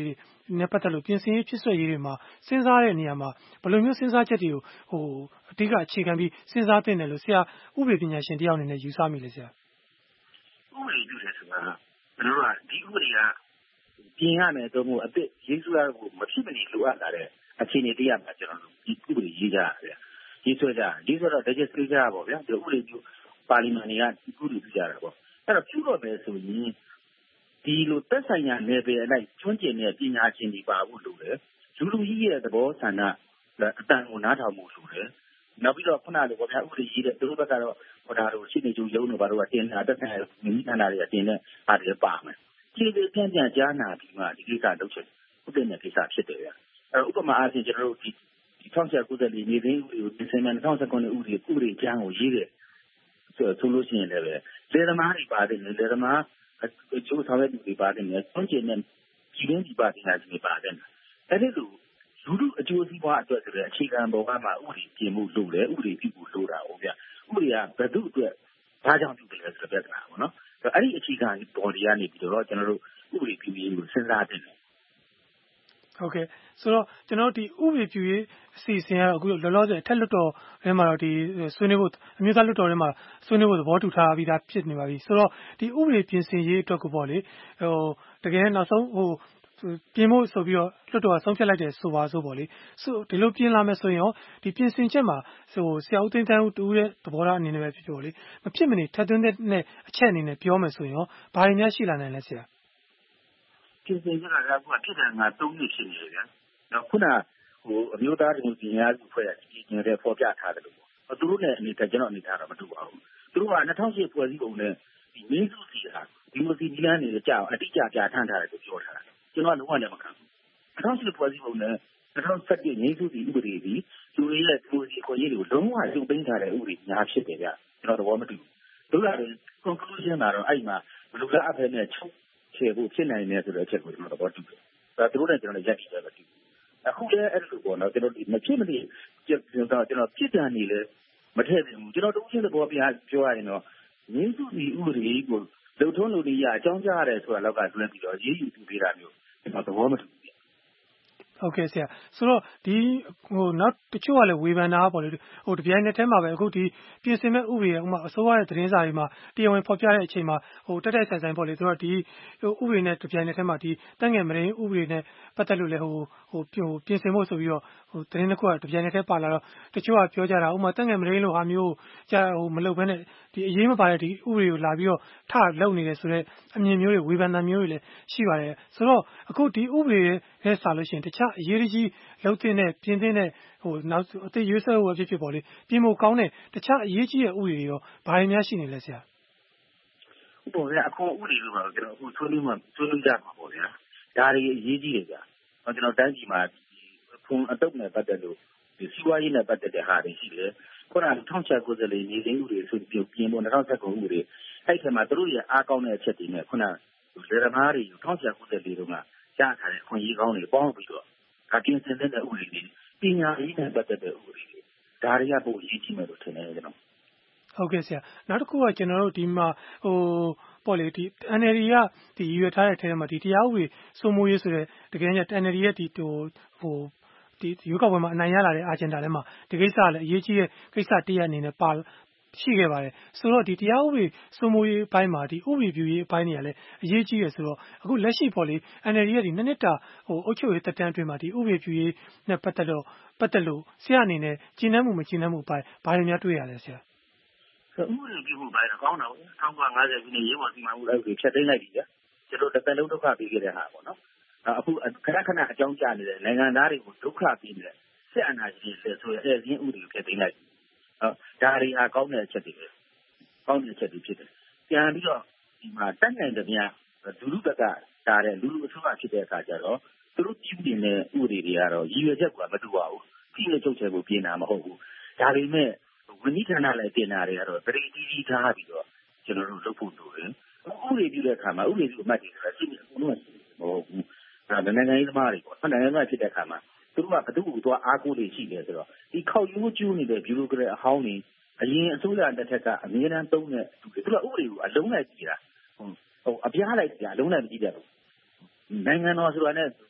နဲ့ပတ်သက်လို့ပြင်ဆင်ရေးဖြစ်ဆွဲရေးတွေမှာစဉ်းစားတဲ့နေရာမှာဘယ်လိုမျိုးစဉ်းစားချက်တွေကိုဟိုအဓိကအခြေခံပြီးစဉ်းစားသင့်တယ်လို့ဆရာဥပဒေပညာရှင်တယောက်အနေနဲ့ယူဆမိလဲဆရာဥပဒေပြုတယ်ဆိုတာကျွန်တော်တို့ကဒီဥပဒေကပြင်ရမယ်တော့မို့အစ်ရေးဆွဲရဖို့မဖြစ်မနေလိုအပ်လာတဲ့အခြေအနေတရားမှာကျွန်တော်တို့ဒီဥပဒေရေးကြရတယ်ရေးဆွဲကြရေးဆွဲတော့ legislature ပေါ့ဗျာဒီဥပဒေပြုပါလီမန်တွေကဒီဥပဒေပြုကြတာပေါ့အဲ့တော့ပြုတော့ပဲဆိုရင်ဒီလိုသက်ဆိုင်ရာနယ်ပယ်အလိုက်ကျွမ်းကျင်တဲ့ပညာရှင်တွေပါဖို့လိုတယ်လူလူကြီးရဲ့သဘောဆန္ဒအတန်ကိုနားထောင်မှုလိုတယ်နောက်ပြီးတော့ခုနကလိုပေါ့ဗျာဥပဒေရေးတဲ့သူတို့ဘက်ကတော့ဟိုဒါတို့ရှင်းနေကြုံရုံးတို့ဘာလို့ကတင်တာတက်ဆိုင်မိမိဌာနတွေကတင်တဲ့အားတွေပါမယ်ခြေသေးပြန်ပြန်ကြားနာပြီးမှဒီကိစ္စလုပ်ချက်ဥပဒေနဲ့ကိစ္စဖြစ်တယ်ဗျအဲ့တော့ဥပမာအားဖြင့်ကျွန်တော်တို့ဒီဒီ၁၉၉၄နေသိန်းဥပဒေကိုဒီဇင်ဘာ၂၀၁၉ဥပဒေဥပဒေကျမ်းကိုရေးတယ်ဆိုဆိုလို့ရှိရင်လည်းပဲလေသမားတွေပါတယ်လေသမားအကျိုးဆောင်ရတဲ့တွေပါတယ်နဲ့တွန်းကျင်တဲ့ဒီရင်းဒီပါတင်တာတွေပါတယ်အဲ့ဒီလိုလူလူအကျိုးစီးပွားအတွက်ဆိုတဲ့အခြေခံပေါ်ကမှဥပဒေပြင်မှုလုပ်တယ်ဥပဒေပြုဖို့လိုတာဟုတ်ဗျဥပဒေကဘယ်သူအတွက်ဘာကြောင့်ပြုတယ်ဆိုတဲ့ပြဿနာပေါ့နော်အဲ့ဒီအခြေခံပေါ်တွေကနေပြီးတော့ကျွန်တော်တို့ဥပဒေပြုရေးကိုစဉ်းစားတယ်ဟုတ်ကဲ့ဆိုတော့ကျွန်တော်ဒီဥပဒေပြုရေးအစီအစဉ်ကတော့အခုလောလောဆယ်အထက်လွှတ်တော်ထဲမှာတော့ဒီဆွေးနွေးဖို့အမျိုးသားလွှတ်တော်ထဲမှာဆွေးနွေးဖို့သဘောတူထားပြီးသားဖြစ်နေပါပြီဆိုတော့ဒီဥပဒေပြင်ဆင်ရေးအတွက်ကိုပေါ့လေဟိုတကယ်နောက်ဆုံးဟိုပြင်ဖို့ဆိုပြီးတော့လွှတ်တော်ကဆုံးဖြတ်လိုက်တယ်ဆိုပါဆိုပေါ့လေဆိုဒီလိုပြင်လာမယ်ဆိုရင်ရောဒီပြင်ဆင်ချက်မှာဟိုဆရာဦးသိန်းသန်းဦးတူတဲ့သဘောထားအနေနဲ့ပဲဖြစ်ဖြစ်ပေါ့လေမဖြစ်မနေထပ်သွင်းတဲ့အချက်အနေနဲ့ပြောမယ်ဆိုရင်ရောဘာတွေများရှိလာနိုင်လဲဆရာပြင်ဆင်ကြတာကအခုဖြစ်တယ်ငါသုံးနှစ်ရှိနေတယ်ဗျာနော်ခုနဟိုအမျိုးသားဒီမိုကရေစီများစုဖွဲ့ရကြီးကျယ်တဲ့ဖော်ပြထားတယ်လို့ပေါ့သူတို့နဲ့အနေနဲ့ကျွန်တော်အနေထားတော့မတူပါဘူးသူတို့က၂၀၀၈ဖွဲ့စည်းပုံနဲ့ဒီမင်းစုစီဟာဒီမိုကရေစီကြီးလမ်းနေကြအောင်အတိအကျပြဋ္ဌာန်းထားတယ်လို့ပြောထားတာကျွန်တော်ကလုံးဝလည်းမခံဘူး၂၀၀၈ဖွဲ့စည်းပုံနဲ့၂၀၁၁ငြိမ်းစုစီဥပဒေဒီလူတွေရဲ့ဒီမိုကရေစီခွင့်ရေးတွေကိုလုံးဝရုပ်သိမ်းထားတဲ့ဥပဒေများဖြစ်တယ်ဗျာကျွန်တော်သဘောမတူဘူးတို့ရတယ် conclusion မှာတော့အဲ့မှာဘယ်လိုလဲအဖက်နဲ့ချုပ်ချေဖို့ဖြစ်နိုင်တယ်ဆိုတဲ့အချက်ကိုကျွန်တော်သဘောတူတယ်ဒါသူတို့နဲ့ကျွန်တော်လည်းရက်ကြည့်တယ်မတူဘူးအခုလည်းအဲ့လိုပေါ့နော်ကျွန်တော်ဒီမဖြစ်မနေကျွန်တော်ကျွန်တော်ပြစ်ဒဏ်နေလဲမထည့်ဘူးကျွန်တော်တို့ချင်းသဘောပြပြောရရင်တော့ငင်းစုစီဥပဒေကိုလုံထုံးလုံနည်းရအကြောင်းကြားရတယ်ဆိုတာလောက်ကတွင်းပြီးတော့ရေးယူသူပေးတာမျိုးကျွန်တော်သဘောမတူဘူးဟုတ်ကဲ့ဆရာဆိုတော့ဒီဟိုနောက်တချို့ကလည်းဝေဖန်တာပေါ့လေဟိုတပြိုင်နက်တည်းမှာပဲအခုဒီပြင်ဆင်မဲ့ဥပဒေဥပမာအစိုးရရဲ့သတင်းစာတွေမှာတရားဝင်ဖော်ပြတဲ့အချိန်မှာဟိုတက်တက်ဆိုင်ဆိုင်ပေါ့လေသူကဒီဟိုဥပဒေနဲ့တပြိုင်နက်တည်းမှာဒီတန့်ငယ်မရင်းဥပဒေနဲ့ပတ်သက်လို့လည်းဟိုဟိုပြင်ဆင်ဖို့ဆိုပြီးတော့ဟိုသတင်းတစ်ခုကတပြိုင်နက်တည်းပါလာတော့တချို့ကပြောကြတာဥပမာတန့်ငယ်မရင်းလို့ဟာမျိုးကြာဟိုမလုပ်ဘဲနဲ့ဒီအရေးမပါတဲ့ဒီဥပဒေကိုလာပြီးတော့ထလုပ်နေတယ်ဆိုတော့အမြင်မျိုးတွေဝေဖန်တာမျိုးတွေလည်းရှိပါတယ်ဆိုတော့အခုဒီဥပဒေရဲ့ဆာလို့ရှိရင်တခြားအရေးကြီးလှုပ်တဲ့နဲ့ပြင်းတဲ့ဟိုနောက်အသေးရွေးဆွဲဖို့ဖြစ်ဖြစ်ပေါ့လေပြင်ဖို့ကောင်းတဲ့တခြားအရေးကြီးတဲ့ဥပဒေတွေရောဘာတွေများရှိနေလဲဆရာဥပဒေအခုဥပဒေတွေပါကျွန်တော်အခုဆွေးနွေးမှဆွေးနွေးကြမှာပေါ့ဗျာဒါတွေအရေးကြီးတယ်ဗျာကျွန်တော်တိုင်းပြည်မှာဖုန်းအတုပ်နဲ့ပတ်သက်လို့ဒီစီးပွားရေးနဲ့ပတ်သက်တဲ့ဟာတွေရှိတယ်ခုနက၁၉၉၄နေသိန်းဥပဒေဆိုပြီးပြင်ဖို့၂၀၁၉ဥပဒေအဲ့ထက်မှာတို့ရဲ့အားကောင်းတဲ့အချက်တွေနဲ့ခုနလေသမားတွေ၁၉၉၄တုန်းကကြားထားတဲ့အခွင့်အရေးကောင်းတွေပေါင်းပြီးတော့အပြင်ဆင်တဲ့ဥပဒေတွေပညာရေးနဲ့ပတ်သက်တဲ့ဥပဒေတွေဒါတွေကပိုအရေးကြီးမယ်လို့ထင်တယ်ကျွန်တော်ဟုတ်ကဲ့ဆရာနောက်တစ်ခုကကျွန်တော်တို့ဒီမှာဟိုပေါ့လေဒီ N L D ကဒီရွေထားတဲ့ထဲမှာဒီတရားဥပဒေစိုးမိုးရေးဆိုတဲ့တကယ်ကြီး N L D ရဲ့ဒီဟိုဟိုဒီရွေးကောက်ပွဲမှာအနိုင်ရလာတဲ့ agenda ထဲမှာဒီကိစ္စကလည်းအရေးကြီးတဲ့ကိစ္စတရက်အနေနဲ့ပါရှိခဲ့ပါတယ်ဆိုတော့ဒီတရားဥပဒေစိုးမိုးရေးအပိုင်းမှာဒီဥပဒေပြုရေးအပိုင်းတွေကလည်းအရေးကြီးရဆိုတော့အခုလက်ရှိပေါ့လေ N L D ရဲ့ဒီနှစ်နှစ်တာဟိုအုပ်ချုပ်ရေးတက်တန်းအတွင်းမှာဒီဥပဒေပြုရေးနဲ့ပတ်သက်တော့ပတ်သက်လို့ဆရာအနေနဲ့ကျင်းနှံမှုမကျင်းနှံမှုအပိုင်းဘာတွေများတွေ့ရလဲဆရာဥပဒေပြုဖို့ပိုင်းတော့ကောင်းတာပေါ့၁၉၅၀ခုနှစ်ရေးပေါ်စီမံမှုလည်းဖြတ်သိမ်းလိုက်ပြီဗျာကျွန်တော်တစ်သက်လုံးဒုက္ခပေးခဲ့တဲ့ဟာပေါ့နော်အခုခဏခဏအကြောင်းကြားနေတဲ့နိုင်ငံသားတွေကိုဒုက္ခပေးနေတဲ့စစ်အာဏာရှင်တွေဆိုရဲအဲရင်းဥပဒေကိုဖြတ်သိမ်းလိုက်ပြီဒါတွေဟာကောင်းတဲ့အချက်တွေပဲကောင်းတဲ့အချက်တွေဖြစ်တယ်ပြန်ပြီးတော့ဒီမှာတက်နိုင်တဲ့များလူလူတက်ကတားတဲ့လူလူအစိုးရဖြစ်တဲ့အခါကျတော့သူတို့ပြုတင်တဲ့ဥပဒေတွေကတော့ရည်ရွယ်ချက်ကမတူပါဘူးပြီးရချုပ်ချယ်ဖို့ပြင်တာမဟုတ်ဘူးဒါပေမဲ့ဝန်ကြီးဌာနလည်းတင်တာတွေကတော့တတိတိတိထားပြီးတော့ကျွန်တော်တို့လုပ်ဖို့လိုတယ်ဥပဒေပြုတဲ့အခါမှာဥပဒေပြုအမှတ်တွေဆိုတာရှိနေအကုန်လုံးမဟုတ်ဘူးဒါနိုင်ငံရေးသမားတွေပေါ့နိုင်ငံရေးသမားဖြစ်တဲ့အခါမှာသူတို့ကဘယ်သူ့ကိုသွားအားကိုးနေရှိတယ်ဆိုတော့ဒီခောက်ရိုးကျူးနေတဲ့ဘီလိုကရက်အဟောင်းတွေအရင်အစိုးရတစ်ထက်ကအမြဲတမ်းသုံးတဲ့သူတွေသူကဥပဒေကိုအလုံးလိုက်ကြည့်တာဟိုအပြားလိုက်ကြည့်တာအလုံးလိုက်မကြည့်တတ်ဘူးနိုင်ငံတော်ဆိုတာနဲ့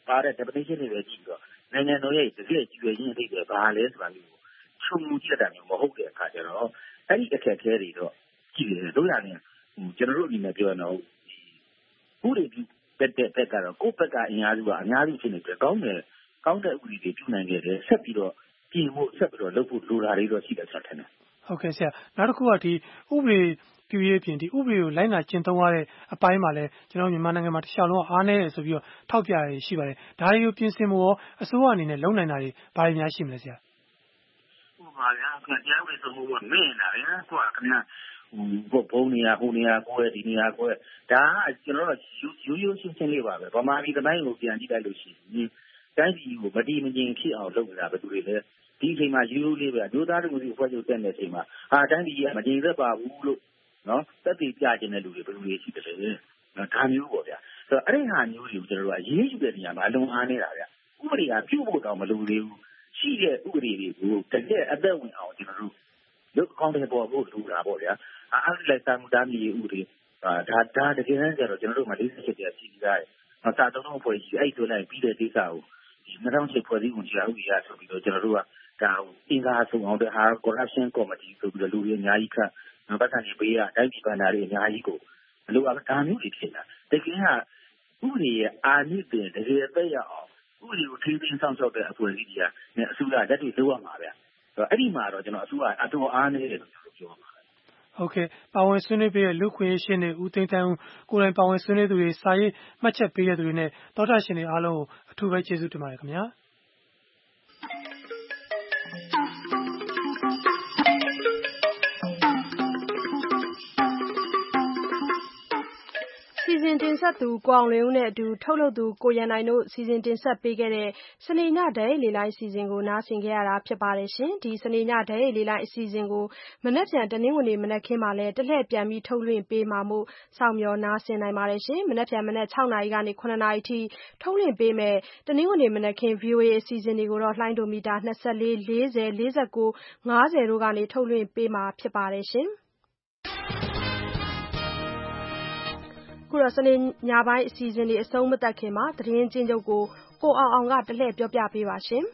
ပါတဲ့ definition တွေပဲကြည့်ပြီးတော့နိုင်ငံတော်ရဲ့တကယ့်ကြွယ်ချင်းအဓိပ္ပာယ်ဘာလဲဆိုတာမျိုးကိုခြုံငုံကြည့်တတ်တာမျိုးမဟုတ်တဲ့အခါကျတော့အဲ့ဒီအခက်အခဲတွေတော့ကြည့်ရတယ်တို့ရတယ်ဟိုကျွန်တော်တို့အနေနဲ့ပြောရအောင်ဥပဒေပြုတဲ့ဘက်ကတော့ကိုယ့်ဘက်ကအင်အားစုကအများကြီးဖြစ်နေတယ်ကောင်းတယ်ကောင်းတဲ့ဥပဒေတွေပြုနိုင်ခဲ့တယ်ဆက်ပြီးတော့ပြင်ဖို့ဆက်ပြီးတော့လုပ်ဖို့လိုတာတွေတော့ရှိတယ်ဆက်ထင်တယ်ဟုတ်ကဲ့ဆရာနောက်တစ်ခုကဒီဥပဒေပြုရေးပြင်ဒီဥပဒေကိုလိုက်နာကျင့်သုံးရတဲ့အပိုင်းမှာလည်းကျွန်တော်မြန်မာနိုင်ငံမှာတခြားလုံးအားနည်းတယ်ဆိုပြီးတော့ထောက်ပြရရှိပါတယ်ဒါတွေကိုပြင်ဆင်ဖို့အစိုးရအနေနဲ့လုပ်နိုင်တာတွေဘာတွေများရှိမလဲဆရာဟိုပါဗျာခင်ဗျားတို့ဆိုလို့မင်းလာဗျာကိုကခင်ဗျာဟိုဘုံနေရာဟိုနေရာကိုယ်ဒီနေရာကိုယ်ဒါကကျွန်တော်တို့ရိုးရိုးရှင်းရှင်းလေးပါပဲဗမာပြည်တိုင်းကိုပြန်ကြည့်လိုက်လို့ရှိရင်တိုင်းပြည်ကိုမတည်မငြိမ်ဖြစ်အောင်လုပ်နေတာဘယ်သူတွေလဲဒီအချိန်မှာရိုးရိုးလေးပဲအမျိုးသားတို့ကိုဖွဲ့ချုပ်တက်တဲ့အချိန်မှာဟာတိုင်းပြည်ကမငြိမ်သက်ပါဘူးလို့နော်တက်တည်ပြခြင်းတဲ့လူတွေဘယ်လိုတွေရှိတယ်လဲနော်ဒါမျိုးပေါ့ဗျာဆိုတော့အဲ့ဒီဟာမျိုးတွေကိုကျွန်တော်တို့ကရေးယူတဲ့နေရာမှာအလုံးအားနေတာဗျာဥပဒေကပြုဖို့တော့မလိုသေးဘူးရှိတဲ့ဥပဒေတွေကိုတကယ်အသက်ဝင်အောင်ကျွန်တော်တို့လုပ်ကောင်းတဲ့ပေါ်ဖို့လိုတာပေါ့ဗျာအဲ့ဒီလိုက်စားမှုတားမြစ်ရေးဥပဒေဒါဒါတကယ်တမ်းကျတော့ကျွန်တော်တို့မလေးစစ်ချက်ပြစီကြတယ်။စာတုံးတုံးဖွဲ့ကြီးအဲ့ဆိုလိုက်ပြီးတဲ့ကိစ္စကိုဒီနှစ်ထောင်ရှစ်ဖွဲ့စည်းဝင်ကြီးဥပဒေရဆိုပြီးတော့ကျွန်တော်တို့ကဒါအင်္ဂါဆုံးအောင်တဲ့ဟာ corruption committee ဆိုပြီးတော့လူတွေအများကြီးခန့်ပတ်သက်နေပေးရတိုင်းပြည်ဘဏ္ဍာတွေအများကြီးကိုအလိုအပ်ဒါမျိုးတွေဖြစ်တာတကယ်ကဥပဒေရဲ့အာဏိသင်တကယ်သက်ရအောင်ဥပဒေကိုထိန်းသိမ်းဆောင်ရှောက်တဲ့အဖွဲ့အစည်းတွေကနဲ့အစိုးရလက်တွေလုပ်ရမှာဗျ။အဲ့ဒီမှာတော့ကျွန်တော်အစိုးရအတော်အားနည်းတယ်လို့ပြောပါဟုတ်ကဲ့ပါဝင်ဆွေးနွေးပေးတဲ့လူခွင့်ရှင်တွေဦးသိန်းတန်းဦးကိုယ်တိုင်ပါဝင်ဆွေးနွေးသူတွေစာရေးမှတ်ချက်ပေးတဲ့သူတွေနဲ့တောတာရှင်တွေအားလုံးကိုအထူးပဲကျေးဇူးတင်ပါတယ်ခင်ဗျာစီစဉ်တင်ဆက်သူကိုအောင်လွင်ဦးနဲ့အတူထုတ်လုပ်သူကိုရန်နိုင်တို့စီစဉ်တင်ဆက်ပေးခဲ့တဲ့စနေညဓာတ်ရိုက်လေလိုင်းအစီအစဉ်ကိုနားဆင်ခဲ့ရတာဖြစ်ပါတယ်ရှင်ဒီစနေညဓာတ်ရိုက်လေလိုင်းအစီအစဉ်ကိုမနက်ဖြန်တနင်္ဂနွေမနက်ခင်းမှာလည်းတလှည့်ပြန်ပြီးထုတ်လွှင့်ပေးမှာမို့စောင့်မျှော်နားဆင်နိုင်ပါတယ်ရှင်မနက်ဖြန်မနက်၆နာရီကနေ၇နာရီထိထုတ်လွှင့်ပေးမယ်တနင်္ဂနွေမနက်ခင်း ဗွီအိုအေ အစီအစဉ်တွေကိုတော့လှိုင်းဒိုမီတာ၂၄ ၄၀ ၄၉ ၅၀တို့ကနေထုတ်လွှင့်ပေးမှာဖြစ်ပါတယ်ရှင်ခုတော့စနေညပိုင်းအစီအစဉ်တွေအဆုံးမသတ်ခင်မှာသတင်းချင်းချုပ်ကိုကိုအောင်အောင်ကတလှည့်ပြောပြပေးပါရှင်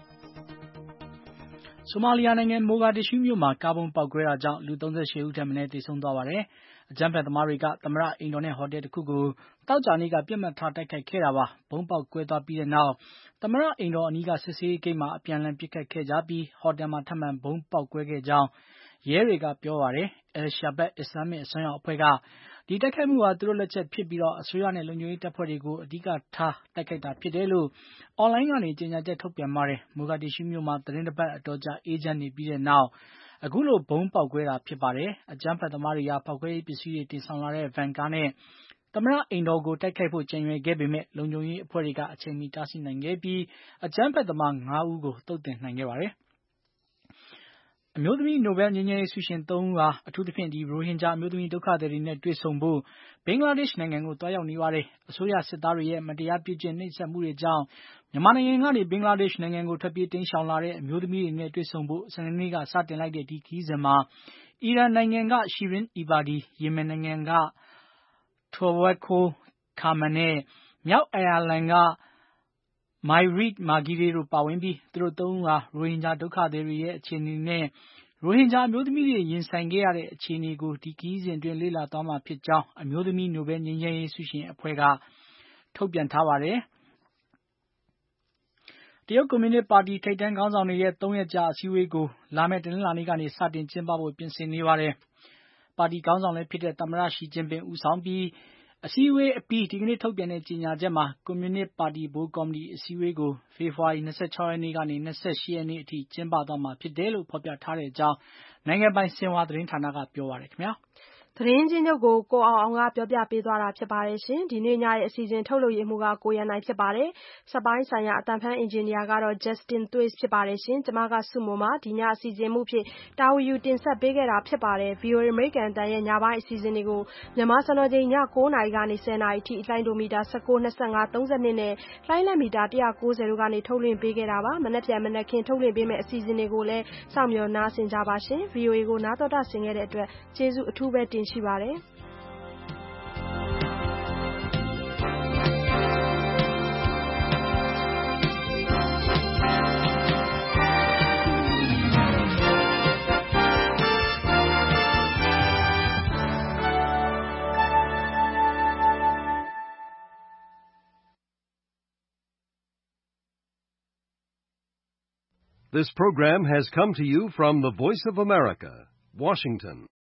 ။ဆိုမာလီယာနိုင်ငံမိုဂါဒစ်ရှူးမြို့မှာကားဘုံပေါက်ကွဲတာကြောင့်လူ၃၈ဦးထက်မနည်းသေဆုံးသွားပါတယ်။အကြမ်းဖက်သမားတွေကသမ္မတအိမ်တော်နဲ့ဟိုတယ်တစ်ခုကိုတောက်ကြနေ့ကပြစ်မှတ်ထားတိုက်ခိုက်ခဲ့တာပါ။ဘုံပေါက်ကွဲသွားပြီးတဲ့နောက်သမ္မတအိမ်တော်အနီးကစစ်ဆေးရေးဂိတ်မှာအပြန်အလှန်ပစ်ခတ်ခဲ့ကြပြီးဟိုတယ်မှာထပ်မံဘုံပေါက်ကွဲခဲ့ကြောင်းရဲတွေကပြောပါတယ်။ El Shabab အစ္စလာမစ်အစွန်းရောက်အဖွဲ့ကဒီတိုက်ခိုက်မှုဟာသူတို့လက်ချက်ဖြစ်ပြီးအစိုးရနဲ့လုံခြုံရေးတပ်ဖွဲ့တွေကိုအဓိကထားတိုက်ခိုက်တာဖြစ်တယ်လို့အွန်လိုင်းကနေကြေညာချက်ထုတ်ပြန်ပါတယ်။မိုဂါဒစ်ရှူးမြို့မှာသတင်းတစ်ပတ်အတော်ကြာအေးချမ်းနေပြီးတဲ့နောက်အခုလိုဘုံပေါက်ကွဲတာဖြစ်ပါတယ်။အကြမ်းဖက်သမားတွေကဖောက်ခွဲရေးပစ္စည်းတွေတင်ဆောင်လာတဲ့ဗန်ကားနဲ့သမ္မတအိမ်တော်ကိုတိုက်ခိုက်ဖို့ကြံရွယ်ခဲ့ပေမဲ့လုံခြုံရေးအဖွဲ့တွေကအချိန်မီတားဆီးနိုင်ခဲ့ပြီးအကြမ်းဖက်သမား၅ဦးကိုသုတ်သင်နိုင်ခဲ့ပါတယ်။အမျိုးသမီးနိုဘယ်ငြိမ်းချမ်းရေးဆုရှင်သုံးဦးဟာအထူးသဖြင့်ဒီရိုဟင်ဂျာအမျိုးသမီးဒုက္ခသည်တွေနဲ့တွေ့ဆုံဖို့ဘင်္ဂလားဒေ့ရှ်နိုင်ငံကိုတွားရောက်နေပါတယ်။အစိုးရစစ်သားတွေရဲ့မတရားပြုကျင့်နှိပ်စက်မှုတွေကြောင့်မြန်မာနိုင်ငံကနေဘင်္ဂလားဒေ့ရှ်နိုင်ငံကိုထွက်ပြေးတိမ်းရှောင်လာတဲ့အမျိုးသမီးတွေနဲ့တွေ့ဆုံဖို့စနေနေ့ကစတင်လိုက်တဲ့ဒီခရီးစဉ်မှာအီရန်နိုင်ငံက Shirin Ebadi, ယီမင်နိုင်ငံက Tawakkol Karman နဲ့မြောက်အိုင်ယာလန်ကMairead Margire တို့ပါဝင်ပြီးသူတို့သုံးဦးဟာရိုဟင်ဂျာဒုက္ခသည်တွေရဲ့အခြေအနေနဲ့ရိုဟင်ဂျာအမျိုးသမီးတွေရင်ဆိုင်ခဲ့ရတဲ့အခြေအနေကိုဒီခရီးစဉ်အတွင်းလေ့လာသွားမှာဖြစ်ကြောင်းအမျိုးသမီးနိုဘယ်ငြိမ်းချမ်းရေးဆုရှင်အဖွဲ့ကထုတ်ပြန်ထားပါတယ်။တရုတ်ကွန်မြူနစ်ပါတီထိပ်တန်းခေါင်းဆောင်တွေရဲ့သုံးရက်ကြာအစည်းအဝေးကိုလာမယ့်တနင်္လာနေ့ကနေစတင်ကျင်းပဖို့ပြင်ဆင်နေပါတယ်။ပါတီခေါင်းဆောင်လည်းဖြစ်တဲ့သမ္မတရှီကျင်းပင်ဦးဆောင်ပြီးအစည်းအဝေးအပြီးဒီကနေ့ထုတ်ပြန်တဲ့ကြေညာချက်မှာကွန်မြူနစ်ပါတီဗဟိုကော်မတီအစည်းအဝေးကိုဖေဖော်ဝါရီ၂၆ရက်နေ့ကနေ၂၈ရက်နေ့အထိကျင်းပသွားမှာဖြစ်တယ်လို့ဖော်ပြထားတဲ့အကြောင်းနိုင်ငံပိုင်ဆင်ဟွာသတင်းဌာနကပြောပါတယ်ခင်ဗျာ။သတင်းချင်းချုပ်ကိုကိုအောင်အောင်ကပြောပြပေးသွားတာဖြစ်ပါတယ်ရှင်ဒီနေ့ညရဲ့အစီအစဉ်ထုတ်လုပ်ရမှုကကိုရန်နိုင်ဖြစ်ပါတယ်စပိုင်းဆိုင်ရာအတန်ဖန်အင်ဂျင်နီယာကတော့ Justin Twist ဖြစ်ပါတယ်ရှင်ကျွန်မကစုမုံပါဒီညအစီအစဉ်မှုဖြစ်တာဝီယူတင်ဆက်ပေးခဲ့တာဖြစ်ပါတယ် ဗွီအိုအေ American အတန်ရဲ့ညပိုင်းအစီအစဉ်တွေကိုမြန်မာစံတော်ချိန်ည၉နာရီကနေ၁၀နာရီထိလိုင်းဒိုမီတာ၁၉ ၂၅ ၃၂နဲ့လိုင်းလက်မီတာ၁၉၀တို့ကနေထုတ်လွှင့်ပေးခဲ့တာပါမနက်ဖြန်မနက်ခင်းထုတ်လွှင့်ပေးမယ့်အစီအစဉ်တွေကိုလည်းစောင့်မျှော်နားဆင်ကြပါရှင် ဗွီအိုအေ ကိုနားတော်တာဆင်ခဲ့တဲ့အတွက်ကျေးဇူးအထူးပဲတင်ရှိပါတယ်။ This program has come to you from the Voice of America, Washington.